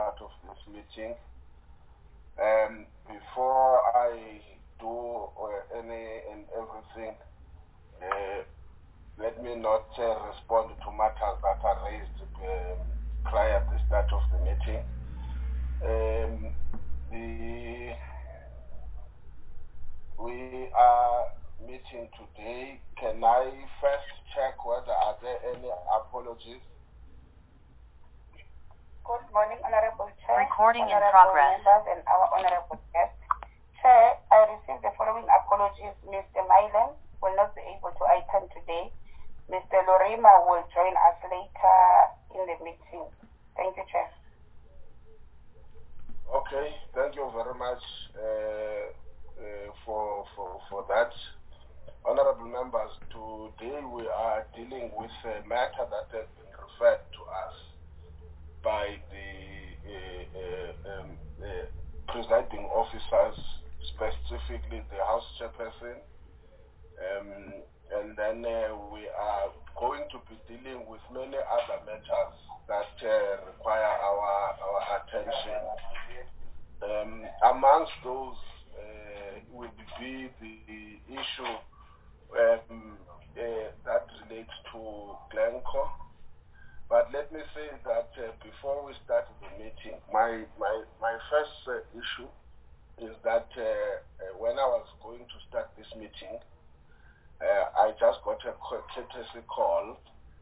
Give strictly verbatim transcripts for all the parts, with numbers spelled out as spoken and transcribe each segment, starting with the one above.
start of this meeting. Um, before I do uh, any and everything, uh, let me not uh, respond to matters that are raised um, prior to the start of the meeting. Um, the, we are meeting today. Can I first check whether are there any apologies? Good morning, Honorable Chair. Recording in honorable progress. Members and our Honorable guest. Chair, I received the following apologies. Mister Mylan will not be able to attend today. Mister Lorima will join us later in the meeting. Thank you, Chair. Okay, thank you very much uh, uh, for, for, for that. Honorable members, today we are dealing with a matter that has been referred to us by the uh, uh, um, uh, presiding officers, specifically the House Chairperson, um, and then uh, we are going to be dealing with many other matters that uh, require our, our attention. Um, amongst those uh, will be the issue um, uh, that relates to Glencore. But let me say that uh, before we start the meeting, my my my first uh, issue is that uh, uh, when I was going to start this meeting, uh, I just got a courtesy call.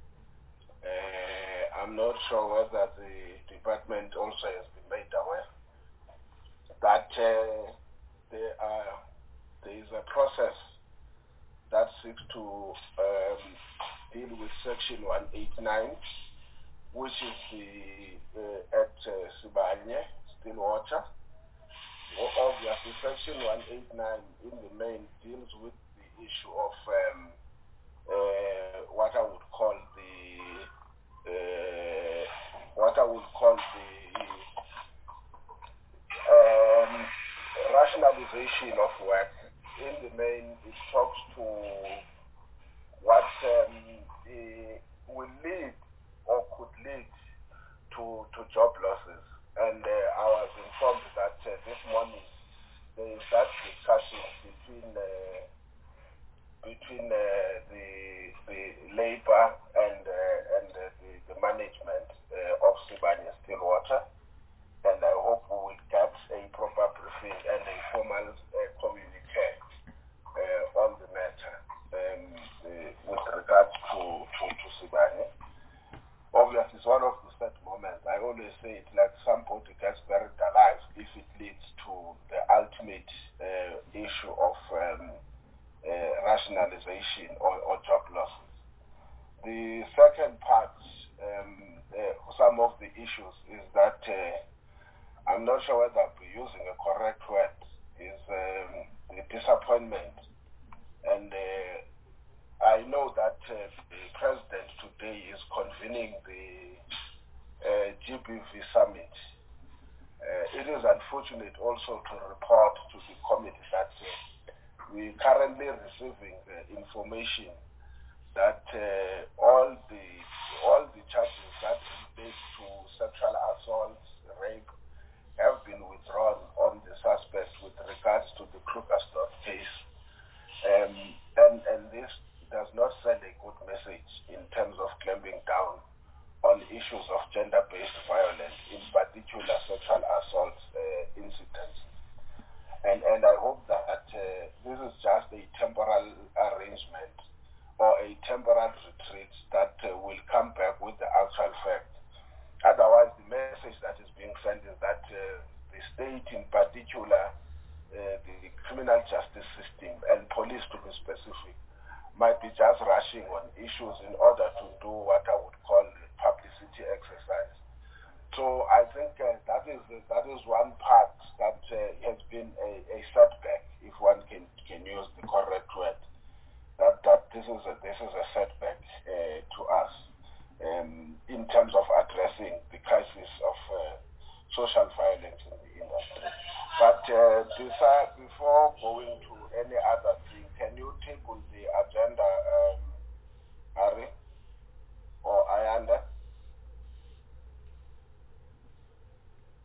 Uh, I'm not sure whether the department also has been made aware that uh, there are there is a process that seeks to um, deal with Section one eighty-nine, which is the uh, at uh, Sibanye, Stillwater. Obviously, Section one eighty-nine in the main deals with the issue of um, uh, what I would call the uh, what I would call the um, rationalization of work. In the main, it talks to what um, uh, will lead or could lead to, to job losses. And uh, I was informed that uh, this morning there is that discussion between uh, between uh, the the labor and uh, and uh, the, the management uh, of Sibanye Stillwater. And I hope we will get a proper briefing and a formal uh, communique uh, on the matter um, uh, with regards to, to, to Sibanye. Obviously, it's one of the sad moments. I always say it like somebody gets buried alive if it leads to the ultimate uh, issue of um, uh, rationalization or, or job losses. The second part, um, uh, some of the issues is that uh, I'm not sure whether I'll be using a correct word, is um, the disappointment. And uh, I know that uh, the president today is convening the uh, G B V summit. Uh, it is unfortunate also to report to the committee that uh, we currently receiving uh, information that uh, all the all the charges that relate to sexual assaults, rape, have been withdrawn on the suspect with regards to the Krugersdorp case. Um, and, and this does not send a good message in terms of clamping down on issues of gender-based violence, in particular sexual assault uh, incidents. And, and I hope that uh, this is just a temporal arrangement or a temporal retreat that uh, will come back with the actual fact. Otherwise, the message that is being sent is that uh, the state, in particular, uh, the criminal justice system and police, to be specific, might be just rushing on issues in order to do what I would call a publicity exercise. So I think uh, that is that is one part that uh, has been a, a setback, if one can, can use the correct word. That that this is a this is a setback uh, to us. Um, in terms of addressing the crisis of uh, social violence in the industry. But uh, before, before going to any other thing, can you table the agenda, um, Ari or Ayanda?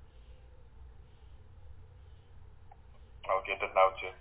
I'll get it now, Chair.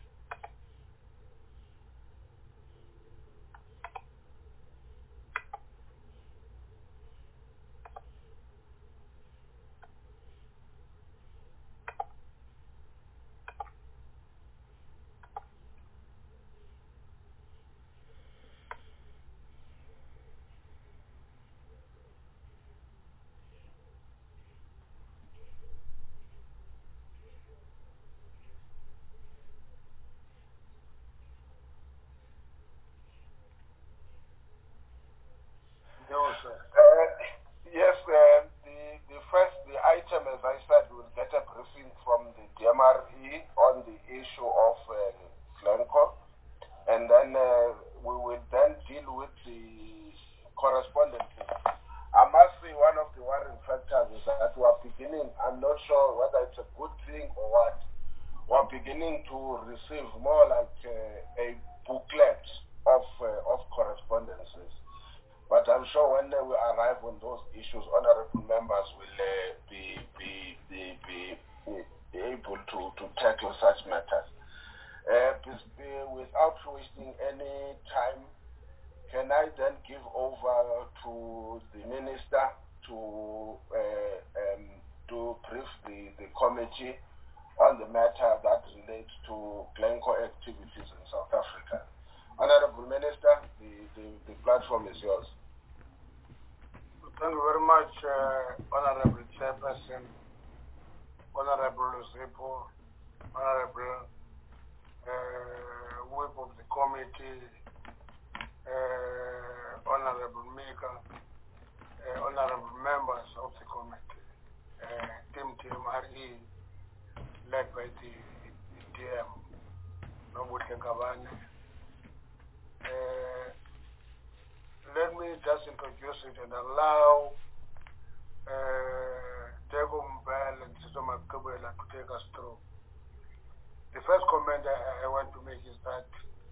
No, sir. Uh, yes, uh, the, the first, the item, as I said, will get a briefing from the D M R E on the issue of uh, Glencore, and then uh, we will then deal with the correspondences. I must say one of the worrying factors is that we are beginning, I'm not sure whether it's a good thing or what, we are beginning to receive more like uh, a booklet of, uh, of correspondences. But I'm sure when we arrive on those issues, honorable members will uh, be, be, be, be, be able to, to tackle such matters. Uh, without wasting any time, can I then give over to the minister to uh, um, to brief the, the committee on the matter that relates to Glencore activities in South Africa? Honorable Minister, the, the, the platform is yours. Thank you very much, uh, Honorable Chairperson, Honorable Zippo, Honorable uh, Whip of the Committee, uh, Honorable Mika, uh, Honorable Members of the Committee, uh, Team T M R E, led by the, the D M, Nobuhle Ngabane. Uh, let me just introduce it and allow uh, Tego Mbele and Sisoma Kubela to take us through. The first comment I, I want to make is that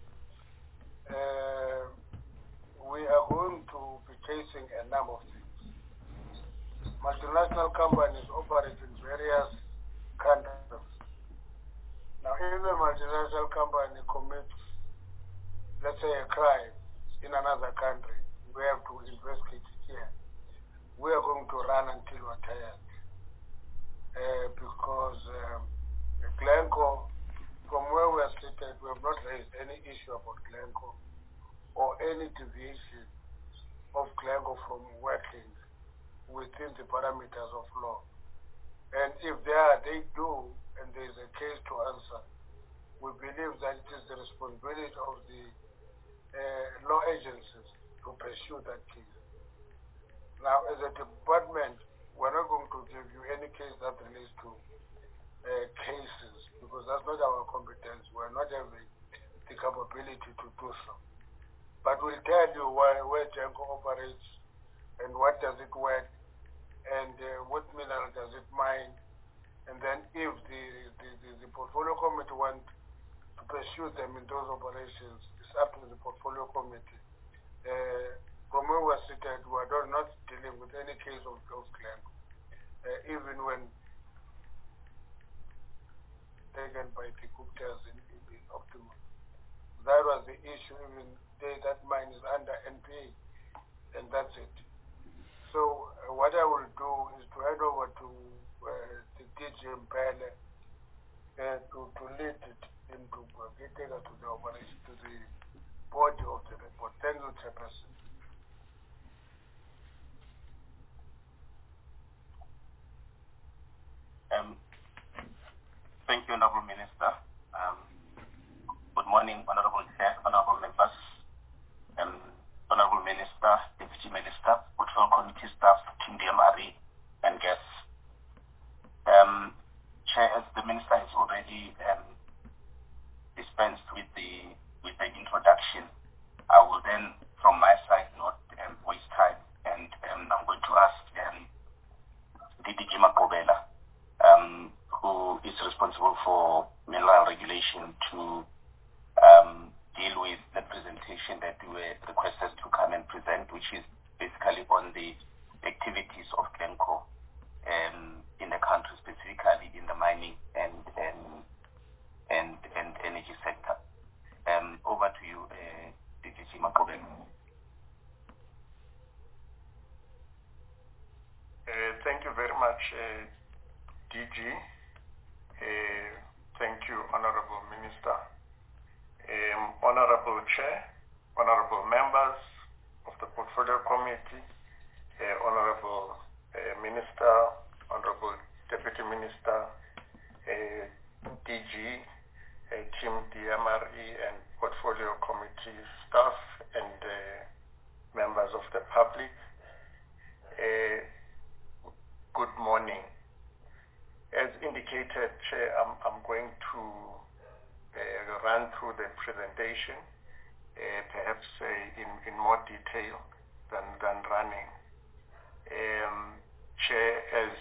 uh, we are going to be chasing a number of things. Multinational companies operate in various countries. Now, if a multinational company commits, let's say, a crime in another country, we have to investigate it here. We are going to run until we're tired. Uh, because um, Glencore, from where we are seated, we have not raised any issue about Glencore or any deviation of Glencore from working within the parameters of law. And if there are, they do, and there is a case to answer, we believe that it is the responsibility of the uh, law agencies to pursue that case. Now, as a department, we're not going to give you any case that relates to uh, cases, because that's not our competence. We're not having the capability to do so. But we'll tell you where, where Glencore operates and what does it work and uh, what mineral does it mine. And then if the, the, the, the portfolio committee want to pursue them in those operations, it's up to the portfolio committee. Uh, from where we're seated, we are not dealing with any case of those claims, uh, even when taken by the Guptas in, in, in Optimum. That was the issue, even they, that mine is under N P A, and that's it. So uh, what I will do is to hand over to uh, the D G Mbele uh, to, to lead it into uh, getting us to the operation, to the body of the report. Thank you, Chairperson. Um, thank you, Honorable Minister. Um, good morning, Honorable Chair, Honorable Members, um, Honorable Minister, Deputy Minister, Portfolio Committee staff, Team D M R E, and guests. Um, Chair, as the Minister has already um, dispensed with the with the introduction, I will then, from my side, not um, waste time, and um, I'm going to ask um, D D G Makobela, Um, who is responsible for mineral regulation, to um, deal with the presentation that we were requested to come and present, which is basically on the activities of Glencore um, in the country, specifically in the mining and and, and G. Uh, thank you, Honorable Minister. Um, Honorable Chair, Honorable members of the Portfolio Committee, uh, Honorable uh, Minister, Honorable Deputy Minister, uh, D G, uh, Team D M R E and Portfolio Committee staff and uh, members of the public. Uh, good morning. As indicated, Chair, I'm, I'm going to uh, run through the presentation, uh, perhaps uh, in, in more detail than, than running. Um, Chair, as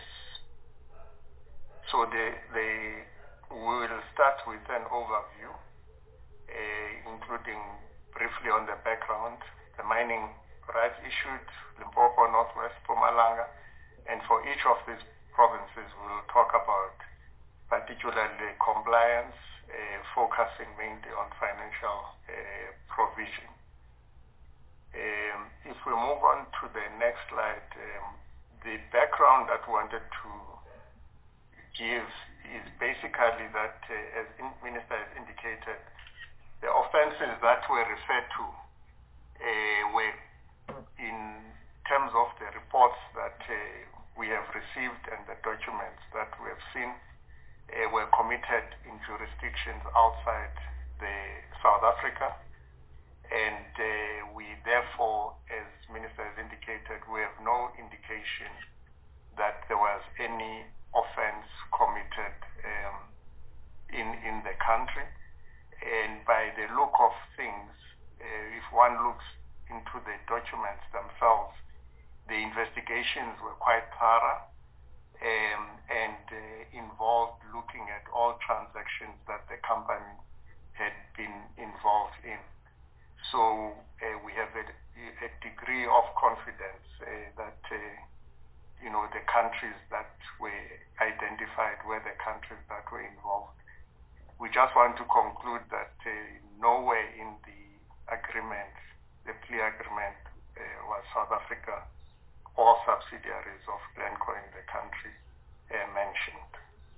so the, the, we will start with an overview, uh, including briefly on the background, the mining rights issued, Limpopo, Northwest, Mpumalanga, and for each of these provinces we'll talk about particularly compliance, uh, focusing mainly on financial uh, provision. Um, if we move on to the next slide, um, the background that we wanted to give is basically that, uh, as in Minister has indicated, the offenses that were referred to uh, were in terms of the reports that uh, we have received and the documents that we have seen uh, were committed in jurisdictions outside the South Africa. And uh, we therefore, as Minister has indicated, we have no indication that there was any offense committed um, in, in the country. And by the look of things, uh, if one looks into the documents themselves, the investigations were quite thorough um, and uh, involved looking at all transactions that the company had been involved in. So uh, we have a, a degree of confidence uh, that uh, you know the countries that were identified were the countries that were involved. We just want to conclude that uh, nowhere in the agreement, the plea agreement, uh, was South Africa or subsidiaries of Glencore in the country uh, mentioned.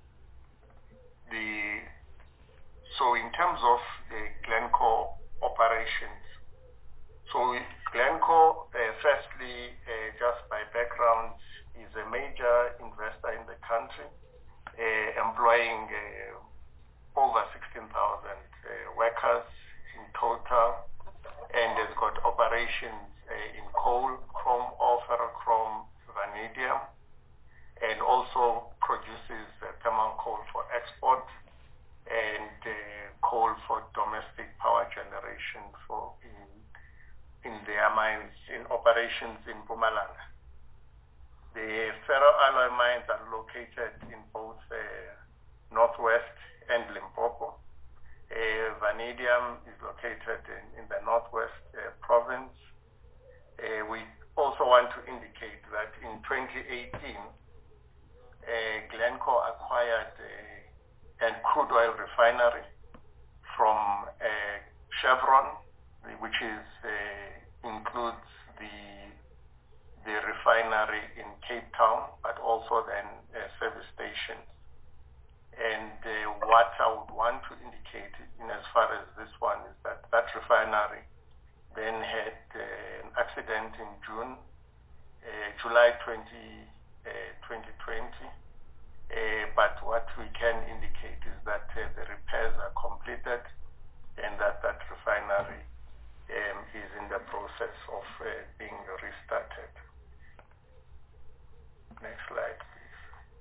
The, so in terms of the Glencore operations, so Glencore, uh, firstly, uh, just by background, is a major investor in the country, uh, employing uh, over sixteen thousand uh, workers in total, and has got operations uh, in coal, chrome ore, ferrochrome, vanadium, and also produces uh, thermal coal for export and uh, coal for domestic power generation for in, in their mines in operations in Mpumalanga. The ferroalloy mines are located in both uh, Northwest and Limpopo. Uh, vanadium is located in, in the Northwest uh, province. Uh, we also want to indicate that in twenty eighteen, uh, Glencore acquired uh, a crude oil refinery from uh, Chevron, which is uh, includes the the refinery in Cape Town, but also then uh, service stations. And uh, what I would want to indicate in as far as this one is that that refinery then had uh, an accident in June, uh, July twenty twenty, uh, but what we can indicate is that uh, the repairs are completed and that that refinery um, is in the process of uh, being restarted. Next slide, please.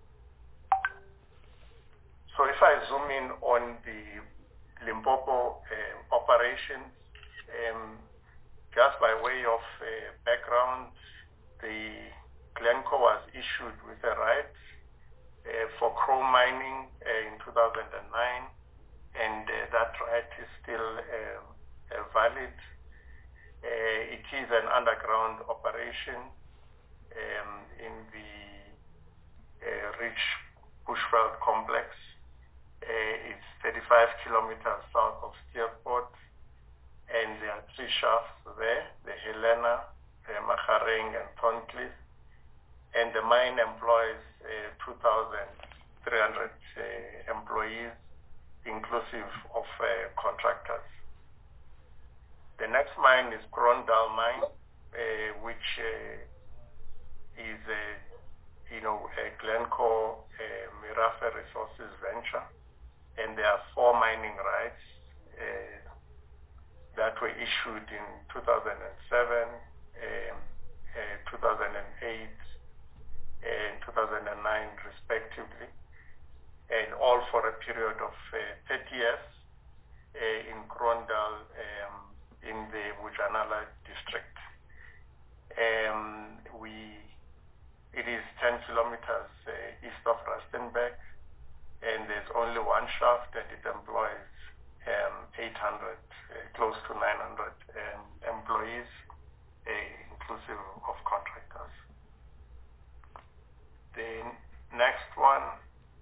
So if I zoom in on the Limpopo um, operations, um, just by way of uh, background, the Glencore was issued with a right uh, for chrome mining uh, in two thousand nine, and uh, that right is still um, uh, valid. Uh, it is an underground operation um, in the uh, rich Bushveld complex. Uh, it's thirty-five kilometers south of Steerport, and there are three shafts there, the Helena, uh, Magareng, and Thorncliffe. And the mine employs uh, two thousand three hundred uh, employees, inclusive of uh, contractors. The next mine is Krondal Mine, uh, which uh, is a, you know, a Glencore uh, Merafe Resources venture, and there are four mining rights uh, that were issued in two thousand seven, um, uh, two thousand eight, and two thousand nine respectively, and all for a period of uh, thirty years uh, in Krondal um, in the Bujanala district. Um, we, it is ten kilometers uh, east of Rustenburg, and there's only one shaft, and it employs um, eight hundred, uh, close to nine hundred um, employees, uh, inclusive of contractors. The next one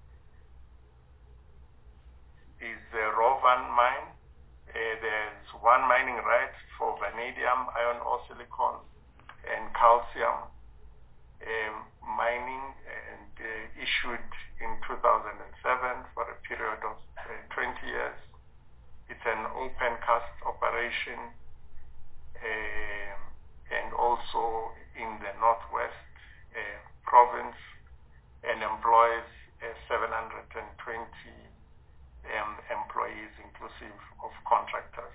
is the Rovan mine. Uh, there's one mining right for vanadium, iron ore, silicon, and calcium um, mining, and uh, issued in two thousand seven for a period of uh, twenty years. It's an open cast operation, um, and also in the Northwest uh, province, and employs uh, seven hundred twenty um, employees, inclusive of contractors.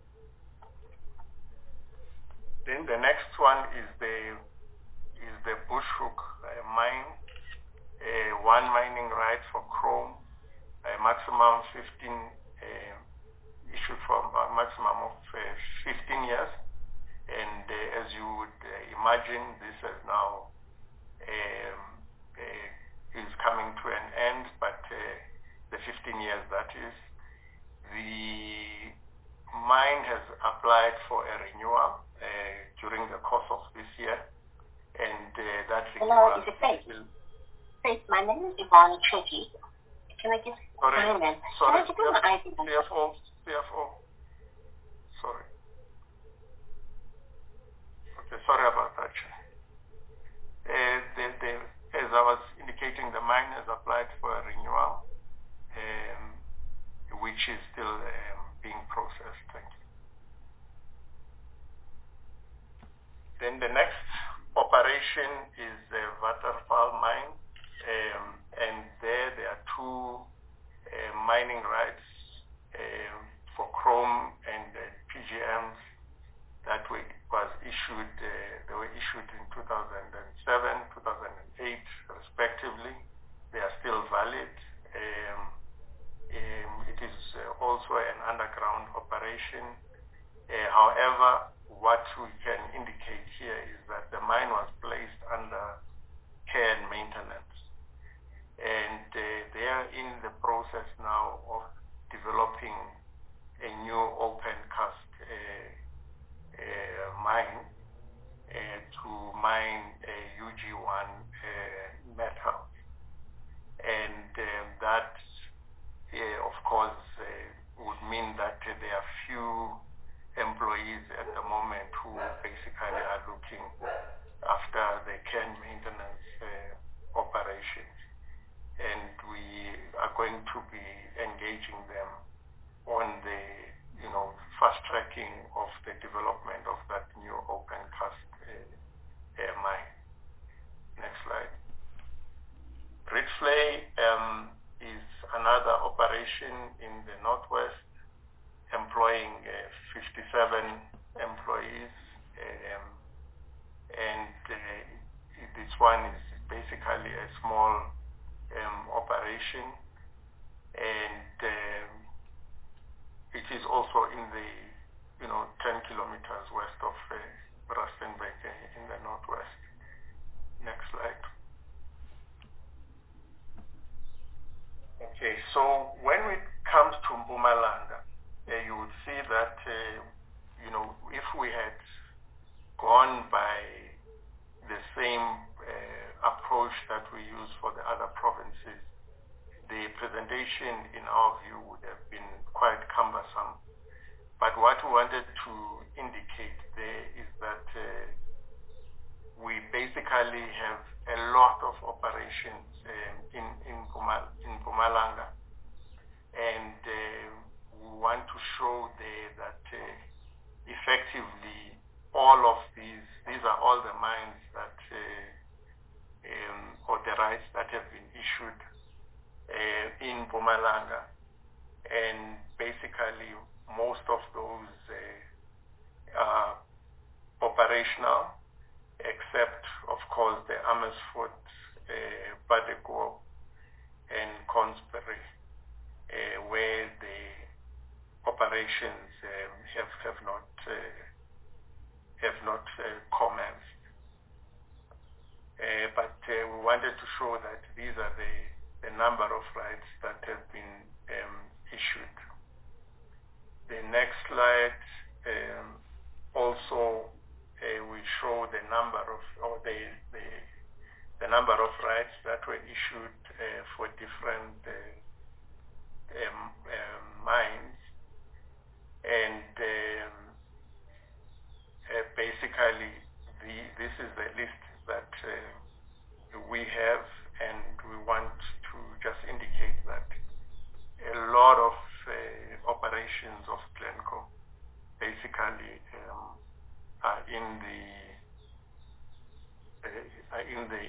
Then the next one is the is the Bushhoek uh, mine, uh, one mining right for chrome, a maximum fifteen, uh, issued for a maximum of uh, fifteen years, and uh, as you would uh, imagine, this is now um, uh, is coming to an end, but uh, the fifteen years that is, the mine has applied for a renewal uh, during the course of this year, and uh, that renewal. Hello, is it Faith? Faith, my name is Yvonne Tricky. Can I give sorry, a moment? sorry, Can I give you my I D? C F O, C F O. Sorry. Okay, sorry about that. Uh, the, the, as I was indicating, the mine has applied for a renewal, um, which is still um, being processed. Thank you. Then the next operation is the Waterval mine, um, and there there are two uh, mining rights um, for chrome and uh, P G Ms that were, was issued. Uh, they were issued in two thousand seven, two thousand eight, respectively. They are still valid. Um, um, it is uh, also an underground operation. Uh, however, what we can indicate here is that the mine was placed under care and maintenance, and uh, they are in the process now of developing a new open cast uh, uh, mine uh, to mine uh, U G one uh, metal, and uh, that, uh, of course, uh, would mean that uh, there are few employees at the moment who basically are looking after the care and maintenance uh, operations, and we are going to be engaging them on the, you know, fast tracking of the development of that new open cast uh, uh, mine. Next slide. Rietvlei um, is another operation in the Northwest, employing uh, fifty-seven employees, um, and uh, this one is basically a small um, operation, and um, it is also in the, you know, ten kilometers west of uh, Rustenburg uh, in the Northwest. Next slide. Okay, so when it comes to Mpumalanga, Uh, you would see that, uh, you know, if we had gone by the same uh, approach that we use for the other provinces, the presentation, in our view, would have been quite cumbersome. But what we wanted to indicate there is that uh, we basically have a lot of operations um, in in, Pumal, in Mpumalanga, and basically most of those uh, are operational, except of course the Amersfoort, uh, Badegorp, and Consbury, uh, where the operations um, have have not uh, have not uh, commenced. Uh, but uh, we wanted to show that these are the the number of rights that have been um, issued. The next slide um, also uh, we show the number of or the the the number of rights that were issued uh, for different uh, um, um, mines, and um, uh, basically the, this is the list that uh, we have, and we want to just indicate that a lot of uh, operations of Glencore basically um, are in the uh, are in the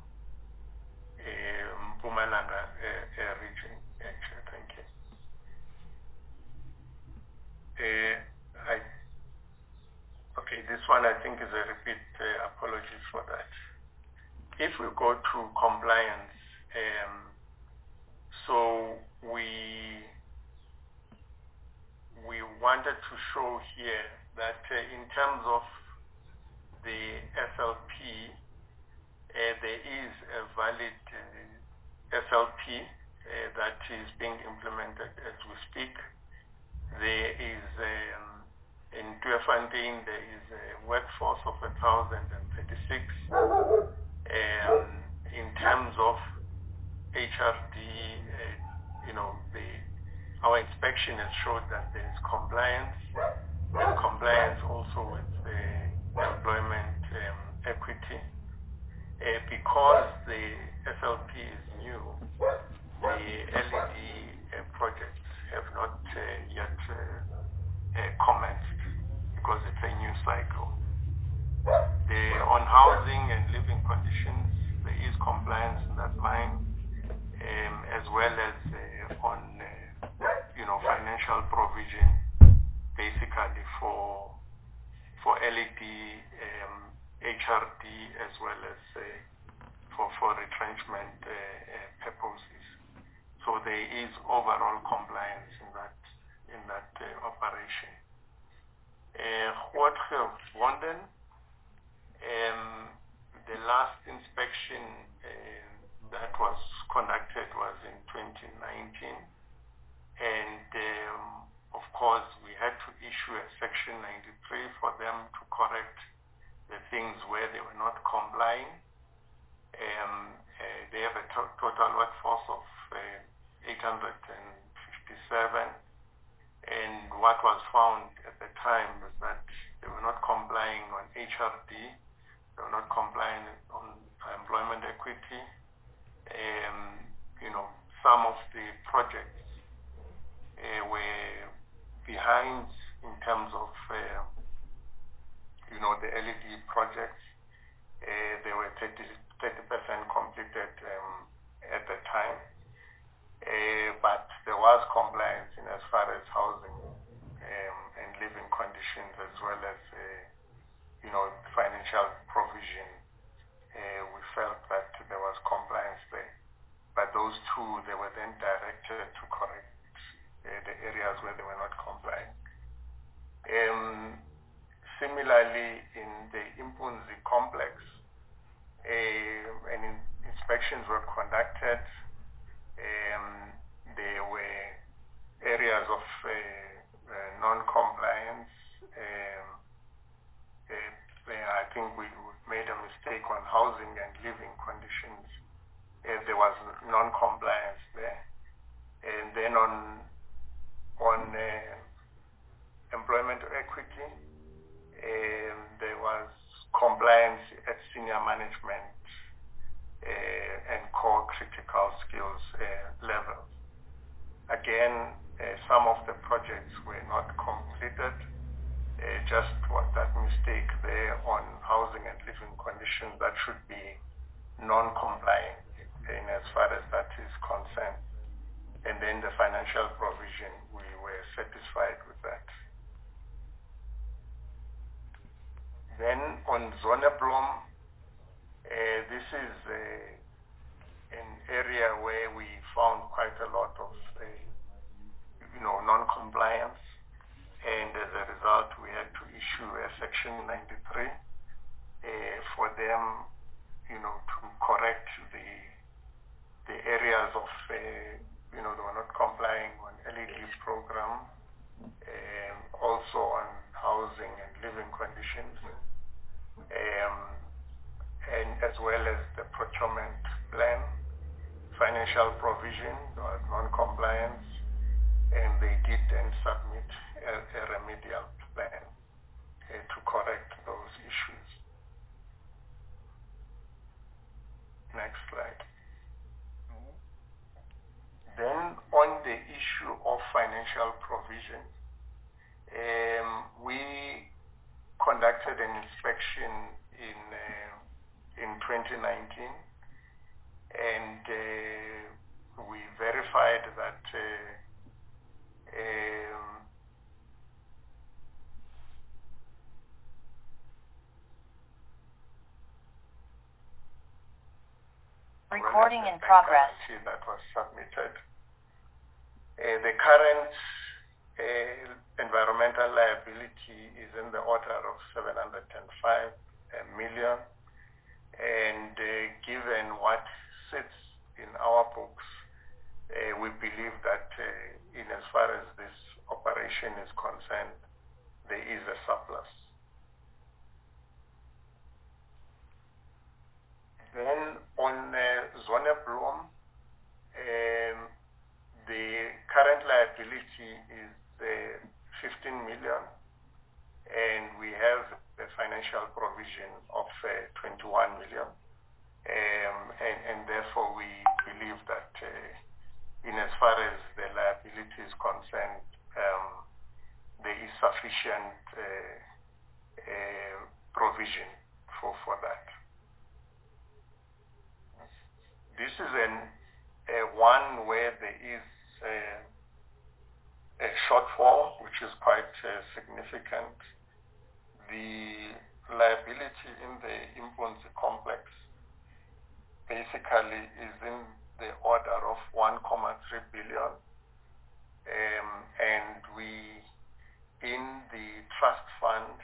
um, Mpumalanga uh, uh, region. Actually, thank you. Uh, I, okay, this one I think is a repeat. Uh, apologies for that. If we go to compliance, um, so we we wanted to show here that uh, in terms of the S L P, uh, there is a valid uh, S L P uh, that is being implemented as we speak. There is um, in Tweefontein there is a workforce of one thousand thirty-six. Um, in terms of H R D, uh, you know, the our inspection has showed that there is compliance, and compliance also with the employment um, equity. Uh, because the S L P is new, the L E D uh, projects have not uh, yet uh, uh, commenced because it's a new cycle. The, on housing and living conditions, there is compliance in that line, um, as well as uh, on uh, you know, financial provision, basically for for L E D, um, H R D, as well as uh, for for retrenchment uh, uh, purposes. So there is overall compliance in that in that uh, operation. Grootgeldswonden, um, the last inspection uh, that was conducted was in twenty nineteen, and um, of course we had to issue a section ninety-three for them to correct the things where they were not complying. Um, uh, they have a to total workforce of uh, eight hundred fifty-seven, and what was found at the time was that they were not complying on H R D, they were not complying on employment equity. Um, you know, some of the projects uh, were behind in terms of uh, you know, the L E D projects. Uh, they were thirty percent completed um, at the time, uh, but there was compliance in as far as housing um, and living conditions, as well as uh, you know, financial provision. Uh, we felt that there was compliance there, but those two, they were then directed to correct uh, the areas where they were not complying. Um, similarly, in the Impunzi complex, Uh, and in, inspections were conducted. Um, there were areas of uh, uh, non-compliance. Um, uh, I think we made a mistake on housing and living conditions. Uh, there was non-compliance there. And then on, on uh, employment equity, um, there was compliance at senior management uh, and core critical skills uh, levels. Again, uh, some of the projects were not completed. Uh, just was that mistake there on housing and living conditions that should be non-compliant in as far as that is concerned. And then the financial provision, we were satisfied with that. Then on Zonneblom, uh, this is uh, an area where we found quite a lot of, uh, you know, non-compliance, and as a result, we had to issue a Section ninety-three uh, for them, you know, to correct the the areas of, uh, you know, they were not complying on L E D program, um, also on housing and living conditions, um, and as well as the procurement plan, financial provision, or non-compliance, and they did then submit a, a remedial plan uh, to correct those issues. Next slide. Then on the issue of financial provision, um, we conducted an inspection in uh, in twenty nineteen, and uh, we verified that uh, um, Recording in progress. That was submitted. Uh, the current uh, environmental liability is in the order of seven hundred five uh, million, and uh, given what sits in our books, uh, we believe that uh, in as far as this operation is concerned, there is a surplus. Then on uh, Zonneblom, um, the current liability is uh, fifteen million, and we have a financial provision of uh, twenty-one million, um, and, and therefore we believe that uh, in as far as the liability is concerned, um, there is sufficient uh, uh, provision for, for that. This is an uh, one where there is uh, a shortfall, which is quite uh, significant. The liability in the Impunzi complex basically is in the order of one point three billion, um, and we, in the trust fund,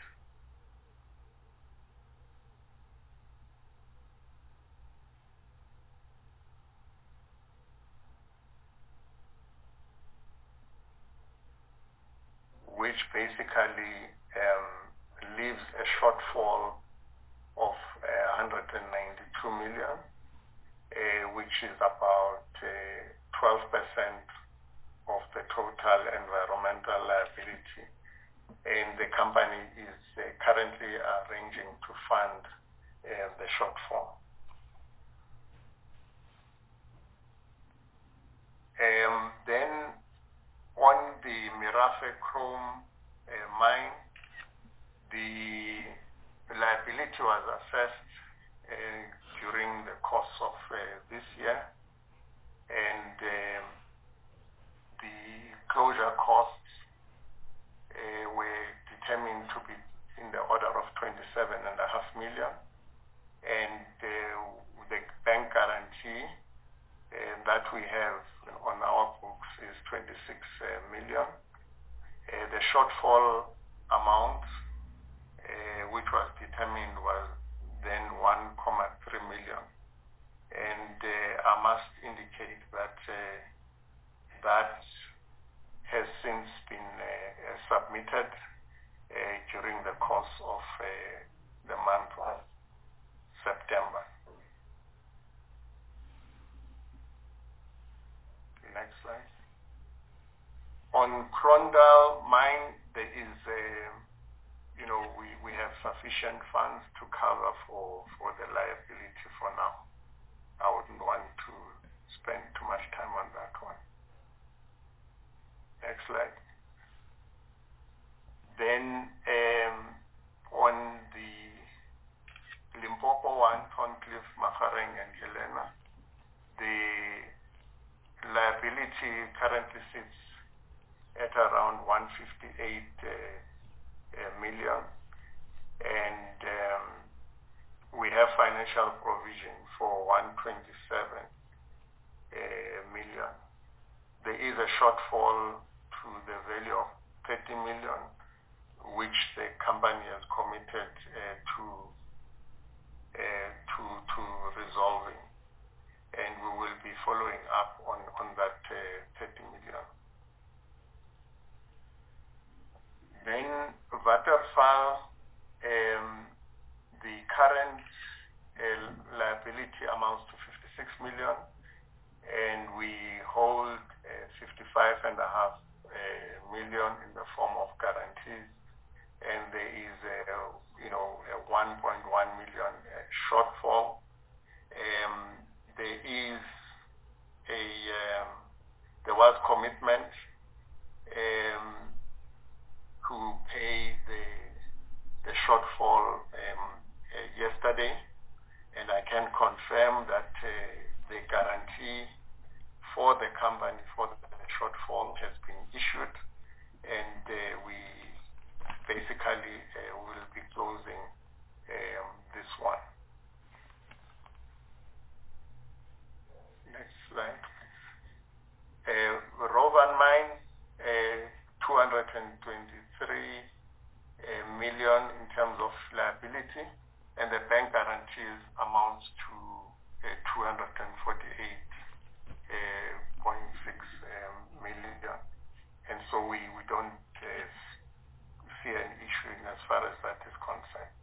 which basically um, leaves a shortfall of uh, one hundred ninety-two million, uh, which is about uh, twelve percent of the total environmental liability. And the company is uh, currently arranging to fund uh, the shortfall. Um, then on the Merafe Chrome uh, mine, the liability was assessed uh, during the course of uh, this year, and um, the closure costs uh, were determined to be in the order of twenty-seven and a half million, and uh, the bank guarantee uh, that we have on our books is twenty-six uh, million. Uh, the shortfall amount, uh, which was determined, was then one point three million. And uh, I must indicate that uh, that has since been uh, submitted uh, during the course of uh, the month of September. Next slide. On Krondal mine, there is, a, you know, we, we have sufficient funds to cover for, for the liability for now. I wouldn't want to spend too much time on that one. Next slide. Then um, on the Limpopo one, Thorncliffe, Magareng, and Helena, the liability liability currently sits at around one hundred fifty-eight uh, uh, million, and um, we have financial provision for one hundred twenty-seven uh, million. There is a shortfall to the value of thirty million, which the company has committed uh, to uh, to to resolving, and we will be following up on on that uh, thirty million. Then Waterfall, um, the current uh, liability amounts to fifty-six million, and we hold uh, fifty-five and a half uh, million in the form of guarantees, and there is a, you know, a one point one million uh, shortfall. Um, there is a, um, there was commitment um, to pay the the shortfall um, uh, yesterday, and I can confirm that uh, the guarantee for the company for the shortfall has been issued, and uh, we basically uh, will be closing um, this one. Next slide. Uh, Rovan Mine, uh, two hundred twenty-three uh, million in terms of liability, and the bank guarantees amounts to uh, two hundred forty-eight point six um, million, and so we, we don't uh, see an issue in as far as that is concerned.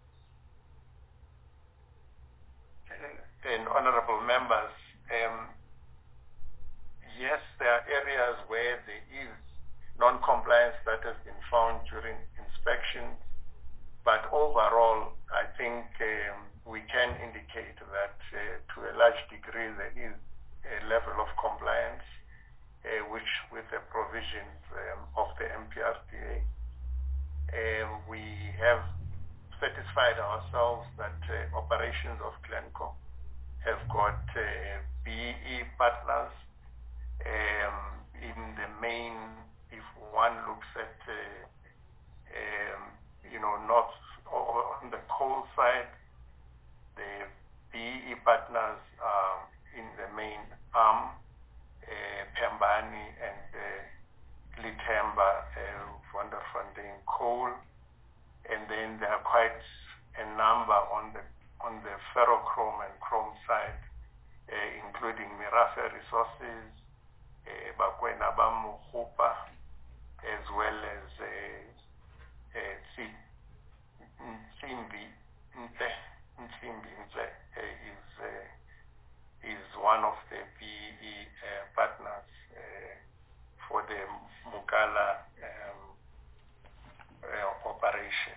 And, and honorable members, um, yes, there are areas where there is non-compliance that has been found during inspections, but overall, I think um, we can indicate that uh, to a large degree there is a level of compliance, uh, which with the provisions um, of the M P R D A, um, we have satisfied ourselves that uh, operations of Glencore have got uh, B E E partners. Um, in the main, if one looks at, uh, um, you know, north or on the coal side, the B E E partners are in the main arm, uh, Pembani and uh, Litemba, uh, Vonderfontein coal, and then there are quite a number on the on the ferrochrome and chrome side, uh, including Mirafe Resources, uh, Bakwena Bamuhupa, as well as uh, uh, Nsimbi Nte. Nsimbi Nte uh, is uh, is one of the B E E uh, partners uh, for the Mugala um, uh, operation.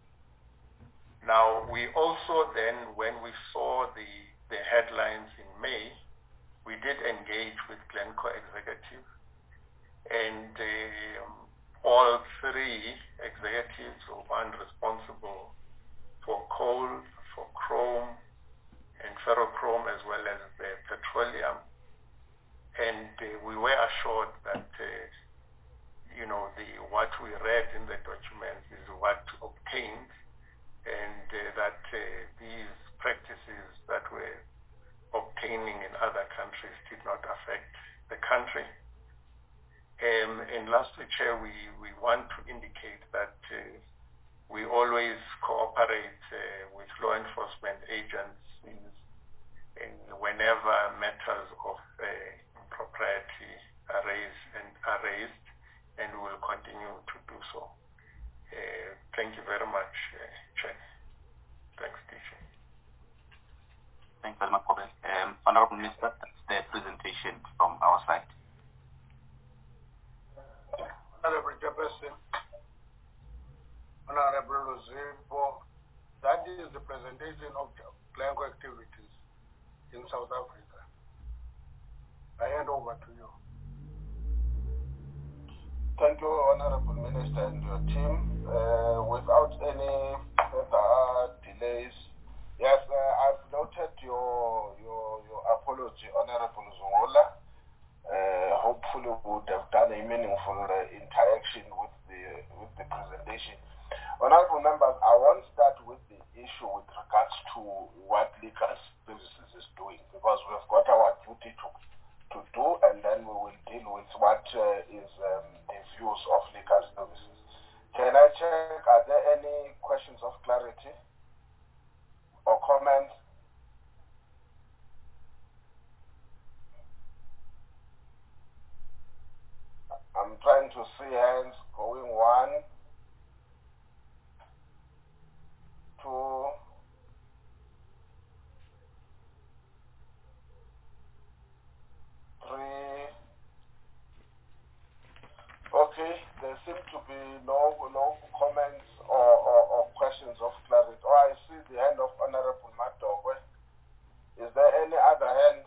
Now, we also then, when we saw the, the headlines in May, we did engage with Glencore executive, and um, all three executives, one responsible for coal, for chrome, and ferrochrome, as well as the petroleum, and uh, we were assured that uh, you know, the what we read in the documents is what obtained, and uh, that uh, these practices that were obtaining in other countries did not affect the country. Um, and lastly, Chair, we, we want to indicate that uh, we always cooperate uh, with law enforcement agencies and whenever matters of uh, impropriety are raised and are raised, and we will continue to do so. Uh, thank you very much, uh, Chair. Thanks, D J. Thanks very much, Kobe. Um, Honorable Minister, that's the presentation from our side. Honorable Chairperson, Honorable Luzimbo, that is the presentation of Glencore activities in South Africa. I hand over to you. Thank you, Honorable Minister and your team. Uh, without any further delays, yes, uh, I've noted your your your apology, Honorable Zungola. Uh, hopefully would have done a meaningful uh, interaction with the with the presentation. Honorable members, I won't start with the issue with regards to what legal services is doing, because we've got our duty to to do, and then we will deal with what uh, is um, the views of legal services. Can I check, are there any questions of clarity or comments? I'm trying to see hands going. One, two, three. Okay, there seem to be no no comments or, or, or questions of clarity. Oh, I see the hand of Honorable Madogwe. Is there any other hand?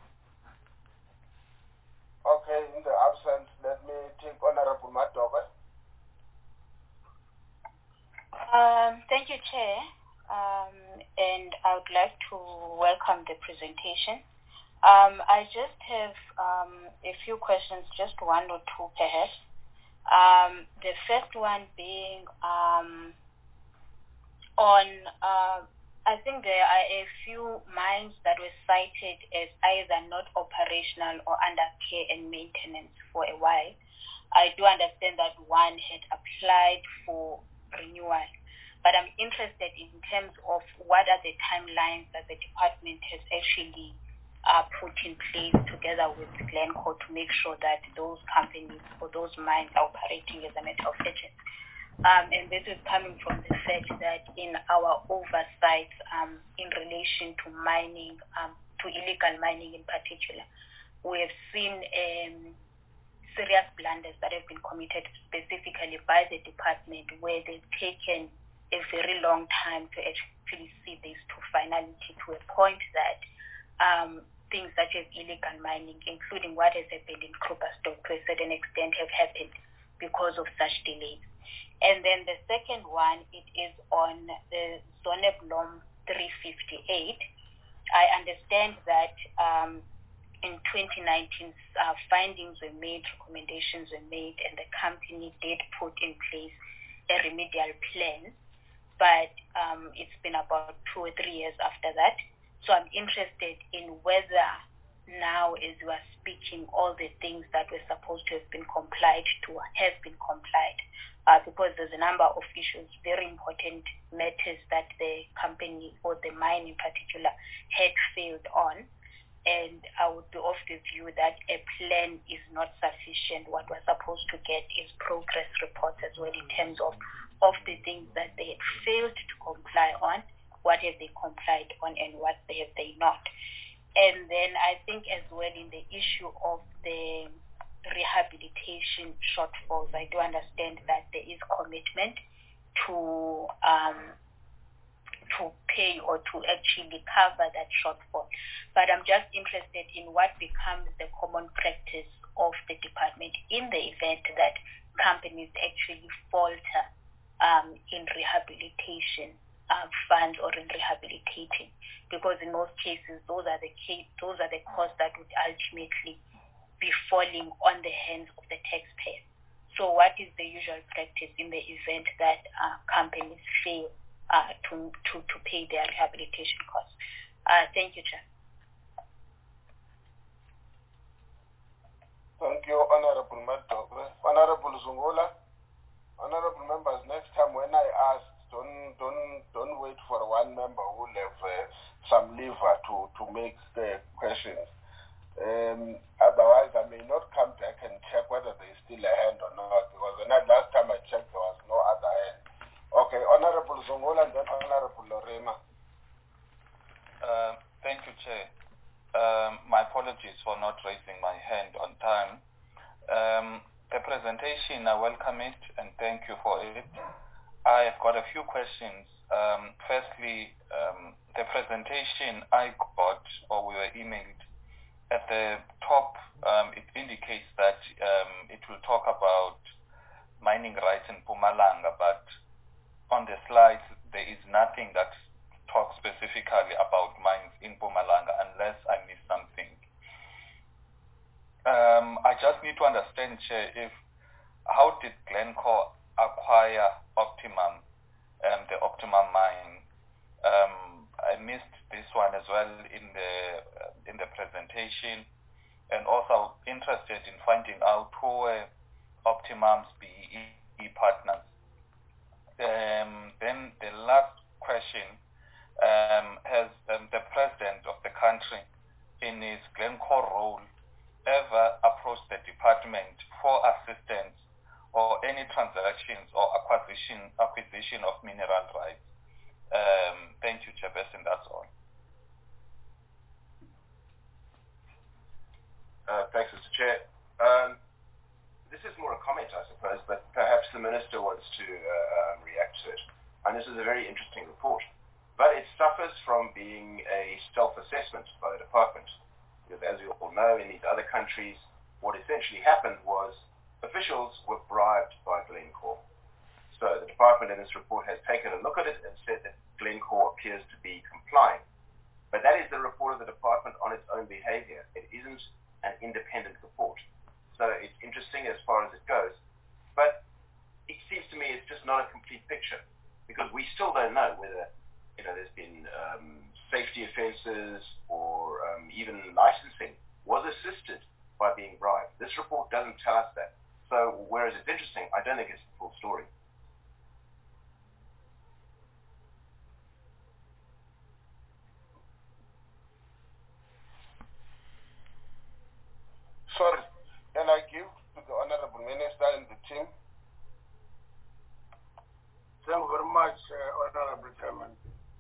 Okay, in the absence, let me take Honorable Madogwe. Um, thank you, Chair. Um, and I would like to welcome the presentation. Um, I just have um, a few questions, just one or two perhaps. Um, the first one being um, on, uh, I think there are a few mines that were cited as either not operational or under care and maintenance for a while. I do understand that one had applied for renewal, but I'm interested in terms of what are the timelines that the department has actually uh, put in place together with Glencore to make sure that those companies or those mines are operating as a matter of urgency. Um, and this is coming from the fact that in our oversight um, in relation to mining, um, to illegal mining in particular, we have seen um, serious blunders that have been committed specifically by the department, where they've taken a very long time to actually see this to finality, to a point that um, things such as illegal mining, including what has happened in Krugersdorp to a certain extent, have happened because of such delays. And then the second one, it is on the Zonneblom three fifty-eight. I understand that um, in twenty nineteen, uh, findings were made, recommendations were made, and the company did put in place a remedial plan, but um, it's been about two or three years after that. So I'm interested in whether now, as we are speaking, all the things that were supposed to have been complied to have been complied, uh, because there's a number of issues, very important matters that the company or the mine in particular had failed on. And I would be of the view that a plan is not sufficient. What we're supposed to get is progress reports as well, in terms of, of the things that they had failed to comply on, what have they complied on, and what they have they not. And then I think as well in the issue of the rehabilitation shortfalls, I do understand that there is commitment to um, to pay or to actually cover that shortfall. But I'm just interested in what becomes the common practice of the department in the event that companies actually falter um, in rehabilitation uh, funds or in rehabilitating, because in most cases those are the case, those are the costs that would ultimately be falling on the hands of the taxpayer. So what is the usual practice in the event that uh, companies fail uh, to, to, to pay their rehabilitation costs? Uh, thank you, Chair. Thank you, Honorable Madogwe. Honorable Zungula. Honorable members, next time when I ask, don't don't don't wait for one member who will have uh, some lever to, to make the questions. Um, otherwise, I may not come back and check whether there is still a hand or not, because when I, last time I checked, there was no other hand. Okay, Honorable Zungula and then Honorable Lorema. Uh, thank you, Chair. Um, my apologies for not raising my hand on time. Um, the presentation, I welcome it and thank you for it. I have got a few questions. Um, firstly, um, the presentation I got, or we were emailed, at the top, um, it indicates that um, it will talk about mining rights in Mpumalanga, but on the slides, there is nothing that talks specifically about mines in Mpumalanga, unless I missed something. Um, I just need to understand, Chair, if how did Glencore acquire Optimum, um, the Optimum mine? Um, I missed this one as well in the uh, in the presentation, and also interested in finding out who were Optimum's B E E partners. Um, then the last question, um, has um, the president of the country, in his Glencore role, ever approached the department for assistance or any transactions or acquisition acquisition of mineral rights? Um, thank you, Chairperson. That's all. Uh, thanks, Mister Chair. Um, this is more a comment, I suppose, but perhaps the Minister wants to uh, react to it. And this is a very interesting report. But it suffers from being a self-assessment by the department. Because as you all know, in these other countries, what essentially happened was officials were bribed by Glencore. So the department in this report has taken a look at it and said that Glencore appears to be complying. But that is the report of the department on its own behavior. It isn't an independent report. So it's interesting as far as it goes. But it seems to me it's just not a complete picture, because we still don't know whether, you know, there's been um, safety offenses or um, even licensing was assisted by being bribed. This report doesn't tell us that. So whereas it's interesting, I don't think it's the full story. Sorry, can I give to the Honorable Minister and the team? Thank you very much, uh, Honorable Chairman.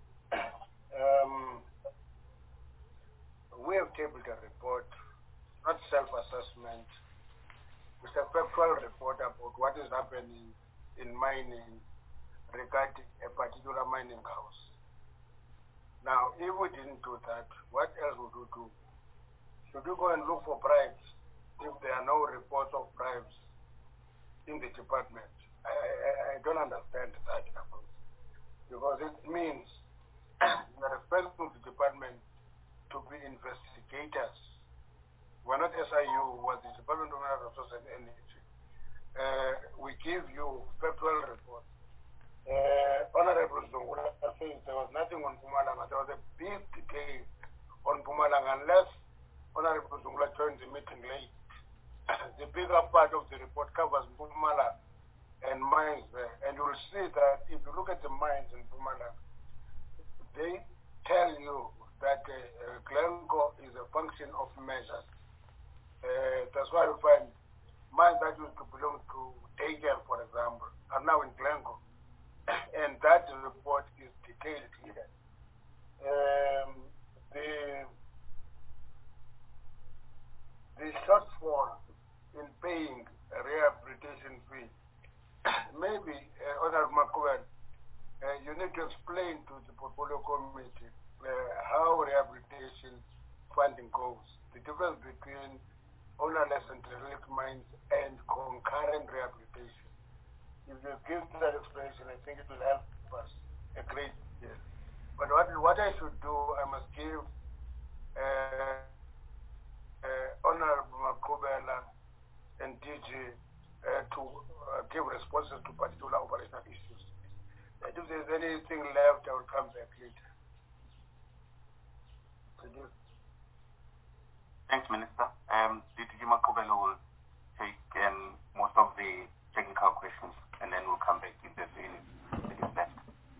um, we have tabled a report, not self-assessment. It's a factual report about what is happening in mining regarding a particular mining house. Now, if we didn't do that, what else would we do? Should we go and look for bribes if there are no reports of bribes in the department? I, I, I don't understand that, because it means we are expecting the department to be investigators. We're not S I U, we're the Department of Mineral Resources and Energy. Uh, we give you factual reports. Uh, Honorable Zungula says there was nothing on Mpumalanga. There was a big detail on Mpumalanga, unless Honorable Zungula joined the meeting late. The bigger part of the report covers Mpumalanga and mines there. And you'll see that if you look at the mines in Mpumalanga, they tell you that uh, uh, Glencore is a function of measures. Uh, that's why you find mines that used to belong to Dager, for example, are now in Glencore. And that report is detailed here. Um, the, the shortfall in paying a rehabilitation fee, maybe, uh, Honorable Makuan, uh, you need to explain to the portfolio committee uh, how rehabilitation funding goes, the difference between ownerless and derelict mines and concurrent rehabilitation. If you give that explanation, I think it will help us a great deal. But what, what I should do, I must give uh, uh, Honorable Makubela and D G uh, to uh, give responses to particular operational issues. And if there's anything left, I will come back later. Thank you. Thanks, Minister. Um, D G Makubela will take um, most of the technical questions, and then we'll come back if there's any left.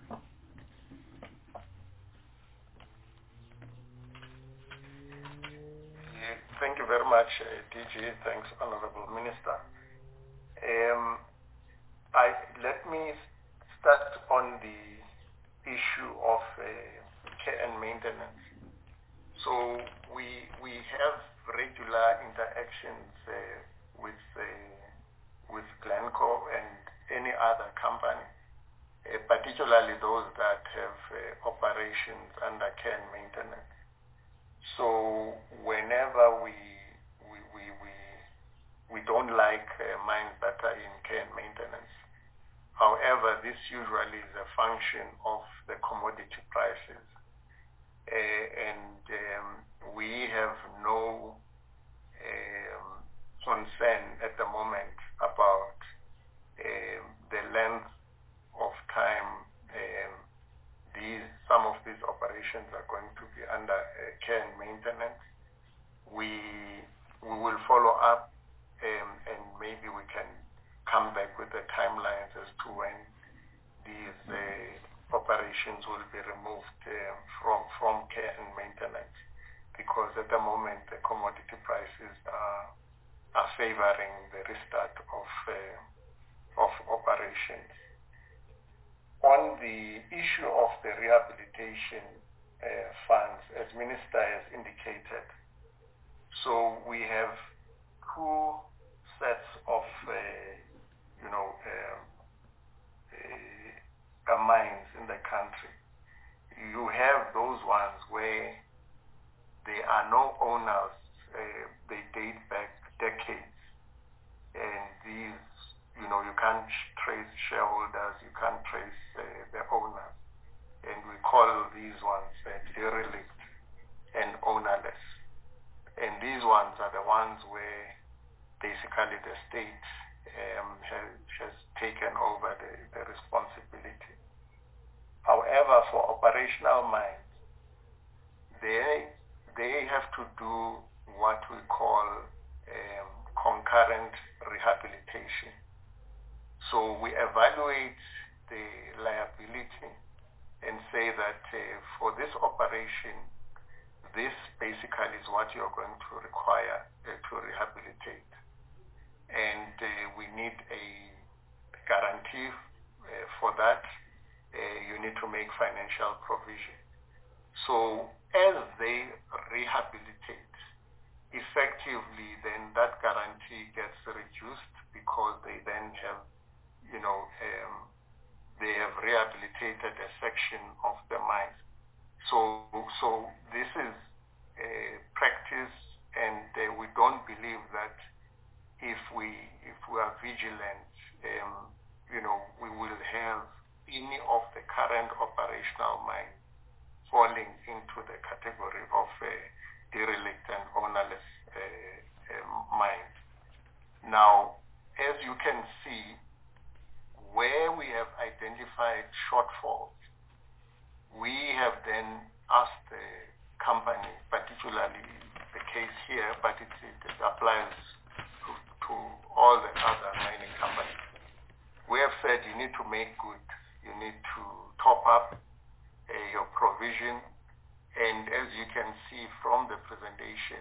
Yeah, thank you very much, uh, D G. Thanks, Honorable Minister. Um, I, let me start on the issue of uh, care and maintenance. So we we have regular interactions uh, with uh, with Glencore and any other company, uh, particularly those that have uh, operations under care and maintenance. So whenever we we we we, we don't like uh, mines that are in care and maintenance. However, this usually is a function of the commodity prices. Uh, and um, we have no um, timelines as to when these uh, operations will be removed uh, from, from care and maintenance, because at the moment the commodity prices are, are favoring the restart of, uh, of operations. On the issue of the rehabilitation uh, funds, as Minister has indicated, so we have two sets of, uh, you know, um, uh, mines in the country. You have those ones where there are no owners, uh, they date back decades, and these, you know, you can't trace shareholders, you can't trace uh, the owners, and we call these ones uh, derelict and ownerless. And these ones are the ones where basically the state um, has, has taken over the, the responsibility. However, for operational mines, they, they have to do what we call um, concurrent rehabilitation. So we evaluate the liability and say that uh, for this operation, this basically is what you're going to require uh, to rehabilitate. And uh, we need a guarantee uh, for that. Uh, you need to make financial provision. So as they rehabilitate, effectively then that guarantee gets reduced, because they then have, you know, um, they have rehabilitated a section of the mine. So, so this is a practice, and uh, we don't believe that if we if we are vigilant, um, you know, we will have any of the current operational mines falling into the category of uh, derelict and ownerless uh, uh, mines. Now, as you can see, where we have identified shortfalls, we have then asked the company, particularly the case here, but it, it applies to, to all the other mining companies. We have said you need to make good, you need to top up uh, your provision, and as you can see from the presentation,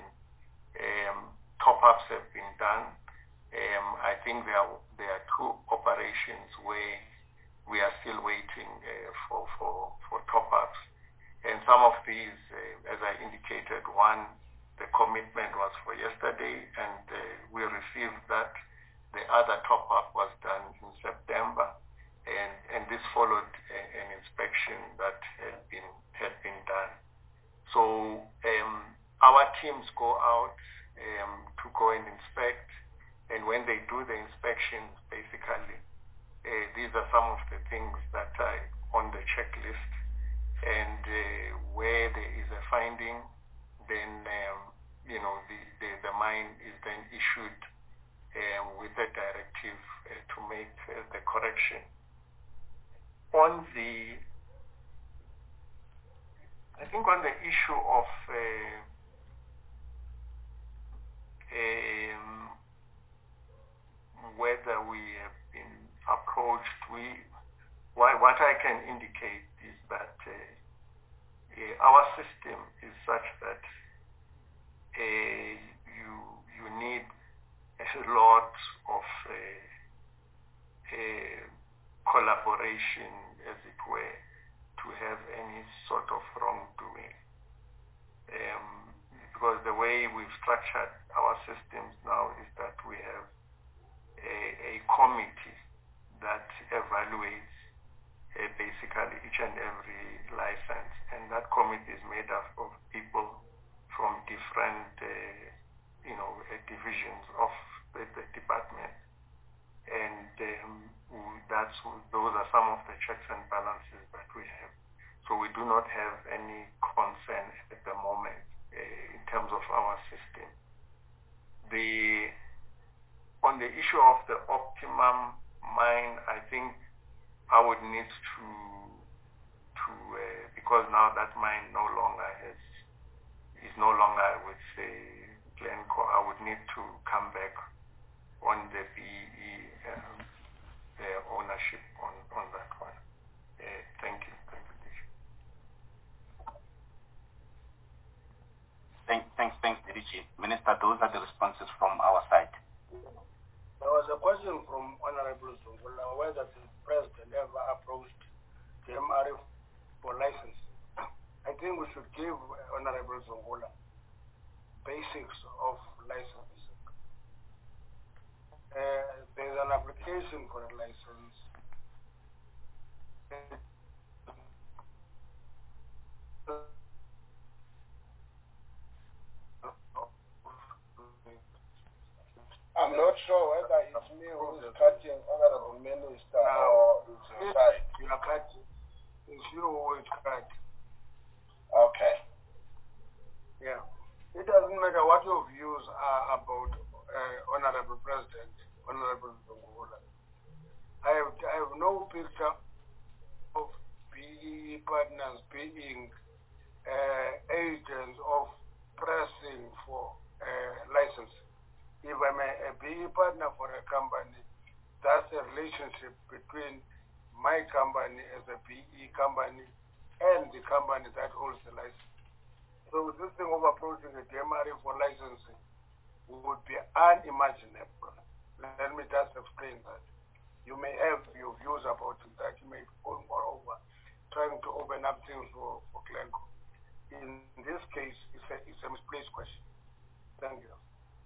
um, top-ups have been done. Um, I think there are, there are two operations where we are still waiting uh, for, for, for top-ups. And some of these, uh, as I indicated, one, the commitment was for yesterday, and uh, we received that. The other top-up was done in September, and, and this followed a, an inspection that had been, had been done. So um, our teams go out um, to go and inspect, and when they do the inspections, basically, uh, these are some of the things that are on the checklist. And uh, where there is a finding, then um, you know the, the, the mine is then issued uh, with a directive uh, to make uh, the correction. On the, I think on the issue of uh, um, whether we have been approached, we Why, what I can indicate is that uh, uh, our system is such that uh, you you need a lot of uh, uh, collaboration, as it were, to have any sort of wrongdoing. Um, because the way we've structured our systems now is that we have a, a committee that evaluates Uh, basically each and every license, and that committee is made up of people from different uh, you know uh, divisions of the, the department, and um, that's those are some of the checks and balances that we have. So we do not have any concern at the moment uh, in terms of our system. The on the issue of the optimum mine, I think I would need to, to uh, because now that mine no longer has, is no longer with say Glencore, I would need to come back on the B E E um, uh, Deputy Minister, those are the responses from our side. There was a question from Honorable Zungula whether the President ever approached the M R F for license. I think we should give Honorable Zungula basics of licensing. Uh, there's an application for a license. I'm not sure whether it's me who's cutting Honorable Minister or it's your side. You are cutting. It's you who is cutting. Okay. Yeah. It doesn't matter what your views are about uh, Honorable President, Honorable Zungula. I have, I have no picture of B E E partners being uh, agents of pressing for uh, license. If I'm a, a B E E partner for a company, that's a relationship between my company as a B E E company and the company that holds the license. So this thing of approaching a D M R A for licensing would be unimaginable. Let me just explain that. You may have your views about it, that you may be going moreover, trying to open up things for, for Glencoe. In this case, it's a, it's a misplaced question. Thank you.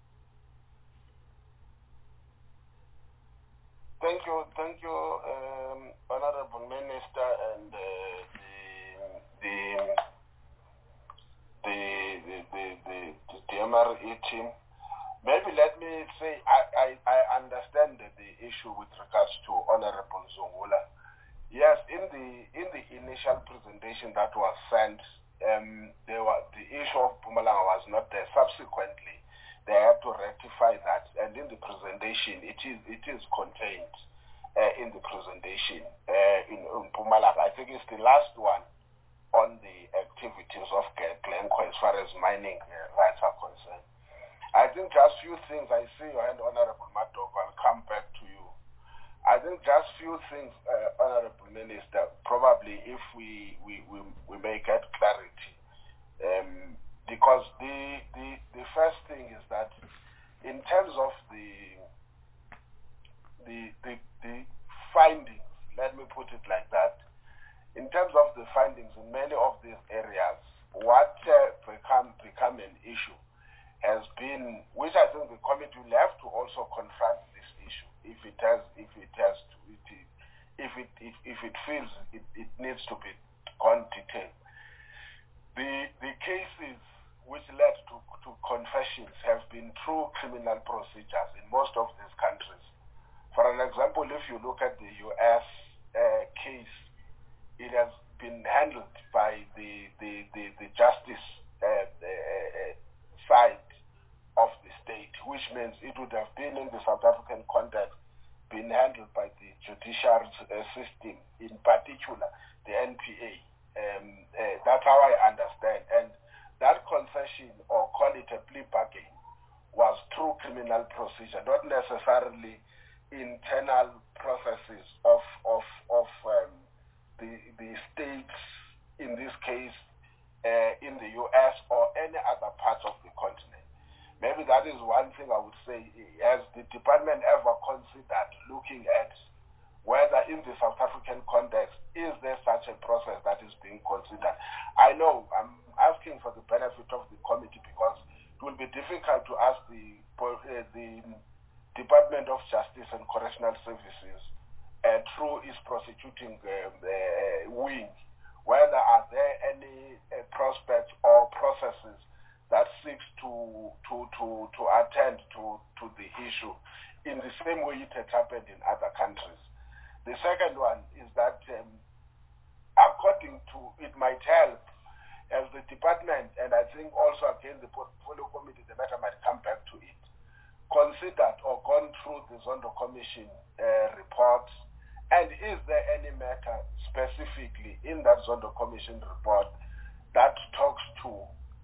Thank you, thank you, um, Honorable Minister, and uh, the, the, the, the, the, the D M R E team. Maybe let me say, I, I, I understand the, the issue with regards to Honorable Zungula. Yes, in the in the initial presentation that was sent, um, there were, the issue of Mpumalanga was not there. Subsequently, they had to rectify that, and in the presentation, it is it is contained uh, in the presentation uh, in, in Mpumalanga. I think it's the last one on the activities of Glencoe as far as mining uh, rights are concerned. I think just few things. I see your hand, Honorable Madoko. I'll come back to you. I think just few things, uh, Honorable Minister. Probably if we we we, we may get clarity. Um, Because the, the the first thing is that in terms of the the the, the findings, let me put it like that, in terms of the findings in many of these areas, what uh, become become an issue has been, which I think the committee will have to also confront this issue if it has if it has to it, if it if, if it feels it, it needs to be gone detailed. The the cases which led to, to confessions have been through criminal procedures in most of these countries. For an example, if you look at the U S uh, case, it has been handled by the, the, the, the justice uh, uh, side of the state, which means it would have been in the South African context been handled by the judicial uh, system, in particular the N P A. Um, uh, that's how I understand. And that concession, or call it a plea bargain, was through criminal procedure, not necessarily internal processes of of of um, the the states, in this case, uh, in the U S or any other part of the continent. Maybe that is one thing I would say. Has the department ever considered looking at whether in the South African context, is there such a process that is being considered? I know I'm asking for the benefit of the committee because it will be difficult to ask the uh, the Department of Justice and Correctional Services uh, through its prosecuting uh, uh, wing, whether are there any uh, prospects or processes that seeks to to to to attend to to the issue in the same way it had happened in other countries. The second one is that, um, according to, it might help as the department, and I think also again the portfolio committee, the matter might come back to it, considered or gone through the Zondo Commission uh, reports, and is there any matter specifically in that Zondo Commission report that talks to,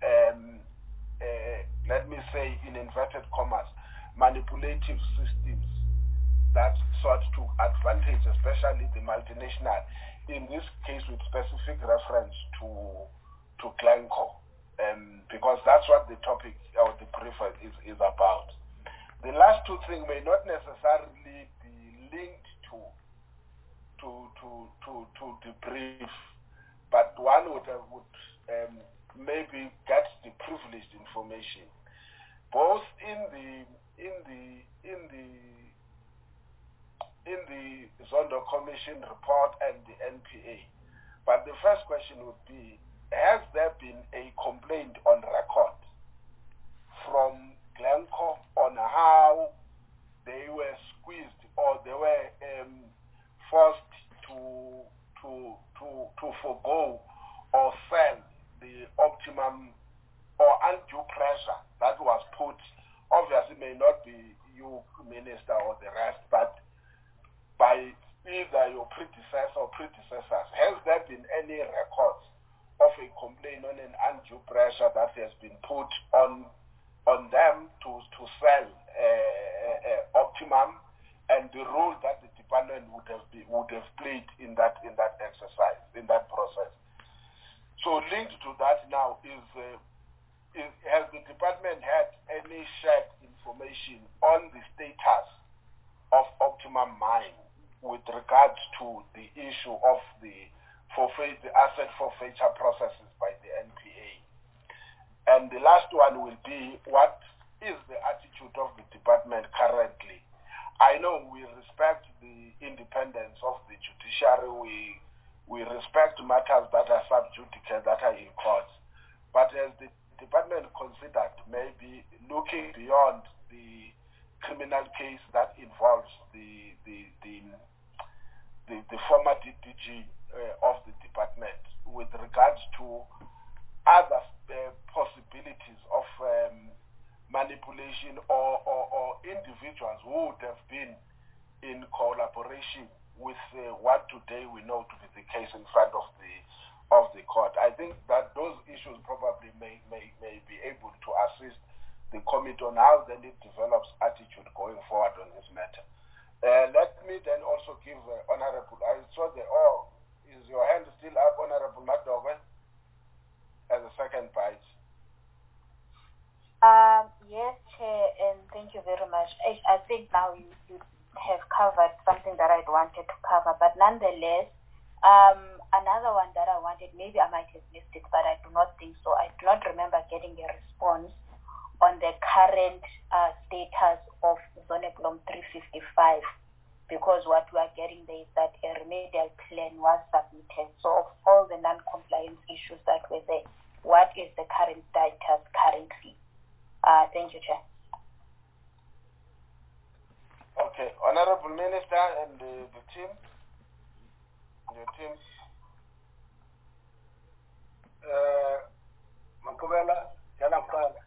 um, uh, let me say in inverted commas, manipulative systems that sought to advantage, especially the multinational, in this case with specific reference to to Glencoe. um, because that's what the topic or the brief is, is about. The last two things may not necessarily be linked to to to to, to the brief, but one would uh, would um, maybe get the privileged information, both in the in the in the in the Zondo Commission report and the N P A. But the first question would be, has there been a complaint on record from Glencore on how they were squeezed or they were um, forced to to to to forgo or sell the optimum or undue pressure that was put? Obviously, may not be you, Minister, or the rest, but by either your predecessor or predecessors. Has there been any records of a complaint on an undue pressure that has been put on on them to to sell uh, uh, optimum, and the role that the department would have be, would have played in that in that exercise, in that process? So linked to that now is, uh, is has the department had any shared information on the status of optimum mine with regards to the issue of the forfeit, the asset forfeiture processes by the N P A? And the last one will be, what is the attitude of the department currently? I know we respect the independence of the judiciary, we we respect matters that are sub judice, that are in court, but has the department considered maybe looking beyond the criminal case that involves the the the the, the former D D G uh, of the department with regards to other uh, possibilities of um, manipulation or, or, or individuals who would have been in collaboration with uh, what today we know to be the case in front of the of the court? I think that those issues probably may may, may be able to assist the committee on how then it develops attitude going forward on this matter. Uh, let me then also give uh, Honorable, I saw the, oh, is your hand still up, Honorable Madobe, as a second bite? Um, yes, Chair, and thank you very much. I, I think now you, you have covered something that I'd wanted to cover, but nonetheless, um, another one that I wanted, maybe I might have missed it, but I do not think so. I do not remember getting a response on the current uh, status of Zonneblom three fifty-five, because what we are getting there is that a remedial plan was submitted. So of all the non-compliance issues that were there, what is the current status currently? Uh, thank you, Chair. Okay, Honorable Minister and the, the team, the team. Uh, Makubela, Yanakala.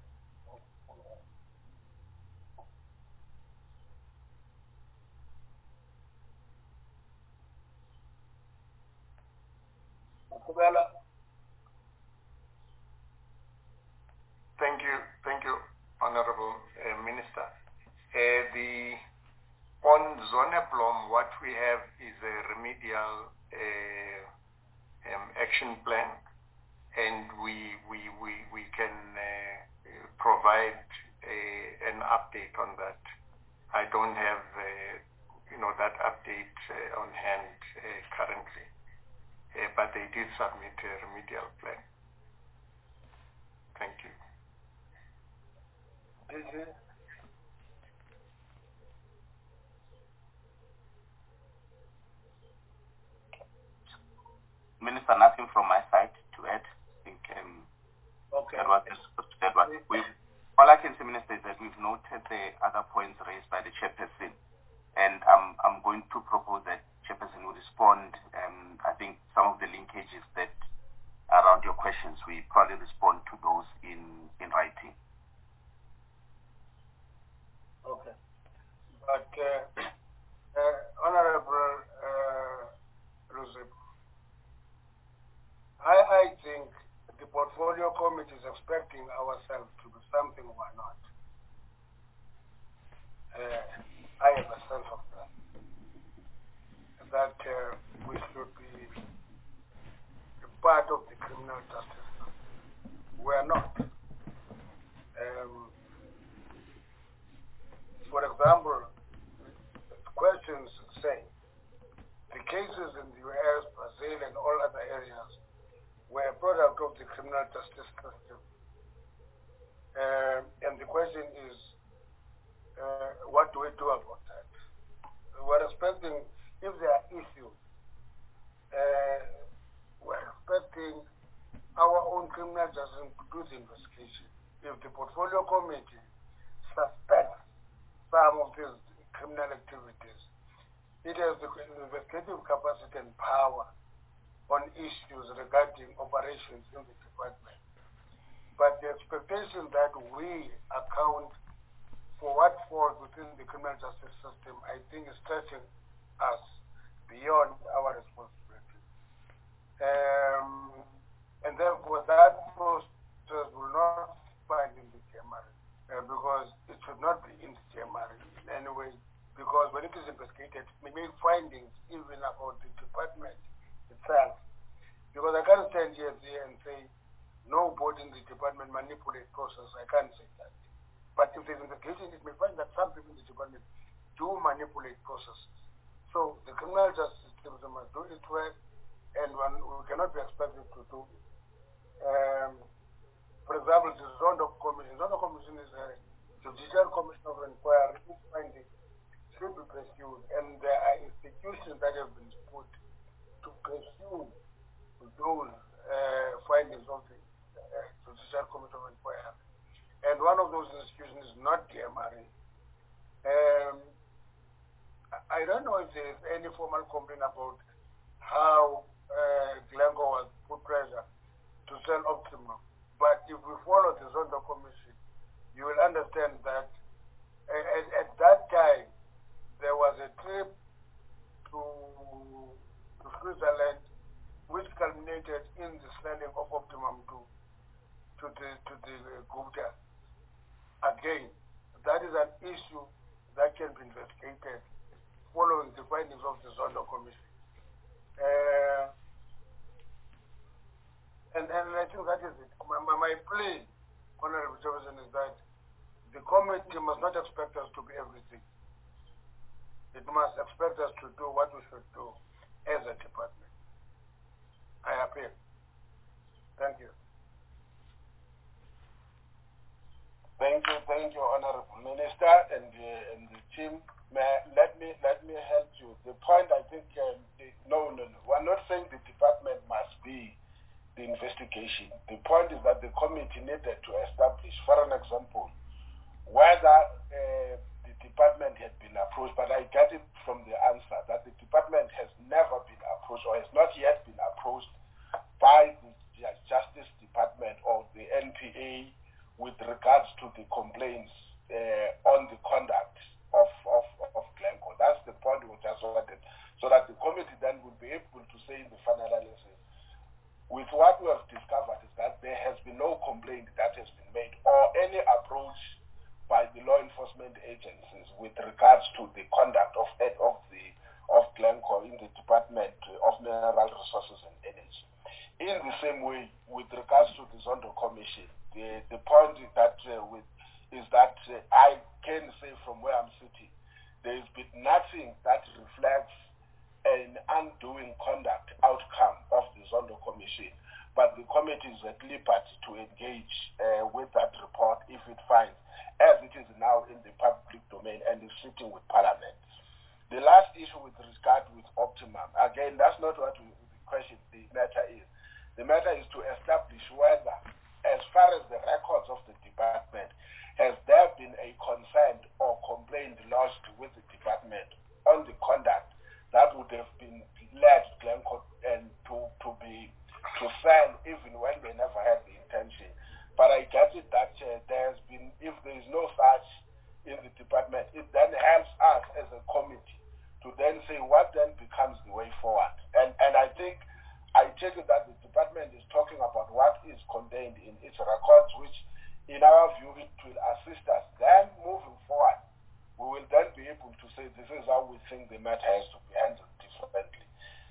Thank you, thank you, Honorable uh, Minister. Uh, the on Zonneblom, what we have is a remedial uh, um, action plan, and we we we we can uh, provide a, an update on that. I don't have uh, you know that update uh, on hand uh, currently. Uh, but they did submit a remedial plan. Thank you. Mm-hmm. Minister, nothing from my side to add. I think um, okay. that was that was we've, all I can say, Minister, is that we've noted the other points raised by the chairperson, and I'm I'm going to propose that chairperson will respond. Um, I think some of the linkages that around your questions, we probably respond to those in in writing. Okay, but uh, uh, Honorable uh, Ruzip, I I think the portfolio committee is expecting ourselves to do something we're not. Uh, I have a sense of that. That uh, we should be a part of the criminal justice system. We are not. criminal justice system. Uh, and the question is, uh, what do we do about that? We're expecting, if there are issues, uh, we're expecting our own criminal justice to do the investigation. If the portfolio committee suspects some of these criminal activities, it has the investigative capacity and power on issues regarding operations in the department. But the expectation that we account for what falls within the criminal justice system, I think is stretching us beyond our responsibility. Um, and therefore that process will not find in the G M R, uh, because it should not be in the G M R in any way, because when it is investigated, we make findings even about the department itself. Because I can't stand here and say, nobody in the department manipulate process. I can't say that. But if there's investigation, it may find that some people in the department do manipulate processes. So the criminal justice system must do its work, and one, we cannot be expected to do it. Um, for example, the Zondo Commission. Zondo Commission is a judicial commission of inquiry. Its findings should be pursued, and there are institutions that have been put to pursue those uh, findings of the uh, judicial commission of inquiry. And one of those institutions is not D M R A. Um, I don't know if there is any formal complaint about how uh, Glencore was put pressure to sell Optimum. But if we follow the Zondo Commission, you will understand that uh, at, at that time, there was a trip to, to Switzerland which culminated in the selling of Optimum to, to the, to the uh, Gupta. Again, that is an issue that can be investigated following the findings of the Zondo Commission. Uh, and, and I think that is it. My, my plea, Honorable Jefferson, is that the committee must not expect us to be everything. It must expect us to do what we should do as a department. I appeal. Thank you. Thank you, thank you, Honorable Minister and the, and the team. May, let me let me help you. The point, I think, um, the, no, no, no. We're not saying the department must be the investigation. The point is that the committee needed to establish, for an example, whether uh, the department had been approached. But I get it from the answer that the department has never been approached or has not yet been approached by the Justice Department or the N P A with regards to the complaints uh, on the conduct of, of, of Glencore. That's the point we just wanted, so that the committee then would be able to say in the final analysis, with what we have discovered is that there has been no complaint that has been made or any approach by the law enforcement agencies with regards to the conduct of, of, the, of Glencore in the Department of Mineral Resources and Energy. In the same way, with regards to the Zondo Commission, The, the point is that, uh, with, is that uh, I can say from where I'm sitting, there has been nothing that reflects an undoing conduct outcome of the Zondo Commission, but the committee is at liberty to engage uh, with that report if it finds, as it is now in the public domain and is sitting with Parliament. The last issue with regard with Optimum, again, that's not what we, the question, the matter is. The matter is to establish whether, as far as the records of the department, has there been a concern or complaint lodged with the department on the conduct that would have been led Glencore and to, to be to sell even when they never had the intention. But I get it that uh, there has been, if there is no such in the department, it then helps us as a committee to then say what then becomes the way forward. And and I think I take it that the department is talking about what is contained in its records, which in our view it will assist us. Then moving forward, we will then be able to say this is how we think the matter has to be handled differently.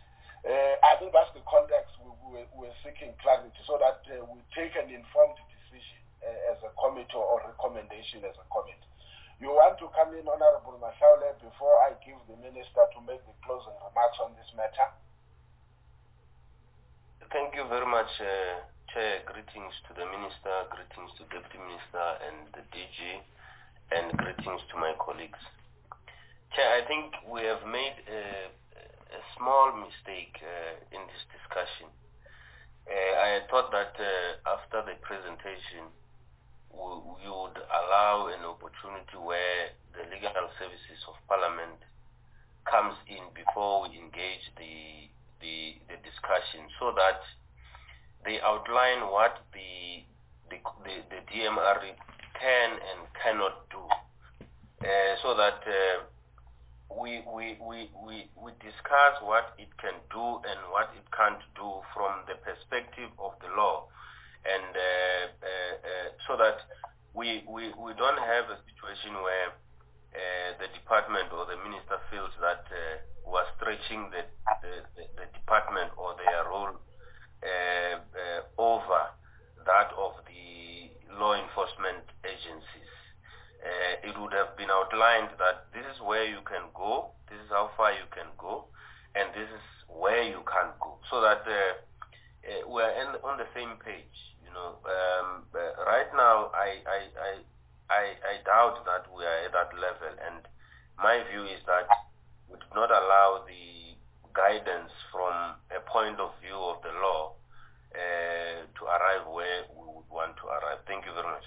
Uh, I think that's the context we, we, we're seeking clarity, so that uh, we take an informed decision uh, as a committee or recommendation as a committee. You want to come in, Honorable Mashaule, before I give the Minister to make the closing remarks on this matter? Thank you very much, uh, Chair, greetings to the Minister, greetings to Deputy Minister and the D G, and greetings to my colleagues. Chair, I think we have made a, a small mistake uh, in this discussion. Uh, I thought that uh, after the presentation, we, we would allow an opportunity where the legal services of Parliament comes in before we engage the, the, the discussion, so that they outline what the, the, the, the D M R can and cannot do, uh, so that uh, we, we, we, we, we discuss what it can do and what it can't do from the perspective of the law, and uh, uh, uh, so that we, we, we don't have a situation where uh, the department or the minister feels that uh, we are stretching the, the, the, the department or their role uh, uh, over that of the law enforcement agencies. Uh, it would have been outlined that this is where you can go, this is how far you can go, and this is where you can't go, so that uh, uh, we're in, on the same page. You know, um, uh, right now, I, I, I, I, I doubt that we are at that level, and my view is that we do not allow the guidance from a point of view of the law uh, to arrive where we would want to arrive. Thank you very much.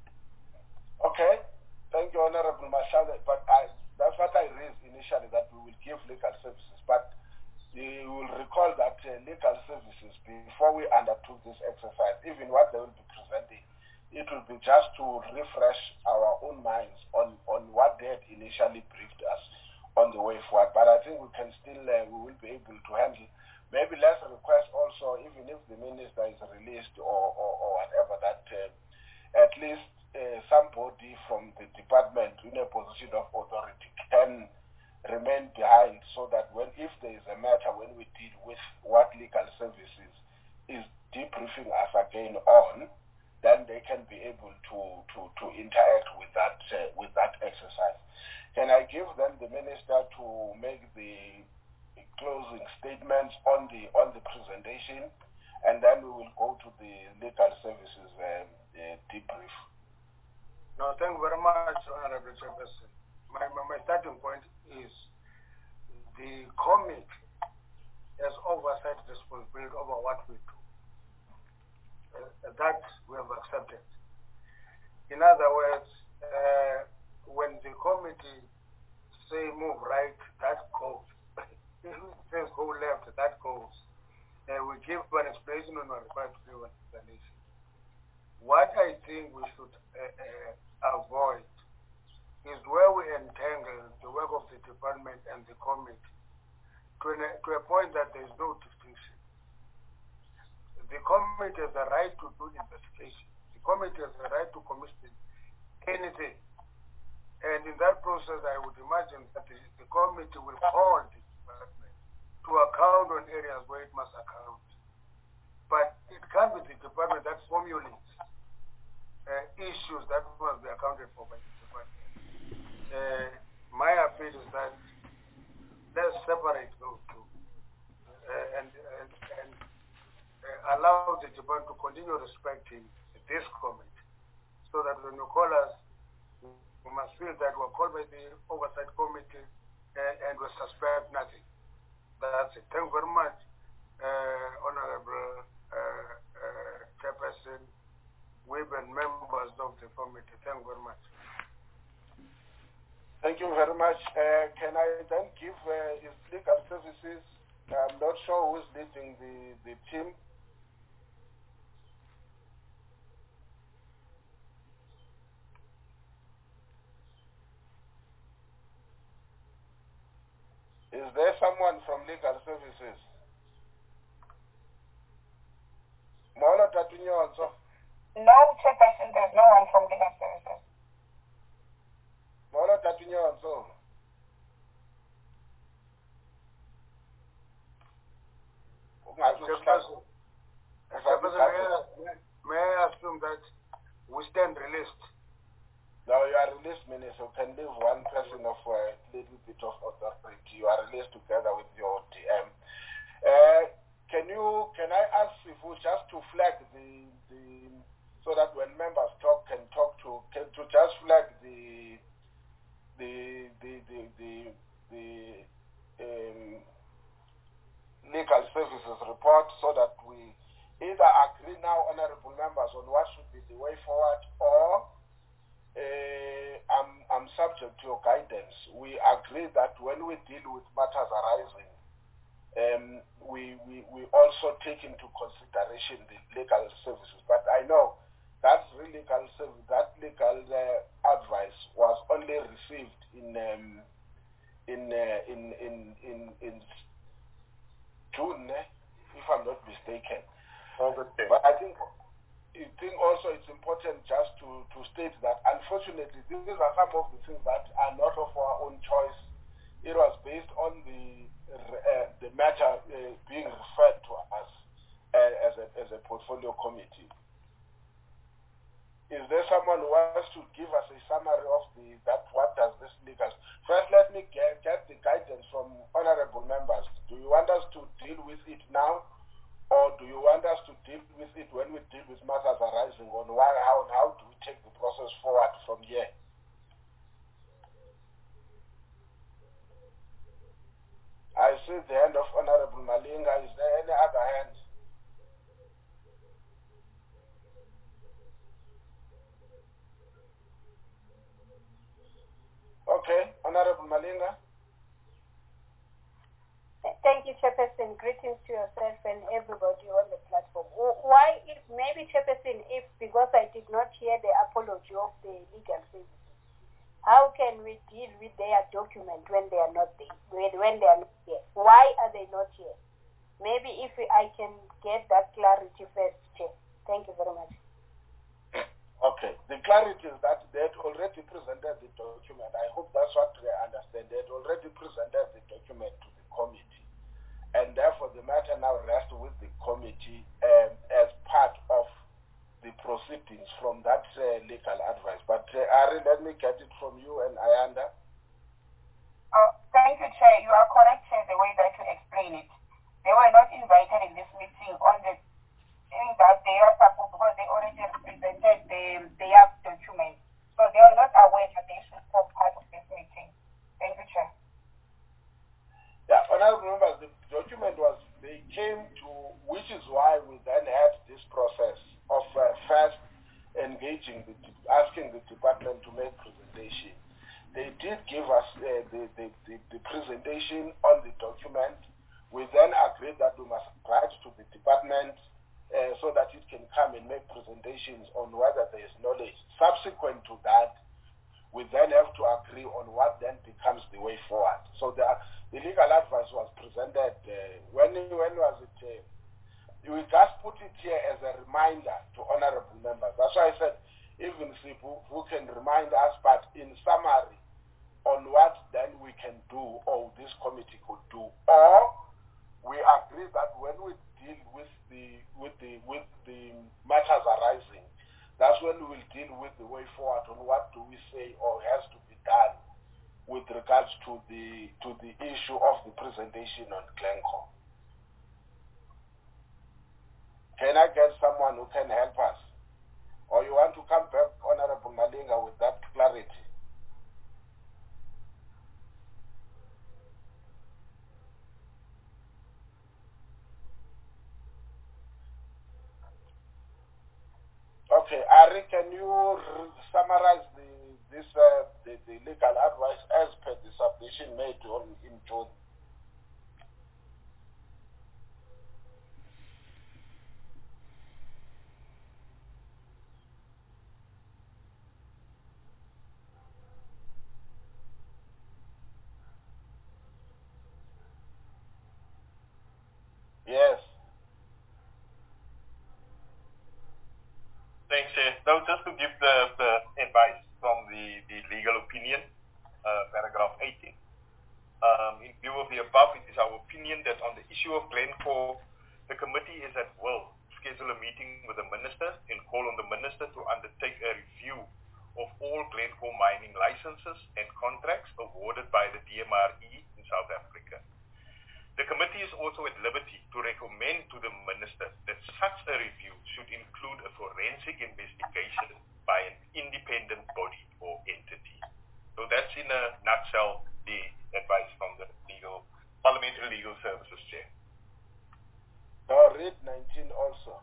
Okay. Thank you, Honorable Mashale, but I, that's what I raised initially, that we will give legal services, but you will recall that uh, legal services, before we undertook this exercise, even what they will be presenting, it will be just to refresh our own minds on, on what they had initially briefed us on the way forward, but I think we can still, uh, we will be able to handle. Maybe let's request also, even if the minister is released or, or, or whatever, that uh, at least Uh, somebody from the department in a position of authority can remain behind, so that when, if there is a matter when we deal with what legal services is debriefing us again on, then they can be able to to, to interact with that uh, with that exercise. Can I give then the minister to make the closing statements on the on the presentation, and then we will go to the legal services uh, uh, debrief. No, thank you very much, Honorable Chairperson. My, my, my starting point is the committee has oversight responsibility over what we do. Uh, that we have accepted. In other words, uh, when the committee say move right, that goes. If it says go left, that goes. Uh, we give an explanation when we're required to give an explanation. What I think we should uh, uh, avoid is where we entangle the work of the department and the committee to, an, to a point that there is no distinction. The committee has the right to do investigation. The committee has the right to commission anything. And in that process, I would imagine that the, the committee will call the department to account on areas where it must account. But it can't be the department that formulates Uh, issues that must be accounted for by the department. Uh, my appeal is that let's separate those two uh, and, and, and uh, allow the department to continue respecting this committee, so that when you call us, we must feel that we're called by the oversight committee uh, and we suspect nothing. That's it. Thank you very much, uh, Honorable uh, uh, Chairperson, we've been members of the committee. Thank you very much. Thank you very much. Uh, can I then give uh, his legal services? I'm not sure who's leading the, the team. Is there someone from legal services? Molo Tatunyonso. No, Chairperson, there's no one from legal services. Molo Tatunyonso. Chairperson, may, may I assume that we stand released? No, you are released, Minister. You can leave one person of a little bit of authority. You are released together with your D M. Uh, can you? Can I ask if we just to flag the agreed that when we deal with matters arising, um, we, we, we also take into consideration the legal services. But I know that legal service, that legal uh, advice was only received in um, in, uh, in in in in June, eh, if I'm not mistaken. Okay. But I think. I think also it's important just to, to state that unfortunately these are some of the things that are not of our own choice. It was based on the uh, the matter uh, being referred to us uh, as a as a portfolio committee. Is there someone who wants to give us a summary of the that what does this legal? First, let me get, get the guidance from honorable members. Do you want us to deal with it now? Or do you want us to deal with it when we deal with matters arising on why, how, and how do we take the process forward from here? I see the hand of Honorable Malinga. Is there any other hand? Okay, Honorable Malinga. Thank you, Chairperson. Greetings to yourself and everybody on the platform. Why, if maybe, Chairperson, if because I did not hear the apology of the legal services, how can we deal with their document when they are not there? When, when they are not here, why are they not here? Maybe if I can get that clarity first, Chair. Thank you very much. Okay, the clarity is that they had already presented the document. I hope that's what they understand. They had already presented the document to the committee, and therefore the matter now rests with the committee um, as part of the proceedings from that uh, legal advice. But uh, Ari, let me get it from you and Ayanda. Uh, thank you, Chair. You are correct, Chair, the way that you explain it. They were not invited in this meeting on the thing that they are supposed, because they already presented the, their document. So they are not aware that they should form part of this meeting. Thank you, Chair. Yeah, honorable members, the document was, they came to, which is why we then had this process of uh, first engaging, the, asking the department to make presentation. They did give us uh, the, the, the, the presentation on the document. We then agreed that we must write to the department uh, so that it can come and make presentations on whether there is knowledge. Subsequent to that, we then have to agree on what then becomes the way forward. So the, the legal advice was presented, uh, when, when was it? Uh, we just put it here as a reminder to honorable members. That's why I said, even Sipu, who can remind us, but in summary, on what then we can do or this committee could do. Or we agree that when we deal with the with the with the matters arising, that's when we will deal with the way forward on what do we say or has to be done with regards to the to the issue of the presentation on Glencore. Can I get someone who can help us? Or you want to come back, Honorable Malinga, with that clarity? Okay, Ari, can you summarize the this uh, the, the legal advice as per the submission made on in June? Yes. Thanks, Chair. So just to give the, the advice from the, the legal opinion, uh, paragraph eighteen. Um, in view of the above, it is our opinion that on the issue of Glencore, the committee is at will schedule a meeting with the Minister and call on the Minister to undertake a review of all Glencore mining licenses and contracts awarded by the D M R E in South Africa. The committee is also at liberty to recommend to the Minister that such a review should include a forensic investigation by an independent body or entity. So that's in a nutshell the advice from the legal, Parliamentary Legal Services Chair. Now read nineteen also.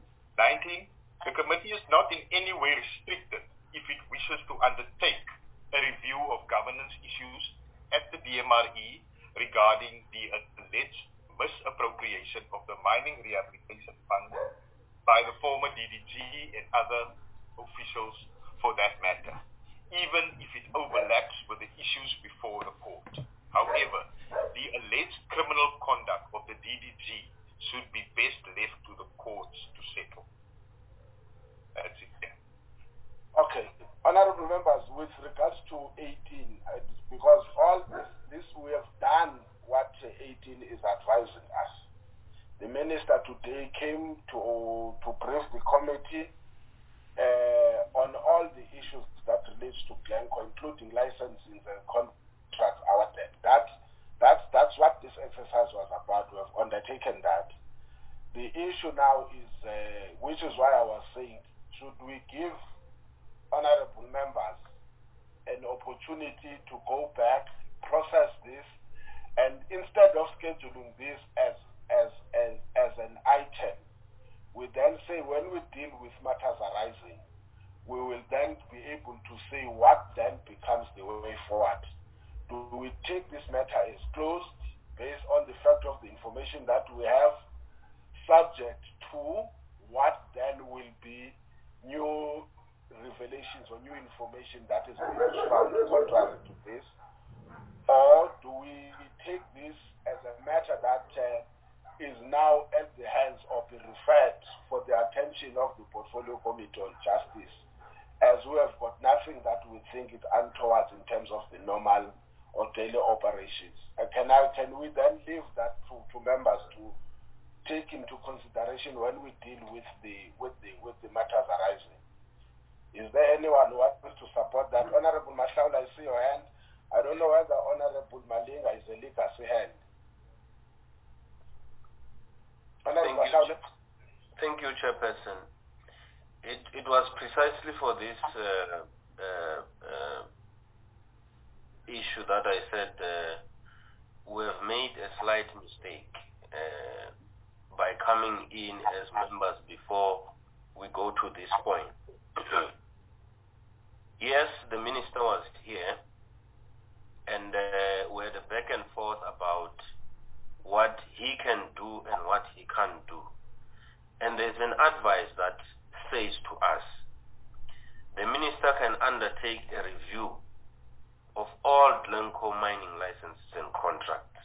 nineteen. The committee is not in any way restricted if it wishes to undertake a review of governance issues at the D M R E regarding the alleged misappropriation of the mining rehabilitation fund by the former D D G and other officials for that matter, even if it overlaps with the issues before the court. However, the alleged criminal conduct of the D D G should be best left to the courts to settle. That's it. Yeah. Okay. Honorable members, with regards to eighteen, uh, because all this, this we have done what uh, eighteen is advising us. The minister today came to to brief the committee uh, on all the issues that relates to Glencore, including licensing and contracts awarded. That, that's, that's what this exercise was about. We have undertaken that. The issue now is, uh, which is why I was saying, should we give honorable members an opportunity to go back, process this, and instead of scheduling this as as as, as an item, we then say when we deal with matters arising, we will then be able to say what then becomes the way forward. Do we take this matter as closed based on the fact of the information that we have, subject to what then will be new revelations or new information that is being found contrary to this? Or do we take this as a matter that uh, is now at the hands of the referred for the attention of the Portfolio Committee on Justice, as we have got nothing that we think is untoward in terms of the normal or daily operations? Uh, can, I, can we then leave that to, to members to take into consideration when we deal with the with the with the matters arising? Is there anyone who wants to support that? Honorable Mahlaula, I see your hand. I don't know whether Honorable Malinga is a legacy hand. Honorable Thank you, Thank you, Chairperson. It, it was precisely for this uh, uh, uh, issue that I said uh, we have made a slight mistake uh, by coming in as members before we go to this point. Yes, the minister was here, and uh, we had a back and forth about what he can do and what he can't do. And there's an advice that says to us, the minister can undertake a review of all Glencore mining licenses and contracts.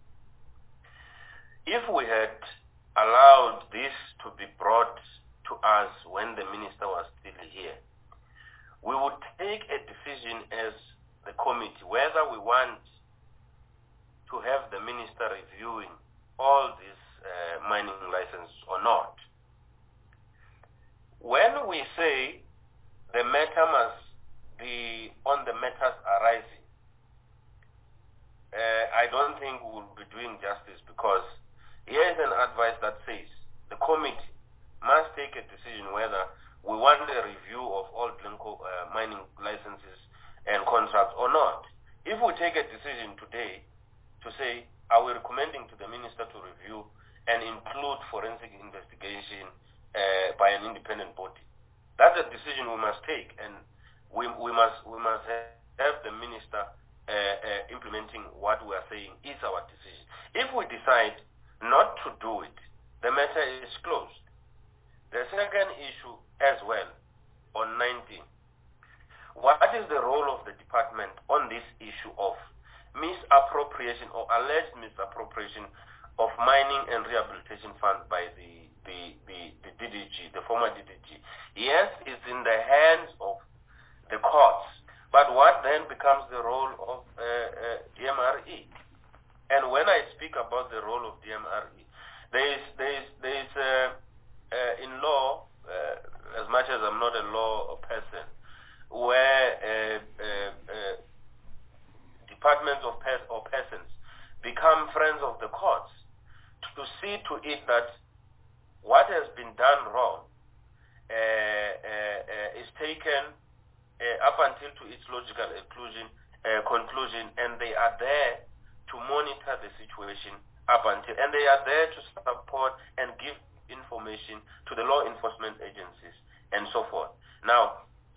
If we had allowed this to be brought to us when the minister was still here, we would take a decision as the committee whether we want to have the minister reviewing all these uh, mining licenses or not. When we say the matter must be on the matters arising, uh, I don't think we will be doing justice, because here is an advice that says the committee must take a decision whether we want a review of all Glencore uh, mining licenses and contracts or not. If we take a decision today to say, are we recommending to the minister to review and include forensic investigation uh, by an independent body, that's a decision we must take, and we, we must we must have the minister uh, uh, implementing what we are saying is our decision. If we decide not to do it, the matter is closed. The second issue as well, on nineteen, what is the role of the department on this issue of misappropriation or alleged misappropriation of mining and rehabilitation funds by the, the, the, the D D G, the former D D G? Yes, it's in the hands of the courts, but what then becomes the role of uh, uh, D M R E? And when I speak about the role of D M R E, there is, there is, there is uh, uh, in law, uh, as much as I'm not a law person, where uh, uh, uh, departments of pers or persons become friends of the courts to see to it that what has been done wrong uh, uh, uh, is taken uh, up until to its logical conclusion, uh, conclusion, and they are there to monitor the situation up until, and they are there to support and give information to the law enforcement agencies and so forth. Now,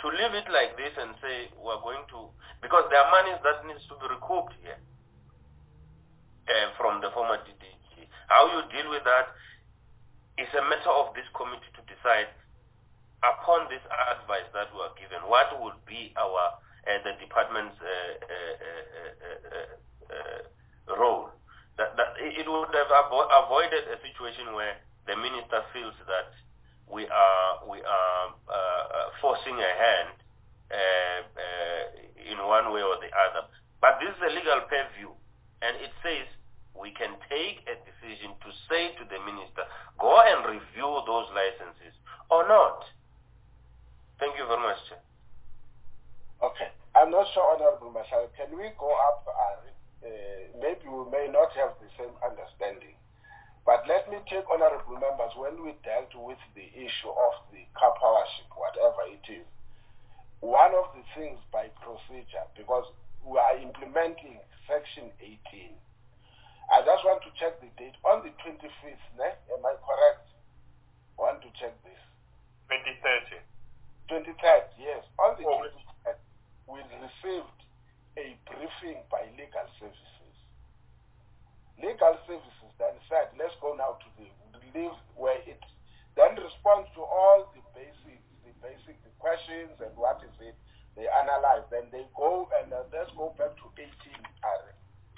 to leave it like this and say we're going to, because there are monies that needs to be recouped here uh, from the former D D G. How you deal with that is a matter of this committee to decide upon this advice that we are given, what would be our, uh, the department's uh, uh, uh, uh, uh, role. That, that it would have avo avoided a situation where the minister feels that we are we are uh, forcing a hand uh, uh, in one way or the other. But this is a legal purview, and it says we can take a decision to say to the minister, go and review those licenses or not. Thank you very much, Chair. Okay. I'm not sure, Honorable Mashal, can we go up? Uh, uh, maybe we may not have the same understanding. But let me take honorable members, when we dealt with the issue of the car powership, whatever it is, one of the things by procedure, because we are implementing Section eighteen, I just want to check the date. On the twenty-fifth, ne? Am I correct? I want to check this. twenty-third. twenty-third, yes. On the twenty-third, we received a briefing by legal services. Legal services then said, let's go now to the leave where it then responds to all the basic, the basic the questions and what is it, they analyze, then they go and uh, let's go back to eighteen. Ari.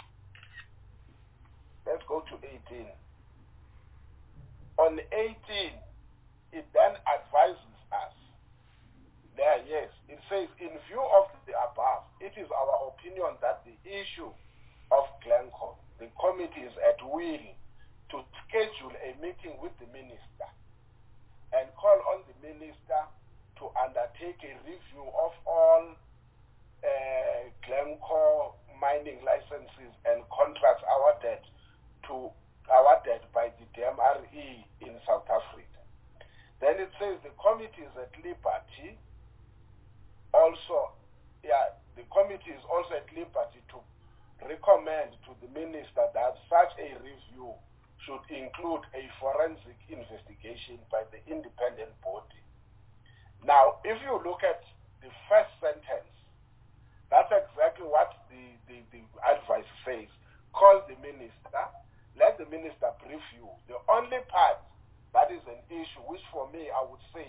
Let's go to eighteen. On eighteen, it then advises us. There, yes, it says, in view of the above, it is our opinion that the issue of Glencore, the committee is at will to schedule a meeting with the minister and call on the minister to undertake a review of all uh, Glencore mining licenses and contracts awarded to awarded by the D M R E in South Africa. Then it says the committee is at liberty. Also, yeah, the committee is also at liberty to recommend to the minister that such a review should include a forensic investigation by the independent body. Now, if you look at the first sentence, that's exactly what the, the, the advice says. Call the minister, let the minister brief you. The only part that is an issue, which for me I would say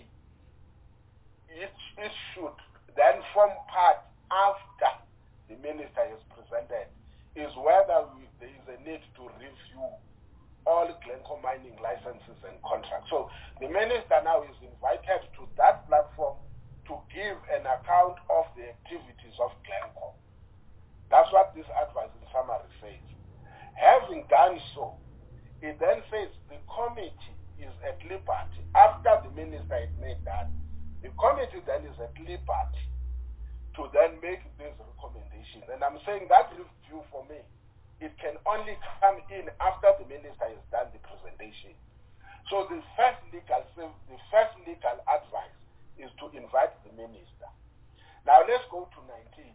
it, it should then form part after the minister has presented, is whether we, there is a need to review all Glencore mining licenses and contracts. So the minister now is invited to that platform to give an account of the activities of Glencore. That's what this advice in summary says. Having done so, it then says the committee is at liberty. After the minister had made that, the committee then is at liberty to then make these recommendations. And I'm saying that review for me, it can only come in after the minister has done the presentation. So the first legal, the first legal advice is to invite the minister. Now let's go to nineteen.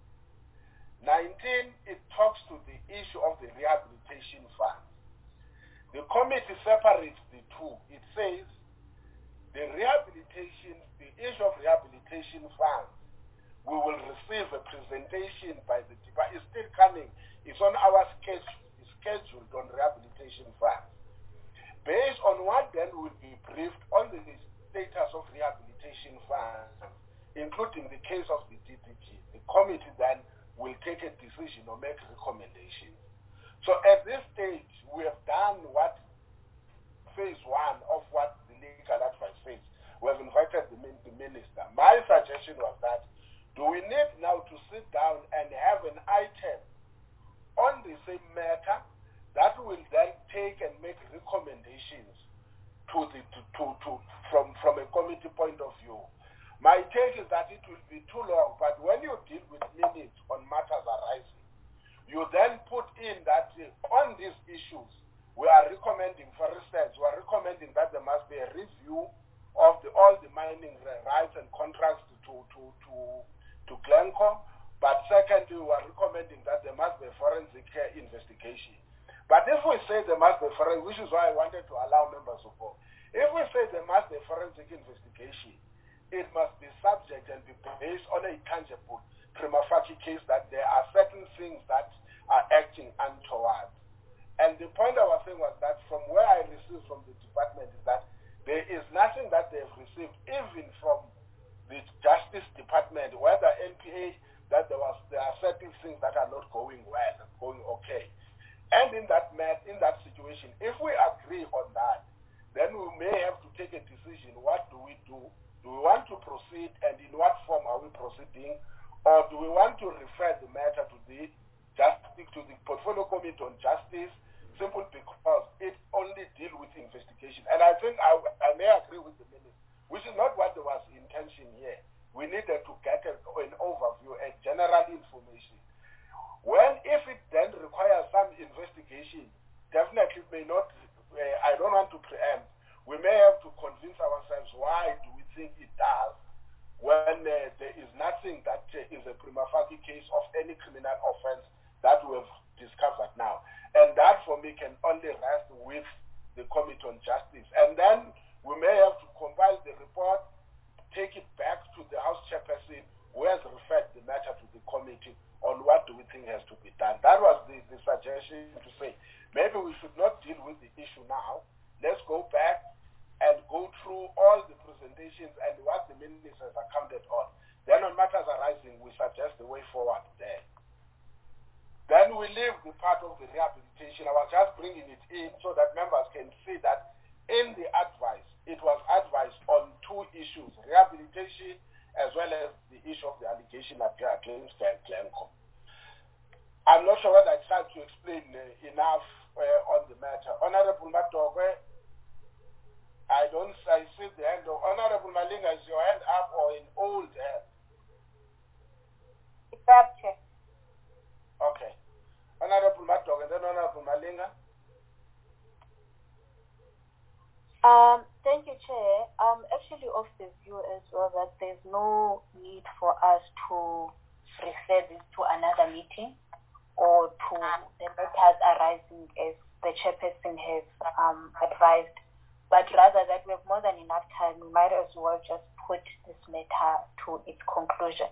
nineteen, it talks to the issue of the rehabilitation fund. The committee separates the two. It says the rehabilitation, the issue of rehabilitation funds, we will receive a presentation by the department. It's still coming. It's on our schedule. It's scheduled on rehabilitation funds. Based on what then will be briefed on the status of rehabilitation funds, including the case of the D D G, the committee then will take a decision or make recommendations. So at this stage, we have done what phase one of what the legal advice says. We have invited the, the minister. My suggestion was that, do we need now to sit down and have an item on the same matter that will then take and make recommendations to the to, to, to from, from a committee point of view? My take is that it will be too long, but when you deal with minutes on matters arising, you then put in that uh, on these issues, we are recommending, for instance, we are recommending that there must be a review of the, all the mining rights and contracts to, to, to, to Glencore, but secondly, we are recommending that there must be a forensic uh, investigation. But if we say there must be a forensic, which is why I wanted to allow members to vote, if we say there must be a forensic investigation, it must be subject and be well and going okay. And in that mat, in that situation, if we agree on that, then we may have to take a decision. What do we do? Do we want to proceed, and in what form are we proceeding? Or do we want to refer the matter to the justice, to the Portfolio Committee on Justice, simply because it only deals with investigation? And I think I, I may agree with the minister, which is not what there was intention here. We needed to get a, an overview, a general information. When, if it then requires some investigation, definitely may not, uh, I don't want to preempt, we may have to convince ourselves why do we think it does when uh, there is nothing that uh, is a prima facie case of any criminal offense that we have discovered now. And that for me can only rest with the Committee on Justice. And then we may have to compile the report, take it back to the House Chairperson, who has referred the matter to the committee on what do we think has to be done. That was the, the suggestion to say, maybe we should not deal with the issue now. Let's go back and go through all the presentations and what the ministers are counted on. Then on matters arising, we suggest the way forward there. Then we leave the part of the rehabilitation. I was just bringing it in so that members can see that in the advice, it was advised on two issues, rehabilitation as well as the issue of the allegation against Glencore. I'm not sure whether I tried to explain uh, enough uh, on the matter. Honorable Matogwe, I don't, I see the hand of Honorable Malinga. Is your hand up or in old hand? It's up, Chair. Okay. Honorable Matogwe and then Honorable Malinga. Um, thank you, Chair. Um, actually of the view as well that there's no need for us to refer this to another meeting or to the matters arising as the chairperson has um, advised, but rather that we have more than enough time. We might as well just put this matter to its conclusion.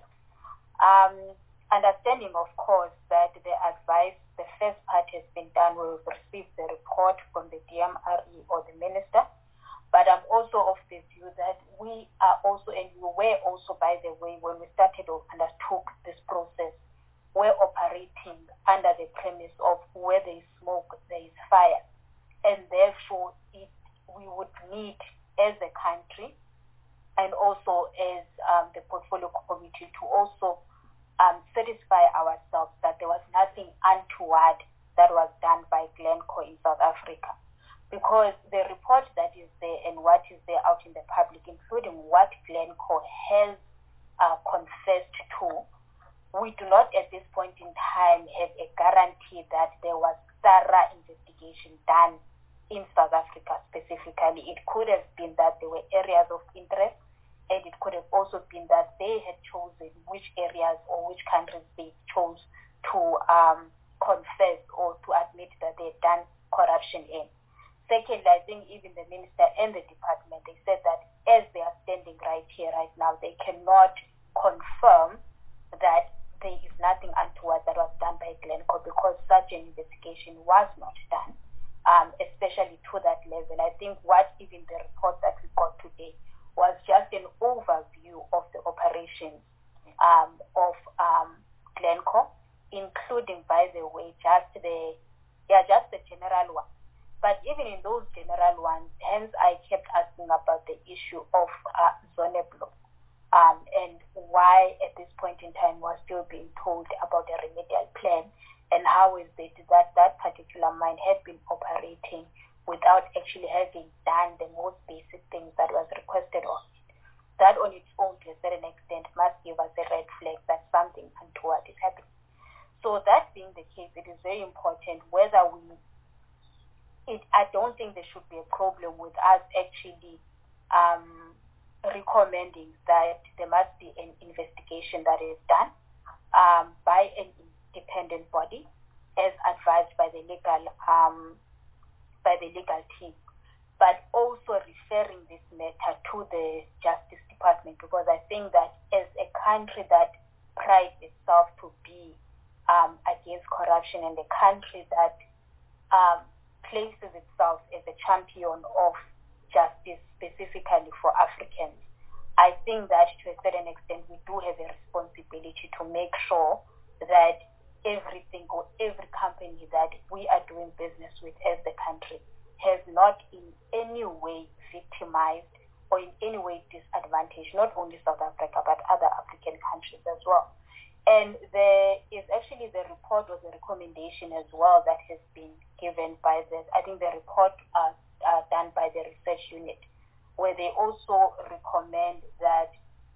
Um, understanding, of course, that the advice, the first part has been done. We've received the report from the D M R E or the minister. But I'm also of the view that we are also, and we were also, by the way, when we started or undertook this process, we're operating under the premise of where there is smoke, there is fire. And therefore, it, we would need, as a country, and also as um, the Portfolio Committee, to also um, satisfy ourselves that there was nothing untoward that was done by Glencore in South Africa. Because the report that is there and what is there out in the public, including what Glencore has uh, confessed to, we do not at this point in time have a guarantee that there was thorough investigation done in South Africa specifically. It could have been that there were areas of interest, and it could have also been that they had chosen which areas or which countries they chose to um, confess or to admit that they had done corruption in. Secondly, I think even the minister and the department, they said that as they are standing right here, right now, they cannot confirm that there is nothing untoward that was done by Glencore because such an investigation was not done, um, especially to that level. I think what even the report that we got today was just an overview of the operations um, of um, Glencore, including, by the way, just the, yeah, just the general one. But even in those general ones, hence I kept asking about the issue of uh, Zoneblo um, and why at this point in time we're still being told about a remedial plan and how is it that that particular mine had been operating without actually having done the most basic things that was requested of it. That on its own, to a certain extent, must give us a red flag that something untoward is happening. So that being the case, it is very important whether we It, I don't think there should be a problem with us actually um, recommending that there must be an investigation that is done um, by an independent body, as advised by the legal um, by the legal team, but also referring this matter to the Justice Department, because I think that as a country that prides itself to be um, against corruption and a country that um, places itself as a champion of justice specifically for Africans, I think that to a certain extent we do have a responsibility to make sure that everything or every company that we are doing business with as the country has not in any way victimized or in any way disadvantaged not only South Africa but other African countries as well. And there is actually the report or the recommendation as well that has been given by the, I think the report uh, uh, done by the research unit, where they also recommend that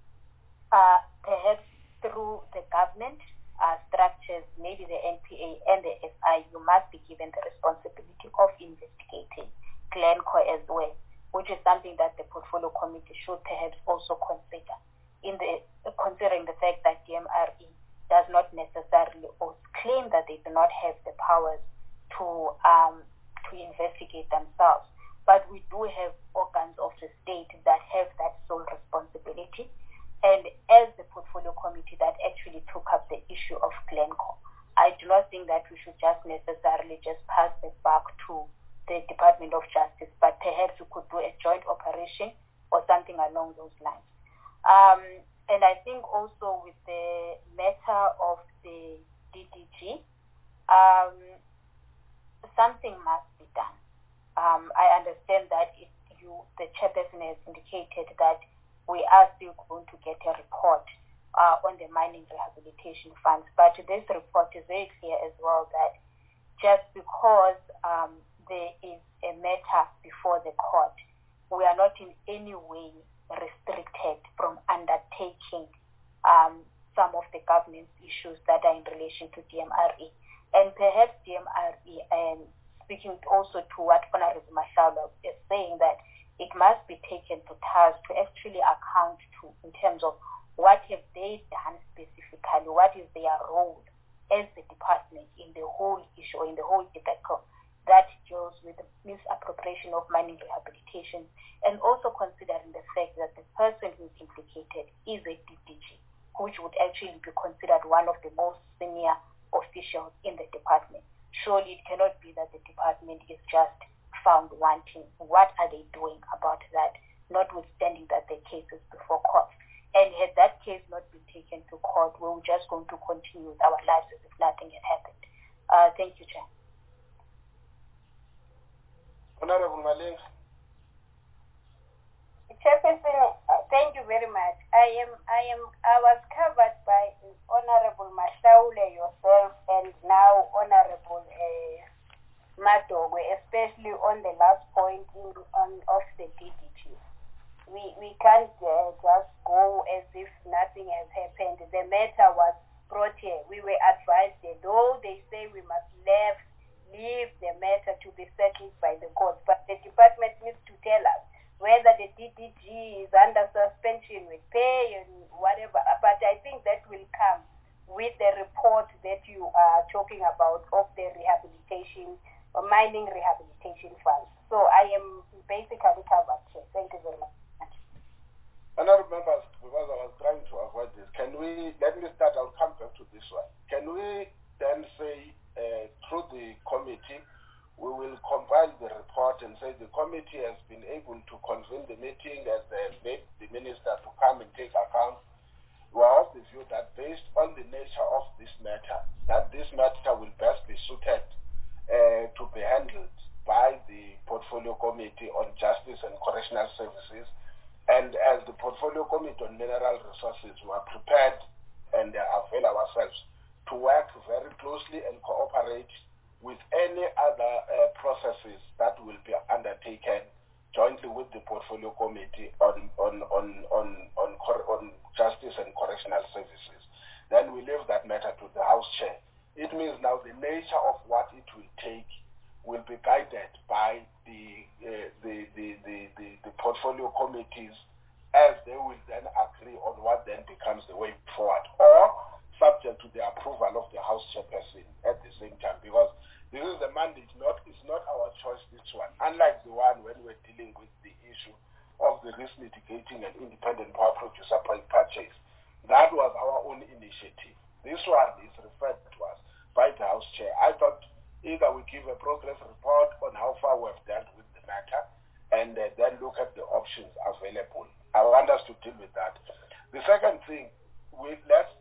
uh, perhaps through the government uh, structures, maybe the N P A and the S I, you must be given the responsibility of investigating Glencore as well, which is something that the portfolio committee should perhaps also consider, in the considering the fact that D M R E does not necessarily or claim that they do not have the powers to um, to investigate themselves. But we do have organs of the state that have that sole responsibility. And as the portfolio committee that actually took up the issue of Glencore, I do not think that we should just necessarily just pass it back to the Department of Justice, but perhaps we could do a joint operation or something along those lines. Um, and I think also with the matter of the D D G, um, something must be done. Um, I understand that it, you, the chairperson has indicated that we are still going to get a report uh, on the mining rehabilitation funds, but this report is very clear as well that just because um, there is a matter before the court, we are not in any way restricted from undertaking um, some of the governance issues that are in relation to D M R E. And perhaps D M R E, and speaking also to what Honorable Mashallah is saying, that it must be taken to task to actually account to in terms of what have they done specifically, what is their role as the department in the whole issue, in the whole debacle that deals with the misappropriation of mining rehabilitation, and also considering the fact that the person who is implicated is a D D G, which would actually be considered one of the most senior officials in the department. Surely it cannot be that the department is just found wanting. What are they doing about that, notwithstanding that the case is before court? And had that case not been taken to court, we were just going to continue with our lives as if nothing had happened. Uh, thank you, Chair. Honorable Maleng. Chairperson, uh, thank you very much. I am, I am, I was covered by Honorable Mashaule, yourself, and now Honorable uh, Madogwe, especially on the last point in, on of the D D G. We we can't uh, just go as if nothing has happened. The matter was brought here. We were advised that though they say we must leave leave the matter to be settled by the court, but the department needs to tell us whether the D D G is under suspension with pay and whatever. But I think that will come with the report that you are talking about of the rehabilitation or mining rehabilitation funds. So I am basically covered. Thank you very much. Honorable members, because I was trying to avoid this, can we, let me start, I'll come back to this one. Can we then say uh, through the committee, we will compile the report and say the committee has been able to convene the meeting as they made the minister to come and take account. We are of the view that based on the nature of this matter, that this matter will best be suited uh, to be handled by the Portfolio Committee on Justice and Correctional Services. And as the Portfolio Committee on Mineral Resources, we are prepared and uh, avail ourselves to work very closely and cooperate with any other uh, processes that will be undertaken jointly with the Portfolio Committee on on on on on, on Justice and Correctional Services. Then we leave that matter to the House Chair. It means now the nature of what it will take will be guided by the, uh, the, the, the, the, the portfolio committees, as they will then agree on what then becomes the way forward, or subject to the approval of the House Chairperson at the same time, because this is the mandate, not, it's not our choice, this one. Unlike the one when we're dealing with the issue of the risk mitigating and independent power producer purchase, that was our own initiative. This one is referred to us by the House Chair. I thought either we give a progress report on how far we've dealt with the matter and uh, then look at the options available. I want us to deal with that. The second thing, we, let's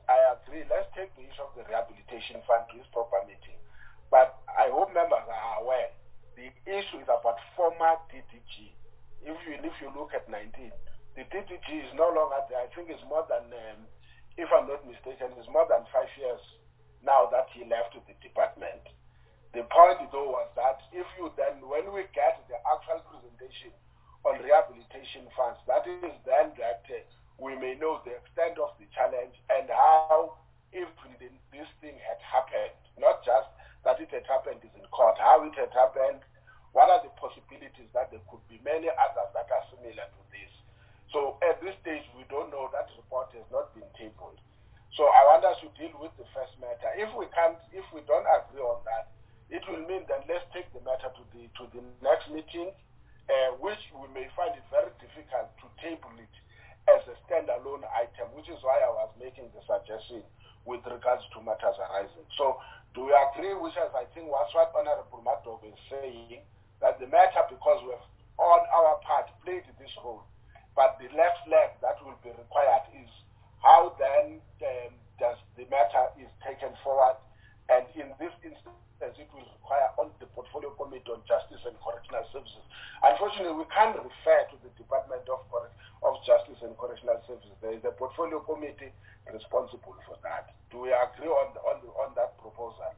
I agree. Let's take the issue of the rehabilitation fund to its proper meeting. But I hope members are aware the issue is about former D D G. If you if you look at nineteen, the D D G is no longer there. I think it's more than, um, if I'm not mistaken, it's more than five years now that he left the department. The point though was that if you then, when we get the actual presentation on rehabilitation funds, that is then that uh, we may know the extent of the challenge and how, if the, this thing had happened, not just that it had happened is in court, how it had happened, what are the possibilities that there could be many others that are similar to this. So at this stage, we don't know. That report has not been tabled. So I want us to deal with the first matter. If we can't, if we don't agree on that, it will mean that let's take the matter to the to the next meeting, uh, which we may find it very difficult to table it as a standalone item, which is why I was making the suggestion with regards to matters arising. So do we agree, which is, I think, was what Honorable Madov is saying, that the matter, because we have on our part played this role, but the left leg that will be required is how then um, does the matter is taken forward, and in this instance it will require on the Portfolio Committee on Justice and Correctional Services. Unfortunately, we can't refer to the Department of, of Justice and Correctional Services. There is a Portfolio Committee responsible for that. Do we agree on the, on, the, on that proposal?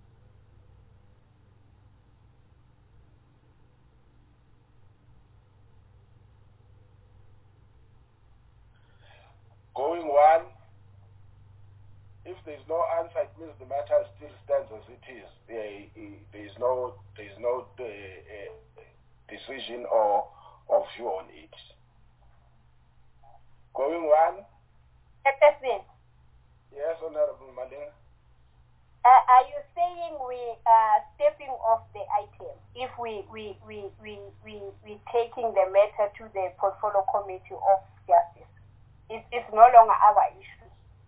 Going one, if there is no answer, it means the matter still stands as it is. There, there is no, there is no uh, uh, decision or, or view on it. Going one. Chairperson. Yes, Honorable Maling. Uh, are you saying we are stepping off the item if we we we we we we taking the matter to the Portfolio Committee of Justice? It, it's no longer our issue.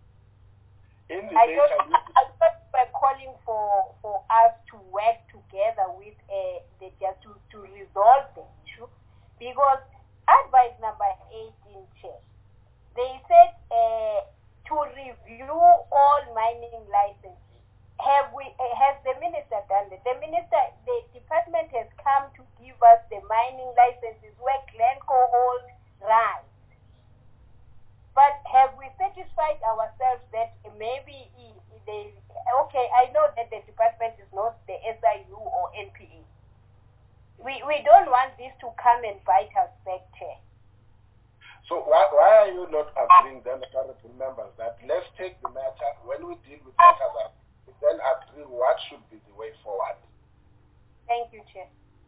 In the I data, thought, I thought we're calling for, for us to work together with uh, the just to, to resolve the issue, because advice number eighteen, Chair, they said uh, to review all mining licenses. Have we? Uh, has the minister done that? The minister, the department has come to give us the mining licenses where Glencore holds rights. But have we satisfied ourselves that maybe they, okay, I know that the department is not the S I U or N P A. We we don't want this to come and bite us back, Chair. So why, why are you not agreeing then, honorable members, that let's take the matter, when we deal with matters, we then agree what should be the way forward? Thank you, Chair.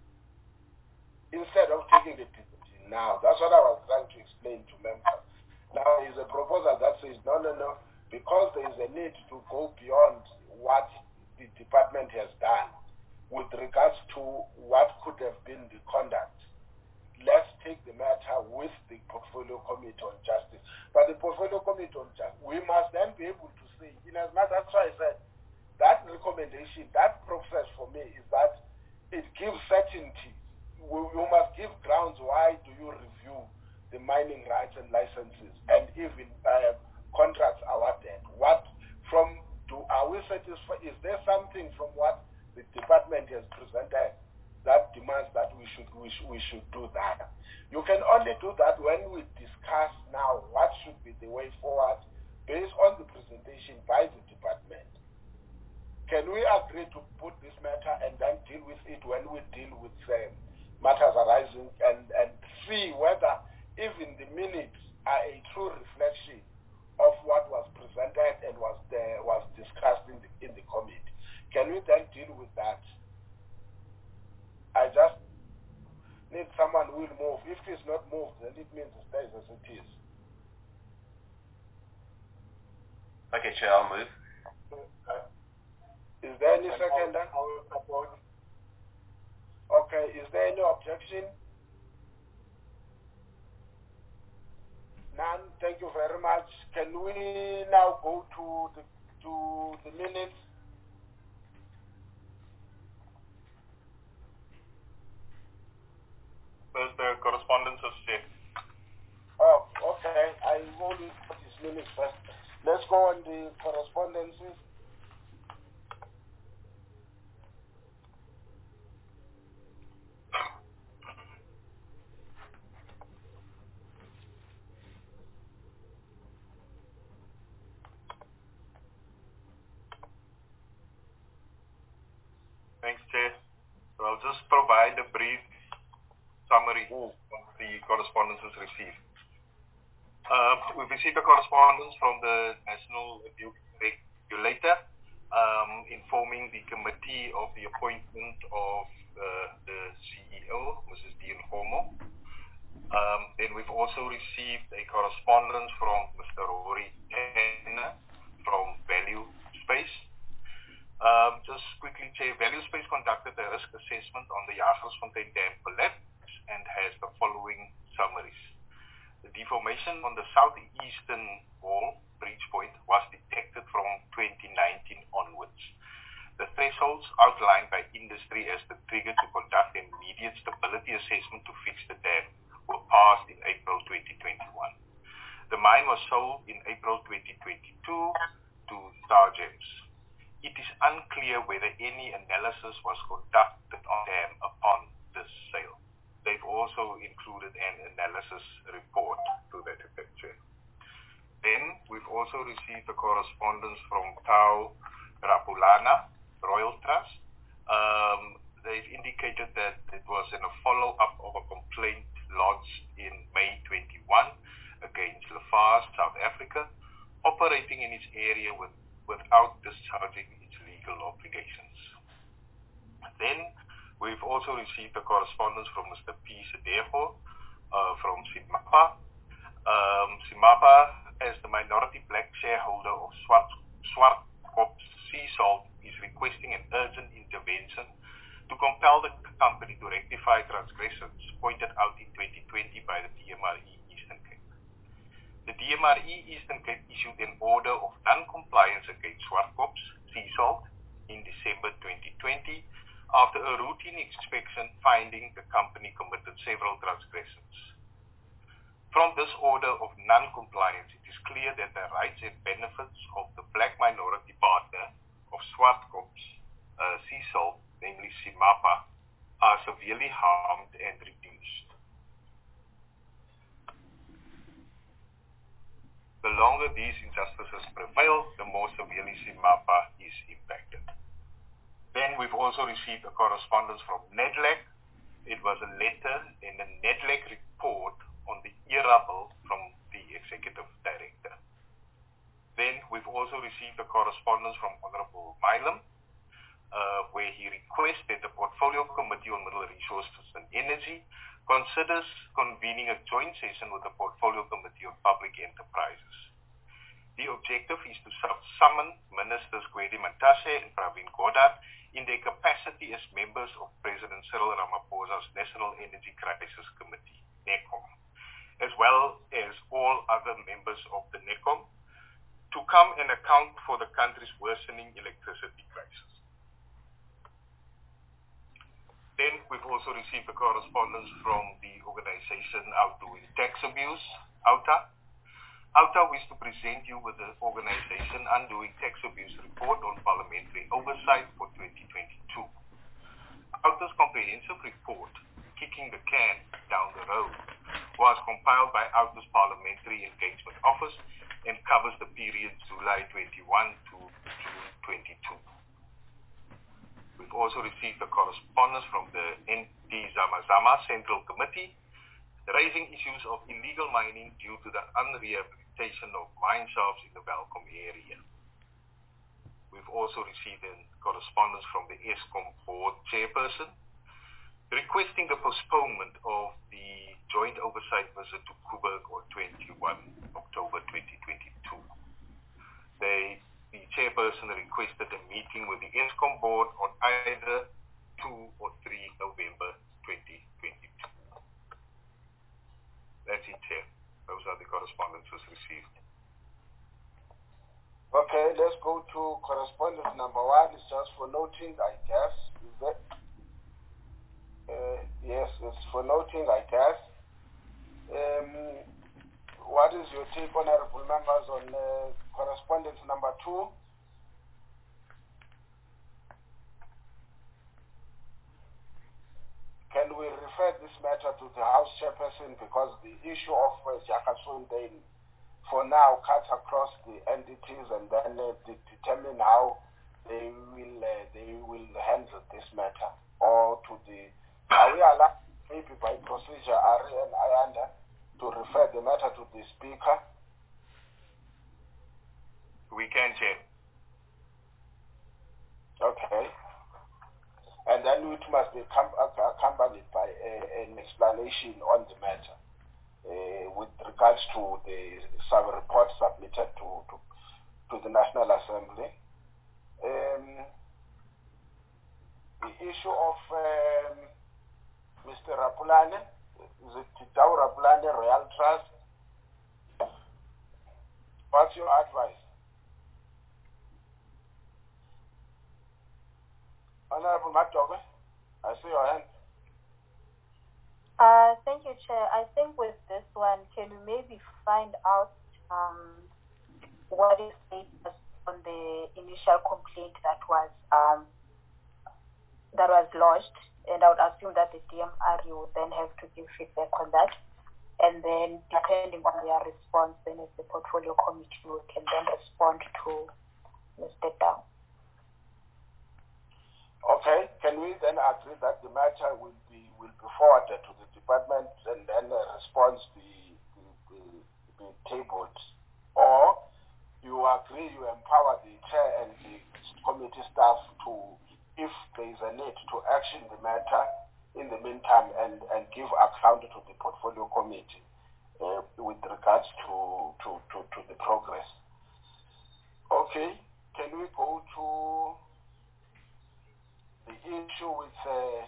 Instead of taking the decision now, that's what I was trying to explain to members. Now there is a proposal that says, no, no, no, because there is a need to go beyond what the department has done with regards to what could have been the conduct. Let's take the matter with the Portfolio Committee on Justice. But the Portfolio Committee on Justice, we must then be able to say, in as much, that's why I said, that recommendation, that process for me is that it gives certainty. You must give grounds why do you review the mining rights and licenses and even uh, contracts awarded. What from, do, are we satisfied? Is there something from what the department has presented that demands that we should, we should we should do that? You can only do that when we discuss now what should be the way forward based on the presentation by the department. Can we agree to put this matter and then deal with it when we deal with uh, matters arising and, and see whether even the minutes are a true reflection of what was presented and was there, was discussed in the, in the committee? Can we then deal with that? I just need someone who will move. If it's not moved, then it means it stays as it is. Okay, Chair, I'll move. Uh, is there any second? Okay, is there any objection? None. Thank you very much. Can we now go to the to the minutes? There's the correspondences check. Oh, okay. I will put his minutes first. Let's go on on the correspondences? Thanks, Chair. So I'll just provide a brief summary of the correspondences received. Uh, we've received a correspondence from the National Regulator um, informing the committee of the appointment of uh, the C E O, Missus Dean Homo. Um, then we've also received a correspondence from Mister Rory Tanner from Value Space. Um, just quickly, Chair, Value Space conducted a risk assessment on the Jagersfontein Dam collapse and has the following summaries. The deformation on the southeastern wall breach point was detected from twenty nineteen onwards. The thresholds outlined by industry as the trigger to conduct an immediate stability assessment to fix the dam were passed in April twenty twenty-one. The mine was sold in April twenty twenty-two to Stargems. It is unclear whether any analysis was conducted on dam upon this sale. They've also included an analysis report to that effect. Then we've also received a correspondence from Tau Rapulana Royal Trust. Um, they've indicated that it was in a follow-up of a complaint lodged in May twenty-one against Lafarge, South Africa, operating in its area with, without discharging its legal obligations. Then we've also received a correspondence from Mister P. Sedejo uh, from Simapa. Um, Simapa, as the minority black shareholder of Swart, Swartkop Sea Salt, is requesting an urgent intervention to compel the company to rectify transgressions pointed out in twenty twenty by the D M R E Eastern Cape. The D M R E Eastern Cape issued an order of non-compliance against Swartkop Sea Salt in December twenty twenty, after a routine inspection finding the company committed several transgressions. From this order of non-compliance, it is clear that the rights and benefits of the black minority partner of Swartkop's uh, Sea Salt, namely Simapa, are severely harmed and reduced. The longer these injustices prevail, the more severely Simapa is impacted. Then we've also received a correspondence from NEDLAC. It was a letter in the NEDLAC report on the E-rubble from the Executive Director. Then we've also received a correspondence from Honorable Milam, uh, where he requests that the Portfolio Committee on Mineral Resources and Energy considers convening a joint session with the Portfolio Committee on Public Enterprises. The objective is to summon Ministers Gwede Mantashe and Pravin Gordhan in their capacity as members of President Cyril Ramaphosa's National Energy Crisis Committee, NECOM, as well as all other members of the NECOM, to come and account for the country's worsening electricity crisis. Then we've also received a correspondence from the organization Outdoing Tax Abuse, OUTA. OUTA wishes to present you with the organization Undoing Tax Abuse report on parliamentary oversight for twenty twenty-two. OUTA's comprehensive report, Kicking the Can Down the Road, was compiled by OUTA's Parliamentary Engagement Office and covers the period July twenty-one to June twenty-two. We've also received a correspondence from the N T Zamazama Central Committee, raising issues of illegal mining due to the unrehabilitation of mine shafts in the Welkom area. We've also received a correspondence from the ESCOM board chairperson, requesting the postponement of the joint oversight visit to Koeberg on twenty-first October twenty twenty-two. They, the chairperson requested a meeting with the ESCOM board on either two or three November twenty twenty-two. That's it, Chair. Those are the correspondences received. Okay, let's go to correspondence number one. It's just for noting, I guess. Is that? Uh, yes, it's for noting, I guess. Um, what is your take, honorable members, on uh, correspondence number two? Can we refer this matter to the House Chairperson, because the issue of uh, Jakasunde for now cuts across the entities, and then uh, de determine how they will uh, they will handle this matter, or to the are we allowed maybe by procedure Ari and Ayanda to refer the matter to the Speaker? We can, Chair. Okay. And then it must be accompanied by a, an explanation on the matter uh, with regards to the sub-report submitted to, to, to the National Assembly. Um, the issue of um, Mister Rapulane, is it Titau Rapulane Royal Trust? What's your advice? Honorable Matobe, I see your hand. Uh, thank you, Chair. I think with this one, can we maybe find out um, what is status on the initial complaint that was um, that was lodged, and I would assume that the D M R will then have to give feedback on that, and then depending on their response, then as the portfolio committee we can then respond to Mister Dow. Okay, can we then agree that the matter will be will be forwarded to the department and then a response be, be, be, be tabled? Or you agree, you empower the chair and the committee staff to, if there is a need, to action the matter in the meantime and, and give account to the portfolio committee uh, with regards to, to, to, to the progress? Okay, can we go to the issue with uh,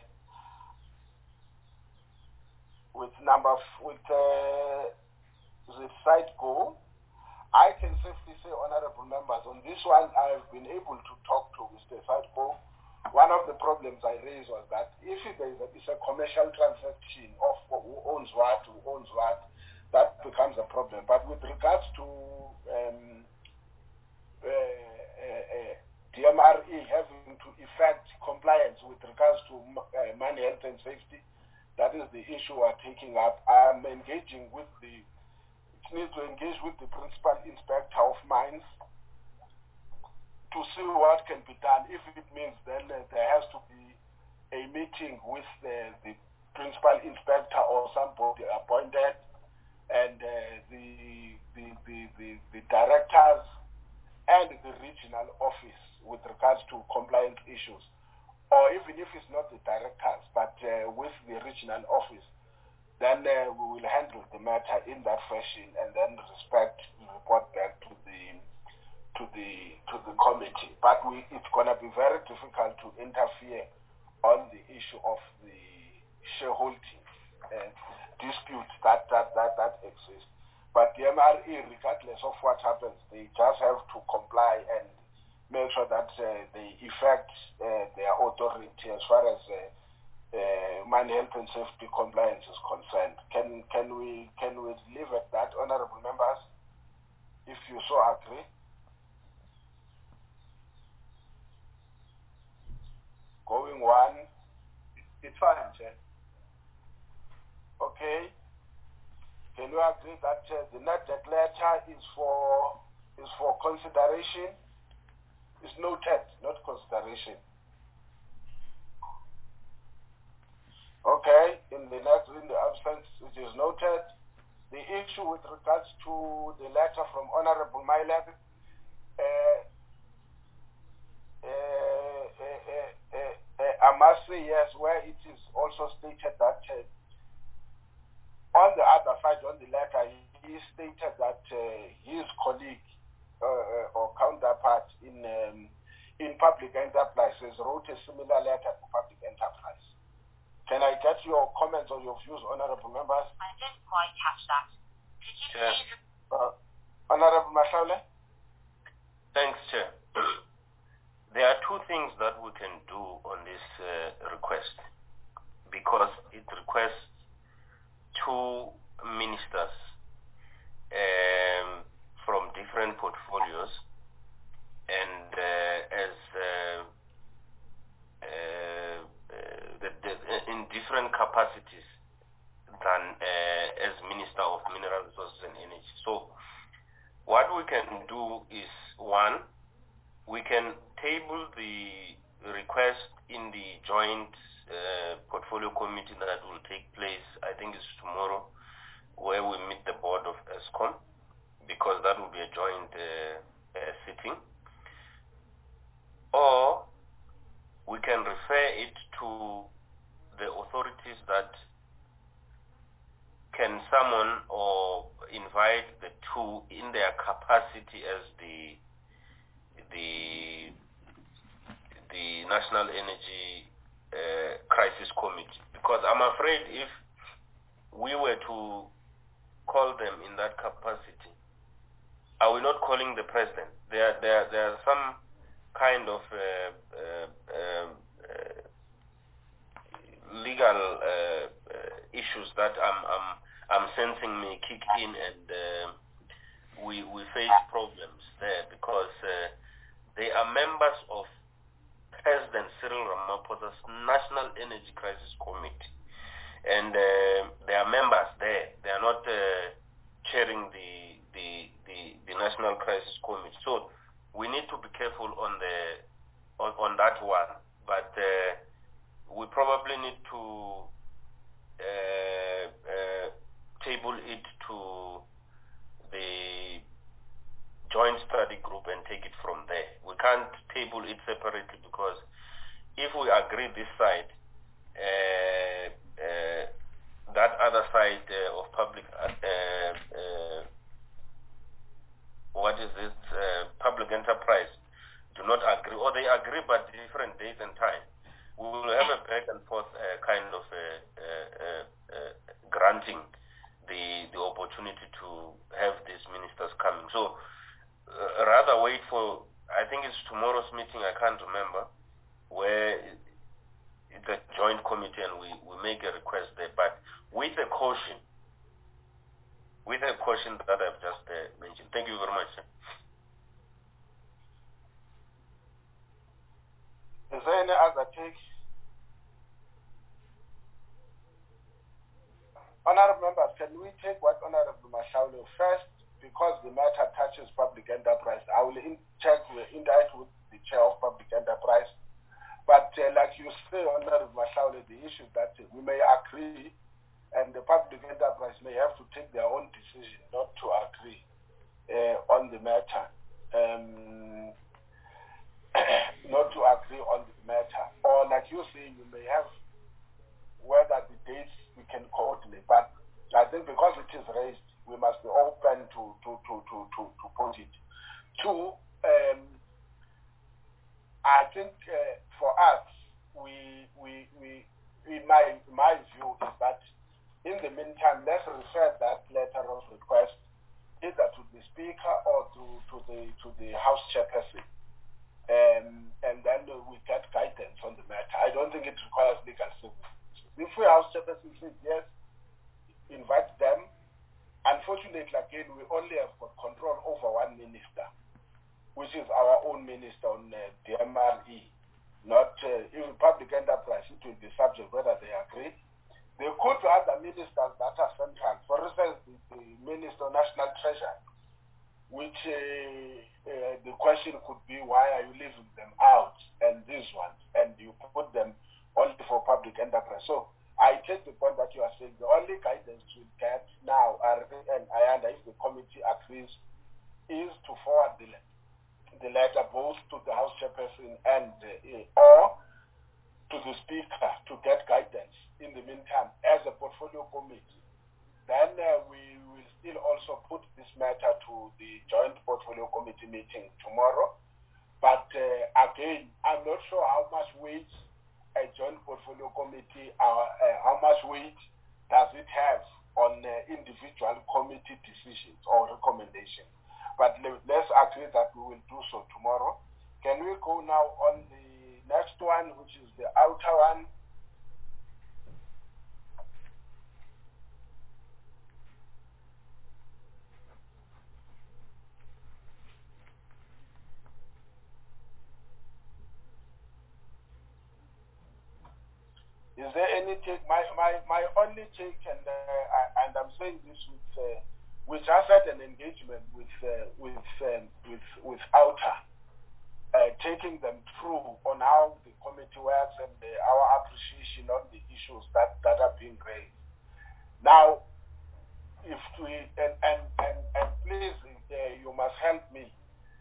with number f with uh, the site goal? I can safely say, honorable members, on this one I've been able to talk to Mister Sadko. One of the problems I raised was that if there is a, it's a commercial transaction of who owns what, who owns what, that becomes a problem. But with regards to um, uh, uh, uh, D M R E having to effect compliance with regards to uh, money, health and safety, that is the issue we're taking up. I'm engaging with the, it needs to engage with the principal inspector of mines to see what can be done. If it means then uh, there has to be a meeting with the, the principal inspector or somebody appointed, and uh, the, the, the, the, the directors and the regional office with regards to compliance issues, or even if it's not the directors, but uh, with the regional office, then uh, we will handle the matter in that fashion and then respect report back to the to the to the committee. But we, it's going to be very difficult to interfere on the issue of the shareholding uh, disputes that that that that exists. But the M R E, regardless of what happens, they just have to comply and make sure that uh, they effect uh, their authority as far as uh, uh, money, health and safety compliance is concerned. Can can we can we leave at that, honorable members, if you so agree? Going one. It's fine, Chair. Okay. Can you agree that uh, the net debt letter is for is for consideration? Is noted, not consideration. Okay. In the next, in the absence, it is noted. The issue with regards to the letter from Honorable Mylan, uh, uh, uh, uh, uh, uh, I must say yes, where it is also stated that. Uh, On the other side, on the letter, he stated that uh, his colleague uh, or counterpart in um, in public enterprises wrote a similar letter to public enterprise. Can I get your comments or your views, honorable members? I didn't quite catch that. Could you Chair. please... Uh, honorable Mashaule? Thanks, Chair. There are two things that we can do on this uh, request, because it requests two ministers different capacities than uh, as Minister of Mineral Resources and Energy. So what we can do is, one, we can table the request in the joint uh, portfolio committee that will take place, I think it's tomorrow, where we meet the board of ESCOM, because that will be a joint uh, uh, sitting. Or we can refer it to the authorities that can summon or invite the two in their capacity as the the the National Energy uh, Crisis Committee. Because I'm afraid if we were to call them in that capacity, are we not calling the president? There, there, there are some kind of uh, uh, uh, uh, legal uh, uh, issues that I'm, I'm, I'm sensing may kick in, and uh, we, we face problems there, because uh, they are members of President Cyril Ramaphosa's National Energy Crisis Committee, and uh, they are members there. They are not uh, chairing the, the the the National Crisis Committee. So we need to be careful on the on, on that one. But uh, we probably need to uh, uh, table it to the joint study group and take it from there. We can't table it separately, because if we agree this side, uh, uh, that other side uh, of public, uh, uh, what is it, uh, public enterprise, do not agree, or they agree but different days and time. We will have a back and forth uh, kind of uh, uh, uh, uh, granting the the opportunity to have these ministers coming. So uh, rather wait for, I think it's tomorrow's meeting, I can't remember, where it's a joint committee and we, we make a request there, but with a caution, with a caution that I've just uh, mentioned. Thank you very much, sir. Is there any other take? Honorable members, can we take what Honorable Mashaule first, because the matter touches public enterprise? I will in check with interact with the chair of public enterprise. But uh, like you say, Honorable Mashaule, the issue that uh, we may agree, and the public enterprise may have to take their own decision not to agree uh, on the matter. Um, not to agree on the matter. Or like you say, you may have whether the dates we can coordinate. But I think because it is raised, we must be open to to to to to, to put it. Two, um, I think uh, for us, we we we in my my view is that in the meantime, let's refer that letter of request either to the speaker or to to the to the House chairperson. Um, and then uh, we get guidance on the matter. I don't think it requires legal services. If we House chairperson says yes, invite them. Unfortunately, again, we only have got control over one minister, which is our own minister on uh, the M R E. Not uh, even public enterprise, it will be subject whether they agree. There could be other ministers that are central. For instance, the, the Minister of National Treasury, which uh, uh, the question could be, why are you leaving them out, and these ones, and you put them only for public enterprise. So I take the point that you are saying the only guidance we get now, are, and I understand if the committee agrees, is to forward the, the letter both to the House chairperson and uh, or to the speaker to get guidance in the meantime as a portfolio committee. Then uh, we will still also put this matter to the joint portfolio committee meeting tomorrow. But uh, again, I'm not sure how much weight a joint portfolio committee, uh, uh, how much weight does it have on uh, individual committee decisions or recommendations. But let's agree that we will do so tomorrow. Can we go now on the next one, which is the outer one? Is there any take? My my my only take, and uh, and I'm saying this with uh, with just had an engagement with uh, with um, with with Outer, uh, taking them through on how the committee works and uh, our appreciation on the issues that that are being raised. Now, if we and and and, and please, uh, you must help me.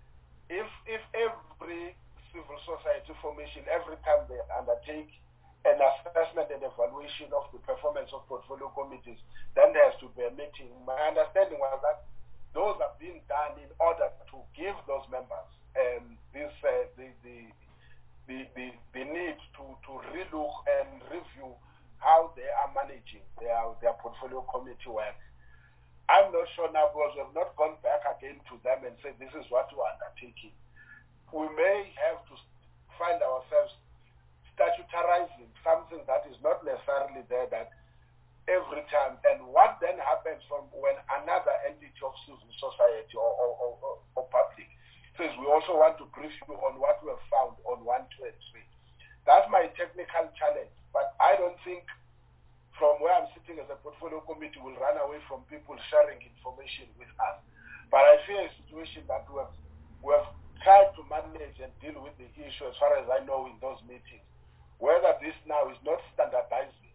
If if every civil society formation, every time they undertake an assessment and evaluation of the performance of portfolio committees, then there has to be a meeting. My understanding was that those are being done in order to give those members um, this uh, the, the the the the need to to relook and review how they are managing their their portfolio committee work. I'm not sure now because we have not gone back again to them and said this is what we're undertaking. We may have to find ourselves statutarizing something that is not necessarily there that every time. And what then happens from when another entity of civil society or, or, or, or public says we also want to brief you on what we have found on one, two, and three. That's my technical challenge. But I don't think from where I'm sitting as a portfolio committee will run away from people sharing information with us. But I fear a situation that we have, we have tried to manage and deal with the issue as far as I know in those meetings. Whether this now is not standardizing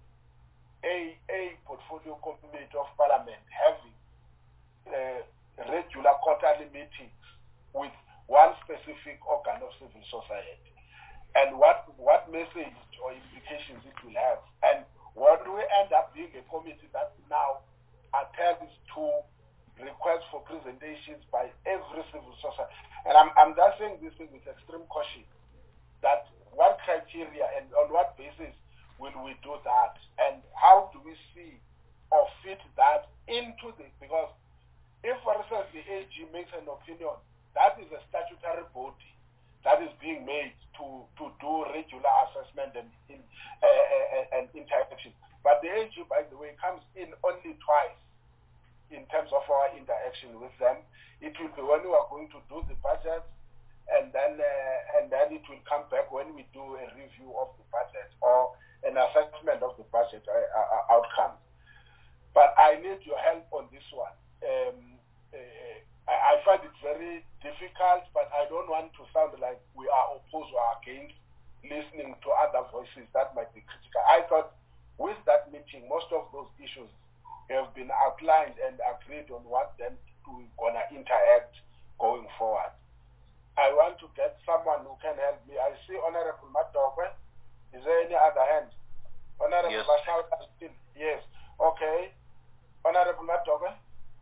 a, a portfolio committee of parliament having uh, regular quarterly meetings with one specific organ of civil society, and what, what message or implications it will have. And what do we end up being a committee that now attends to requests for presentations by every civil society? And I'm, I'm just saying this thing with extreme caution, that what criteria and on what basis will we do that, and how do we see or fit that into the, because if, for instance, the A G makes an opinion, that is a statutory body that is being made to, to do regular assessment and, in, uh, uh, and interaction. But the A G, by the way, comes in only twice in terms of our interaction with them. It will be when we are going to do the budget, and then uh, and then it will come back when we do a review of the budget or an assessment of the budget uh, uh, outcome. But I need your help on this one. Um, uh, I, I find it very difficult, but I don't want to sound like we are opposed or against listening to other voices that might be critical. I thought with that meeting, most of those issues have been outlined and agreed on what then we're going to interact going forward. I want to get someone who can help me. I see Honorable Matokwe. Is there any other hand? Honorable yes. Mashau, yes. Okay. Honorable Matokwe.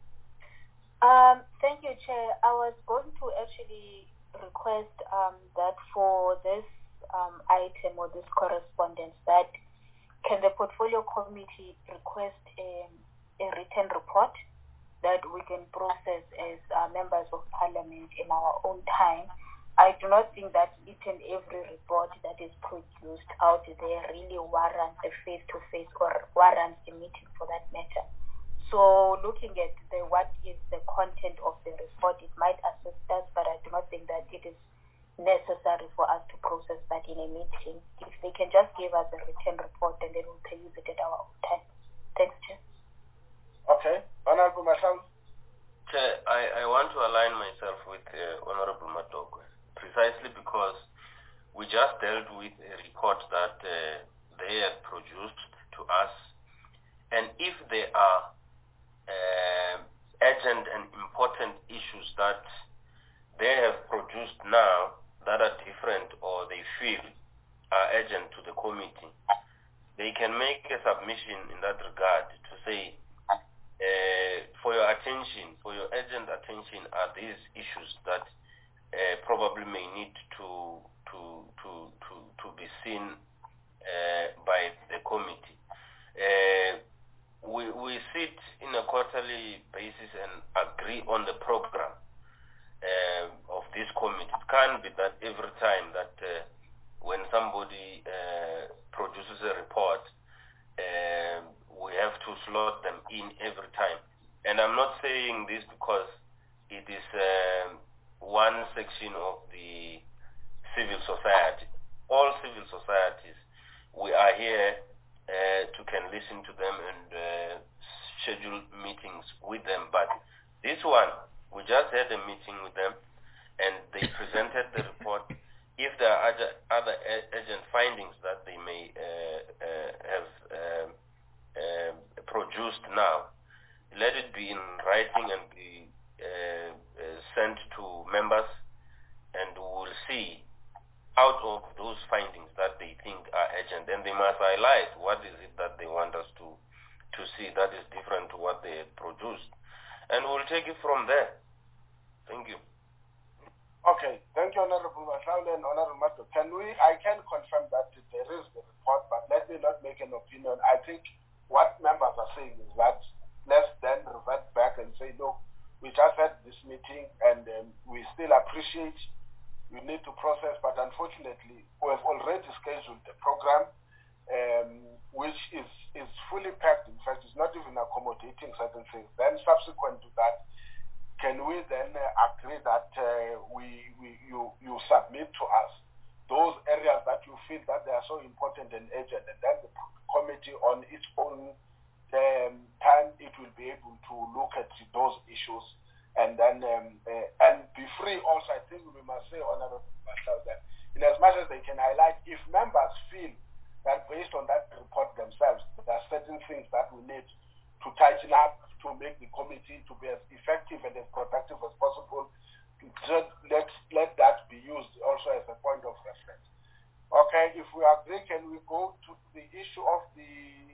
Um, thank you, Chair. I was going to actually request um, that for this um, item or this correspondence, that can the portfolio committee request a, a written report that we can process as uh, members of parliament in our own time. I do not think that each and every report that is produced out there really warrants a face-to-face or warrants a meeting for that matter. So looking at the what is the content of the report, it might assist us, but I do not think that it is necessary for us to process that in a meeting. If they can just give us a written report, and then we'll use it at our own time. Thanks, Chair. Okay. Honorable Mashau. Chair, I, I want to align myself with uh, Honorable Matokwe, precisely because we just dealt with a report that uh, they have produced to us, and if there are uh, urgent and important issues that they have produced now that are different or they feel are urgent to the committee, they can make a submission in that regard to say, Uh, for your attention, for your urgent attention, are these issues that uh, probably may need to to to to, to be seen uh, by the committee. Uh, we we sit in a quarterly basis and agree on the program uh, of this committee. It can't be that every time that uh, when somebody uh, produces a report, uh, we have to slot them in every time. And I'm not saying this because it is um, one section of the civil society. All civil societies, we are here can listen to them and uh, schedule meetings with them. But this one, we just had a meeting with them, and they presented the report. If there are other, other urgent findings that they may uh, uh, have uh, uh, produced now, let it be in writing and be uh, uh, sent to members, and we will see out of those findings that they think are urgent, and they must highlight what is it that they want us to to see that is different to what they have produced, and we'll take it from there. Thank you. Okay, thank you, Honorable Mahlaule and Honorable Mato. Can we, I can confirm that there is the report, but let me not make an opinion. I think what members are saying is that let's then revert back and say, look, we just had this meeting and um, we still appreciate you need to process, but unfortunately, we have already scheduled the program, um, which is, is fully packed. In fact, it's not even accommodating certain things. Then subsequent to that, can we then uh, agree that uh, we, we you, you submit to us those areas that you feel that they are so important and urgent, and then the committee on its own um, time, it will be able to look at those issues, and then um, uh, and be free also. I think we must say, Honorable Mahlaule, that in as much as they can highlight, if members feel that based on that report themselves, there are certain things that we need to tighten up to make the committee to be as effective and as productive as possible, just let, let that be used also as a point of reference. Okay, if we agree, can we go to the issue of the,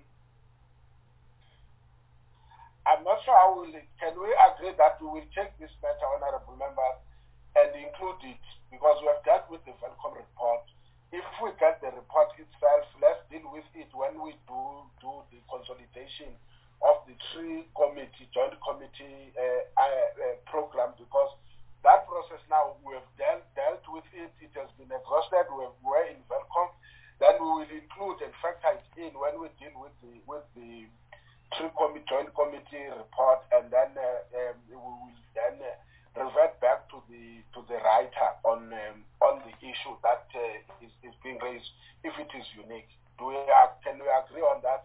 I'm not sure how we'll, can we agree that we will take this matter, honorable members, and include it, because we have dealt with the Welcome report. If we get the report itself, let's deal with it when we do, do the consolidation of the three committee, joint committee uh, uh, program, because that process now, we have dealt, dealt with it, it has been exhausted, we have, we're in Welcome, then we will include and factor it in when we deal with the with the three committee, joint committee report, and then uh, um, we will then uh, revert back to the to the writer on um, on the issue that uh, is, is being raised, if it is unique. Do we uh, can we agree on that?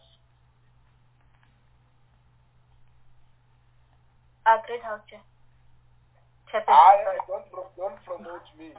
Agreed, House Chair. I, I don't don't promote me.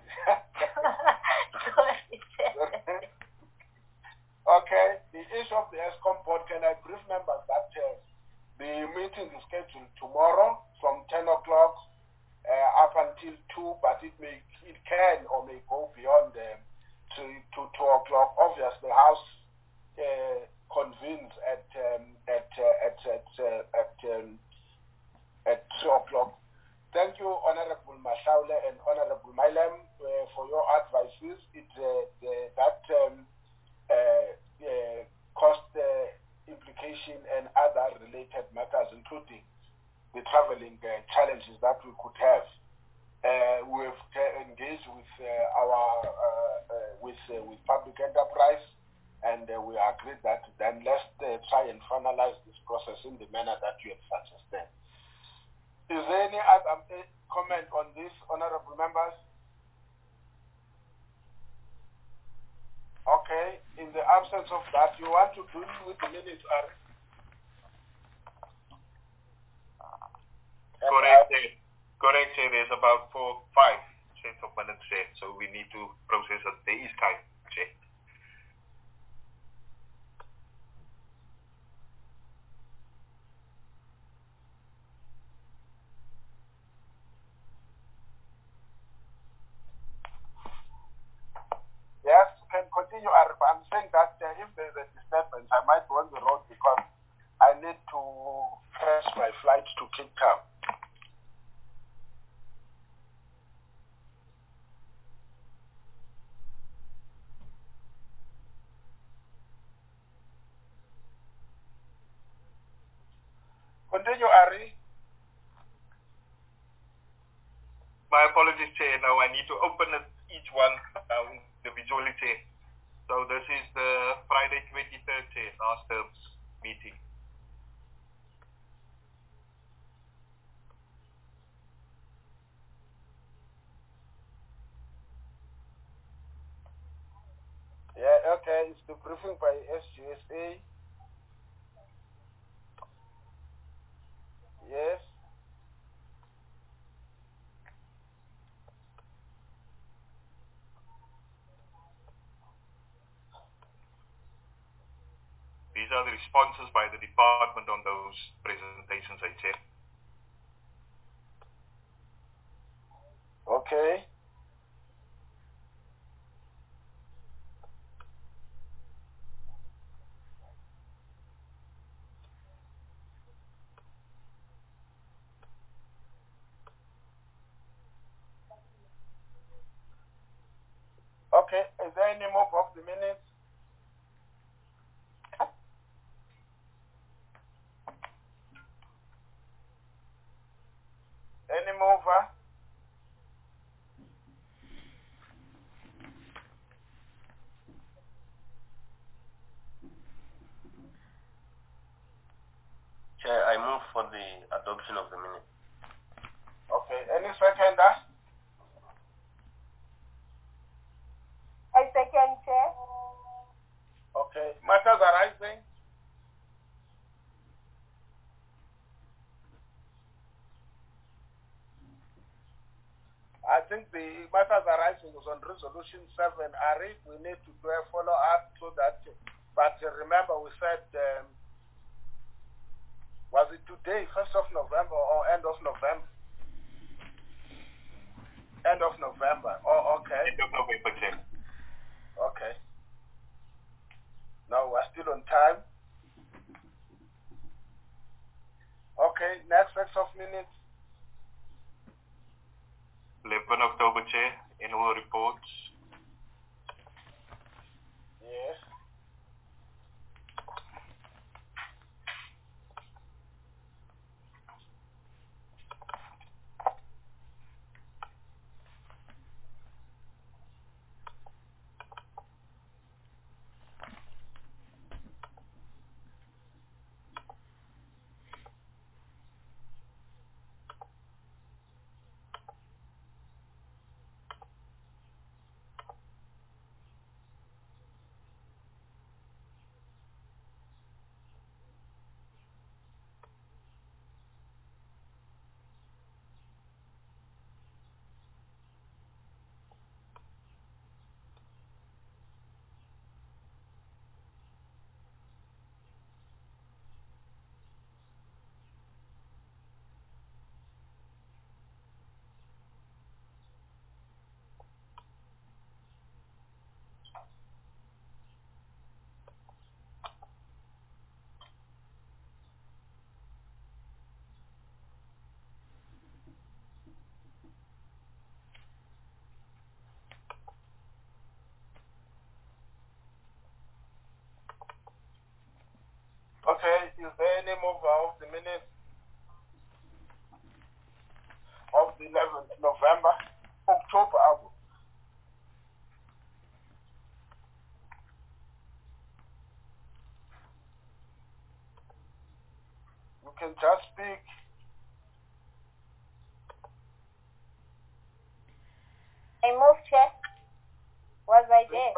Okay, the issue of the ESCOM board, can I brief members that uh, the meeting is scheduled tomorrow from ten o'clock uh, up until two, but it may it can or may go beyond uh, to to two o'clock. Obviously, the House uh, convenes at um, at uh, at at uh, at um, at two o'clock. Thank you, Honorable Mahlaule and Honorable Mailem, uh, for your advices. It uh, the, that um, uh, uh, cost uh, implication and other related matters, including the traveling uh, challenges that we could have. Uh, we've uh, engaged with uh, our uh, uh, with uh, with public enterprise, and uh, we agreed that then let's uh, try and finalize this process in the manner that you have suggested. Is there any other uh, comment on this, honorable members? Okay, in the absence of that, you want to deal with the minutes, Ari? Correct, Chair. Correct, Chair. There's about four, five sets of minutes there, so we need to process it. There is time, Chair. Yes, you can continue, Ari. I'm saying that uh, if there's a disturbance, I might go on the road because I need to catch my flight to Cape Town. Continue, Ari. My apologies, Chair. Now I need to open it, each one uh, individually, Chair. So this is the Friday twenty-third, Chair, last term's meeting. Yeah, okay, it's the briefing by S G S A. Yes. These are the responses by the department on those presentations, I Chair. Okay. Okay, is there any move of the minutes? Any mover? Chair, I move for the adoption of the minutes. Okay, any seconder? I second, Chair. Okay, matters arising? I think the matters arising was on resolution seven. Ari, we need to do a follow up so that, but remember we said, um, was it today, first of November or end of November? End of November. Oh, okay. End of November, Chair. Okay. Now we're still on time. Okay, next set of minutes. eleventh October, Chair. Annual reports. Yes. Okay, is there any mover of the minutes of the eleventh November, October? You can just speak. I move, Chair. Was I there?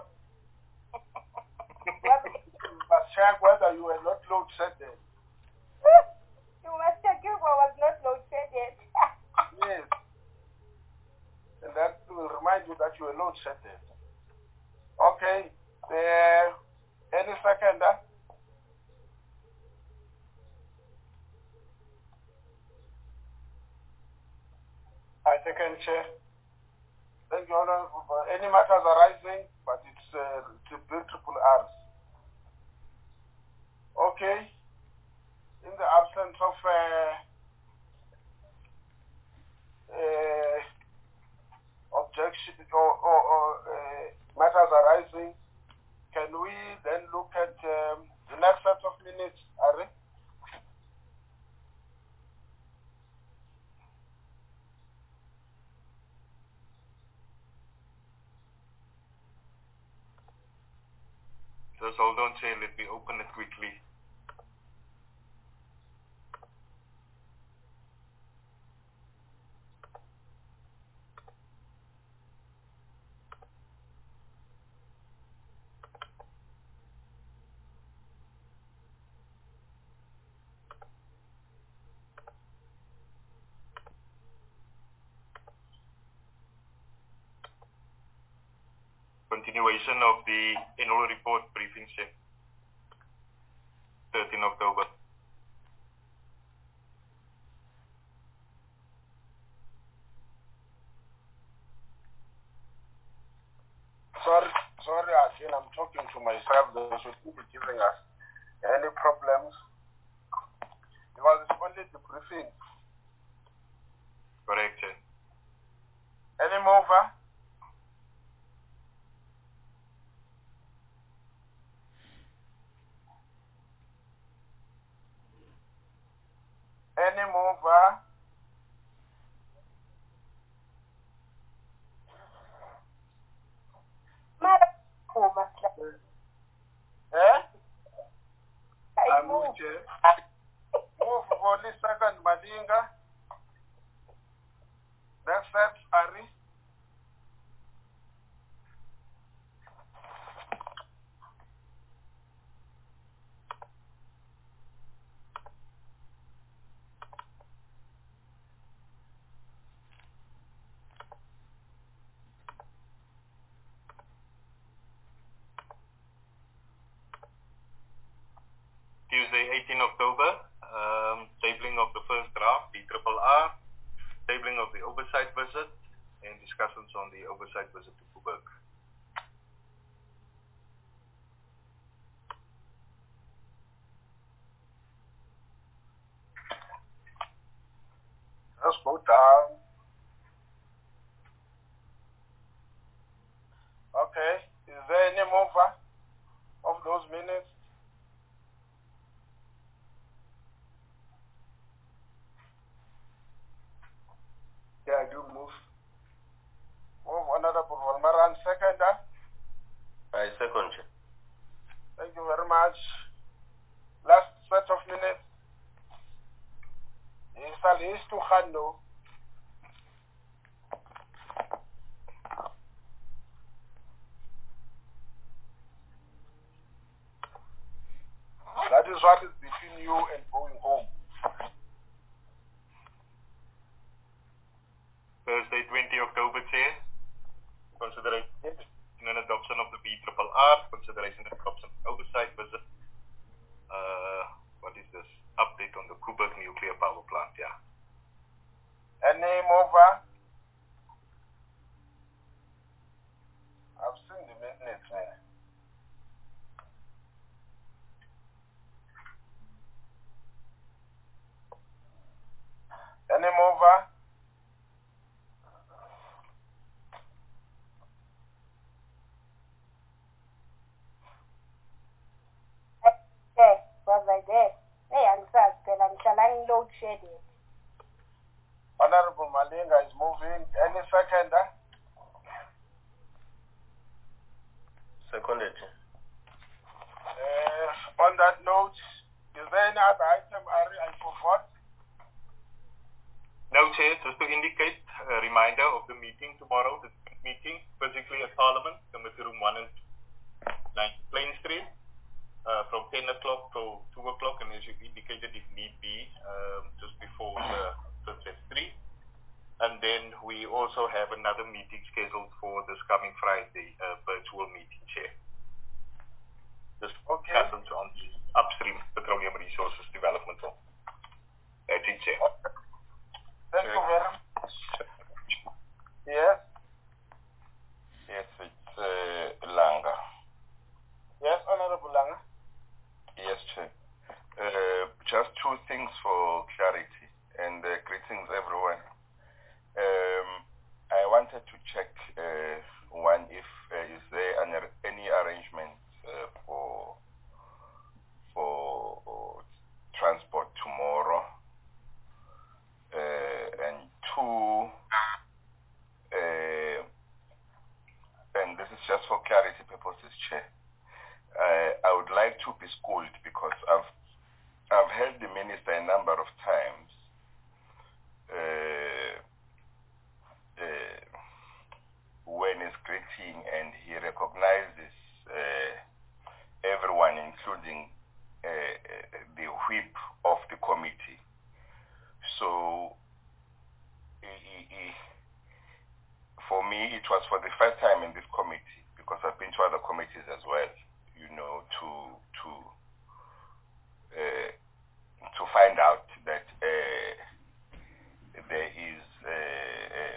Was I? You must check whether you were not load shedded. You must check if I was not load shedded. Yes. And that will remind you that you were load shedded. Okay. Uh, any seconder? I second, Chair. Thank you, Honor. Any matters arising, but it's uh, triple triple R's. Okay. In the absence of uh, uh, objection or, or, or uh, matters arising, can we then look at um, the next set of minutes, Ari? Just hold on, Chair. Let me open it quickly. continuation of the annual report briefing, Chair. thirteenth October. Sorry, sorry again, I'm talking to myself. They should be giving us any problems because it's only the briefing. Correct, Chair. Any mover? Any mover? Eh? I move. Move for the second Madinga. Next step, Ari. Tuesday, eighteenth October, um, tabling of the first draft, the triple R, tabling of the oversight visit, and discussions on the oversight visit to Koeberg. Let's go down. Okay, is there any mover of those minutes? Yeah, I do move. Move, Honorable Valmaran, seconder. I second. Thank you very much. Last set of minutes. Install is to handle. That is what is between you and going home. Thursday, twentieth October, Chair. Consideration and adoption of the B R R R, consideration and adoption of oversight visit. Uh, what is this? Update on the Koeberg nuclear power plant, yeah. Any mover? I've seen the minutes, man. Any mover? Yes, was I there? Hey, I'm sorry, I'm trying load shedding. Honorable Malinga is moving. Any seconder? Seconded. Uh, on that note, is there any other item Ari, I forgot? No, Chair, just to indicate a reminder of the meeting tomorrow, the meeting physically at Parliament, Committee Room one and nine Plain Street, uh, from ten o'clock to two o'clock, and as you indicated, if need be, um, just before the sunset three. And then we also have another meeting scheduled for this coming Friday, a virtual meeting, Chair. Just okay. Discussions on the upstream petroleum resources development. That's it, Chair. Okay. Thank you very much. Yes? Yes, it's uh, Langa. Yes, Honorable Langa. Yes, Chair. Uh, just two things for clarity, and uh, greetings everyone. Um, I wanted to check, uh, one, if uh, is there an, any arrangement uh, for for uh, transport tomorrow, uh, and two, uh, and this is just for clarity purposes, Chair. Uh, I would like to be schooled because I've I've heard the minister a number of times uh, uh, when he's greeting, and he recognizes uh, everyone, including uh, the whip of the committee. So he, he, he, for me, it was for the first time in this committee, because I've been to other committees as well, you know, to to uh, to find out that uh, there is, uh,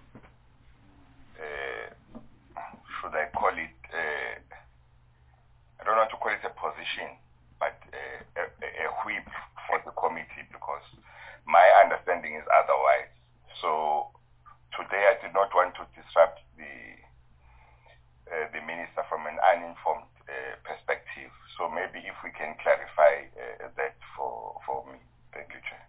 uh, should I call it, uh, I don't want to call it a position, but uh, a, a whip for the committee, because my understanding is otherwise. So today I did not want to disrupt the uh, the minister from an uninformed uh, perspective. So maybe if we can clarify uh, that for, for me. Thank you, Chair.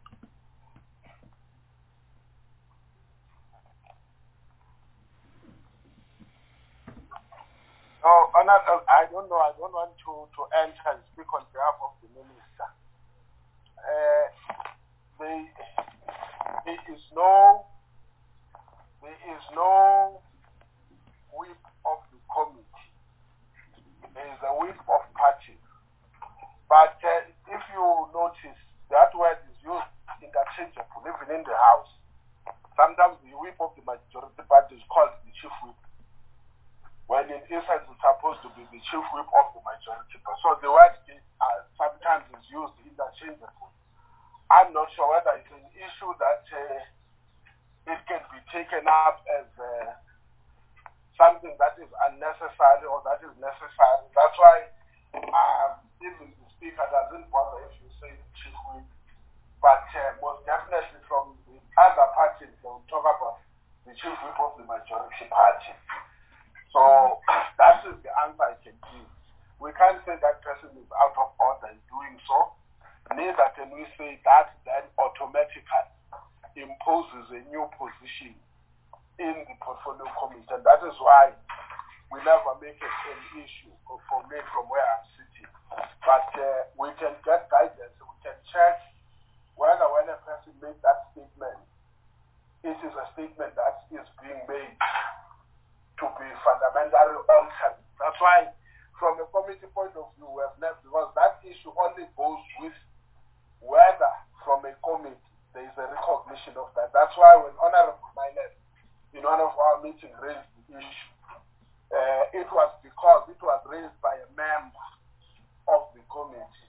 No, another, I don't know. I don't want to, to enter and speak on behalf of the minister. Uh, there, there is no, there is no whip of the committee. There is a whip of party. But uh, if you notice, that word is used interchangeable, even in the House. Sometimes the whip of the majority party is called the chief whip, when in essence it's supposed to be the chief whip of the majority party. So the word is, uh, sometimes is used interchangeable. I'm not sure whether it's an issue that uh, it can be taken up as uh, something that is unnecessary or that is necessary. That's why um, even the speaker doesn't bother if you say the chief whip. But uh, most definitely from the other parties, they will talk about the chief whip of the majority party. So that is the answer I can give. We can't say that person is out of order in doing so. Neither can we say that then automatically imposes a new position in the portfolio committee. And that is why we never make it an issue for me from where I'm sitting. But uh, we can get guidance, we can check whether when a person makes that statement, it is a statement that is being made to be fundamentally altered. That's why from a committee point of view, we have never, because that issue only goes with whether from a committee there is a recognition of that. That's why when Honorable Milet in one of our meetings raised the issue, uh, it was because it was raised by a member of the committee.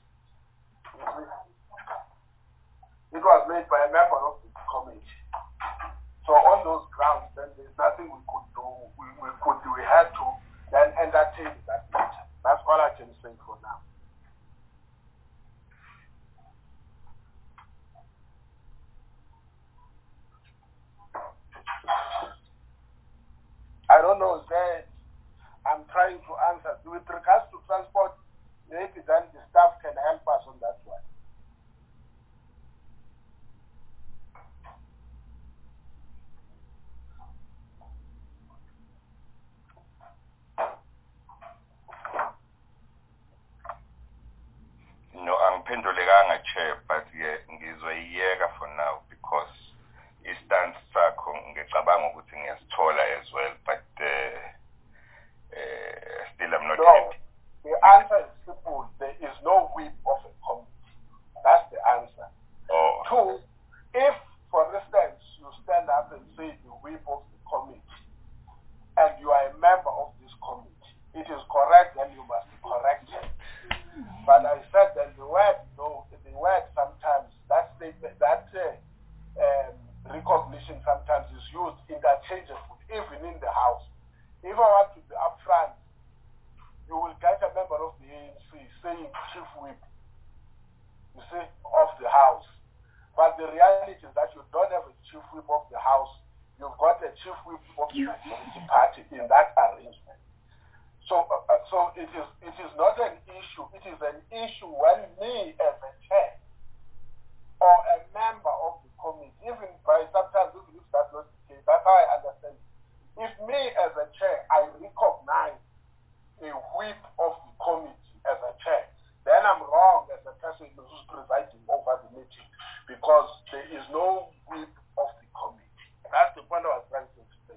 It was made by a member of the committee. So on those grounds, then there's nothing we could do. We, we could we had to then entertain that matter. That's all I can say for now. I don't know, there, I'm trying to answer. With regards to transport, maybe then the staff can help us on that one. No, angiphendulekanga, Chair, but ngizoyiyeka for now because i-stance sakho ngicabanga ukuthi ngiyasithola as well, but uh, uh, still I'm not no, happy. The answer is simple. There is no whip of a committee. That's the answer. Oh. Two, if, for instance, you stand up and say the whip of the committee, and you are a member of this committee, it is correct, then you must correct it. But I said that the word, no, the word sometimes, that statement, that uh, um, recognition sometimes is used interchangeably, even in the House. If I want to be upfront, you will get a member of the A N C saying chief whip, you see, of the House. But the reality is that you don't have a chief whip of the House. You've got a chief whip of the majority party in that arrangement. So, uh, so it is it is not an issue. It is an issue when me as a chair or a member of the committee, even by sometimes even if that's not the case, that's how I understand it. If me as a chair, I recognize a whip of the committee as a chair, then I'm wrong as a person who's presiding over the meeting because there is no whip of the committee. That's the point I was trying to explain.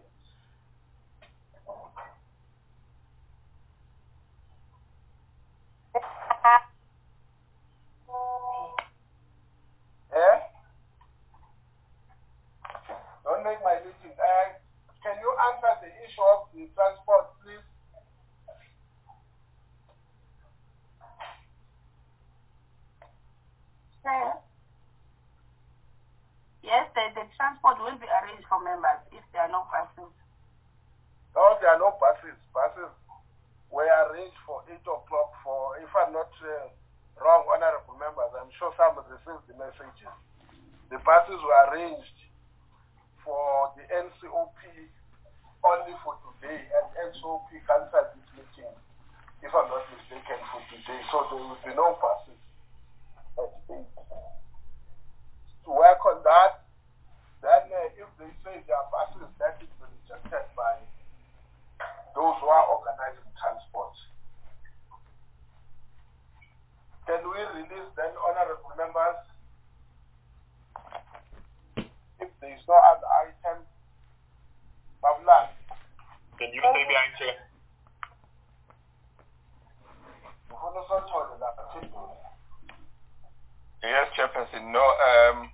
for members if there are no buses? No, there are no buses. Buses were arranged for eight o'clock for, if I'm not uh, wrong, honorable members, I'm sure some have received the messages. The buses were arranged for the N C O P only for today, and N C O P cancelled this meeting, if I'm not mistaken, for today. So there will be no buses at eight. To work on that, then uh, if they say there are buses, that is rejected by those who are organizing transport. Can we release then, honorable members, if there is no other item? Pavla. Can you stay behind chair? Yes, Chairperson. No, um,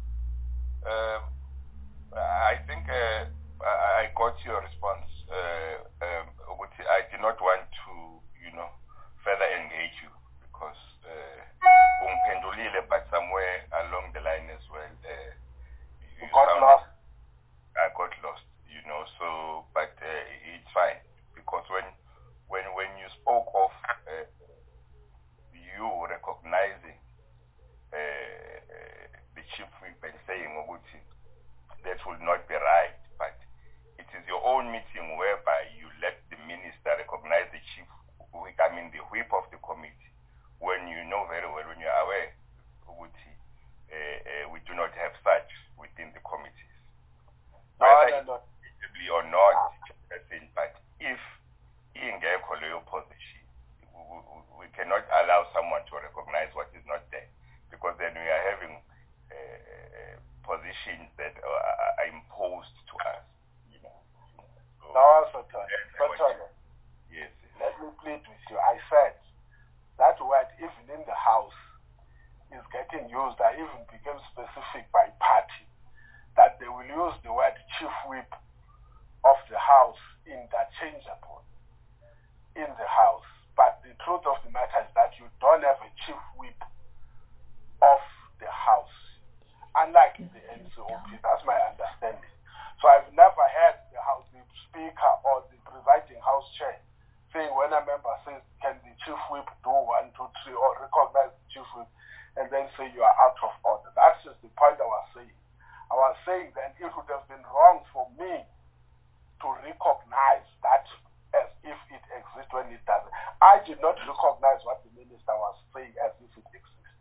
uh, I think uh, I got your response. Uh, um, I did not want to, you know, further engage you because uh, but somewhere along the line as well, uh, you got sounded, lost. I got lost, you know. So, but uh, it's fine because when, when, when you spoke of uh, you recognizing uh, uh, the chief whip and saying, Oguti, that will not be right, but it is your own meeting whereby you let the minister recognize the chief whip, I mean the whip of the committee, when you know very well, when you are aware, Oguti, uh, uh, we do not have such within the committees. No, Whether no, no. it's or not, but if in a position, we cannot allow someone to recognize what is not there, because then we are having uh, positions that are, are imposed to us. You know. So, no, Sultan. Sultan. Yes, yes. Let me plead with you. I said that word, even in the house, is getting used. I even became specific by party that they will use the word chief whip of the house interchangeable in the house. But the truth of the matter is that you don't have a chief whip of the house, unlike the N C O P. That's my understanding. So I've never heard the house, the speaker or the presiding house chair saying when a member says, can the chief whip do one, two, three, or recognize the chief whip, and then say you are out of order. That's just the point I was saying. I was saying that it would have been wrong for me to recognize that as if it exists when it doesn't. I did not recognize what the minister was saying as if it exists.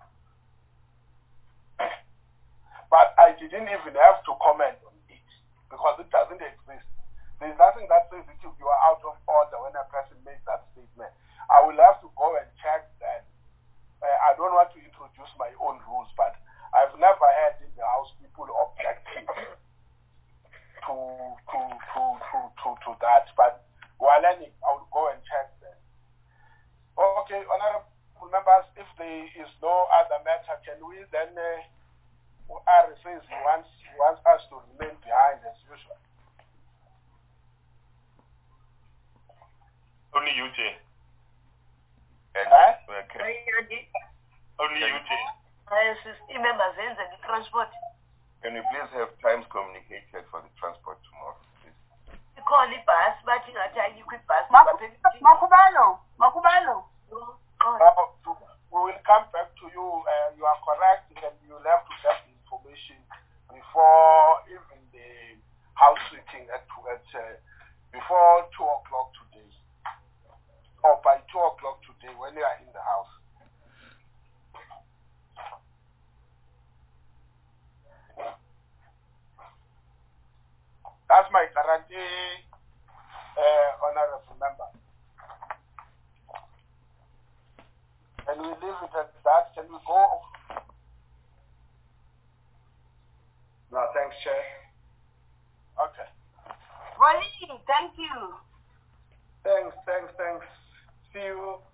But I didn't even have to comment on it because it doesn't exist. There's nothing that says that you are out of order when a person makes that statement. I will have to go and check that. Uh, I don't want to introduce my own rules, but I've never had in the house people objecting to to to to to, to that. But while learning, I will go and check that. Okay, honorable members, if there is no other matter, can we then uh, R says he wants he wants us to remain behind as usual. Only you, Jay. Huh? Okay. Only you, Jay. Members in the transport. Can you please have times communicated for the transport tomorrow, please? Call the bus, but you are trying to quit bus. Makubalo, Makubalo. Uh, we will come back to you. Uh, you are correct, and you will have to get the information before even the house sitting at, at uh, before two o'clock today, or by two o'clock today when you are in the house. That's my guarantee, uh, honorable member. Can we leave it at that? Can we go? No, thanks, Chair. Okay. Wally, thank you. Thanks, thanks, thanks. See you.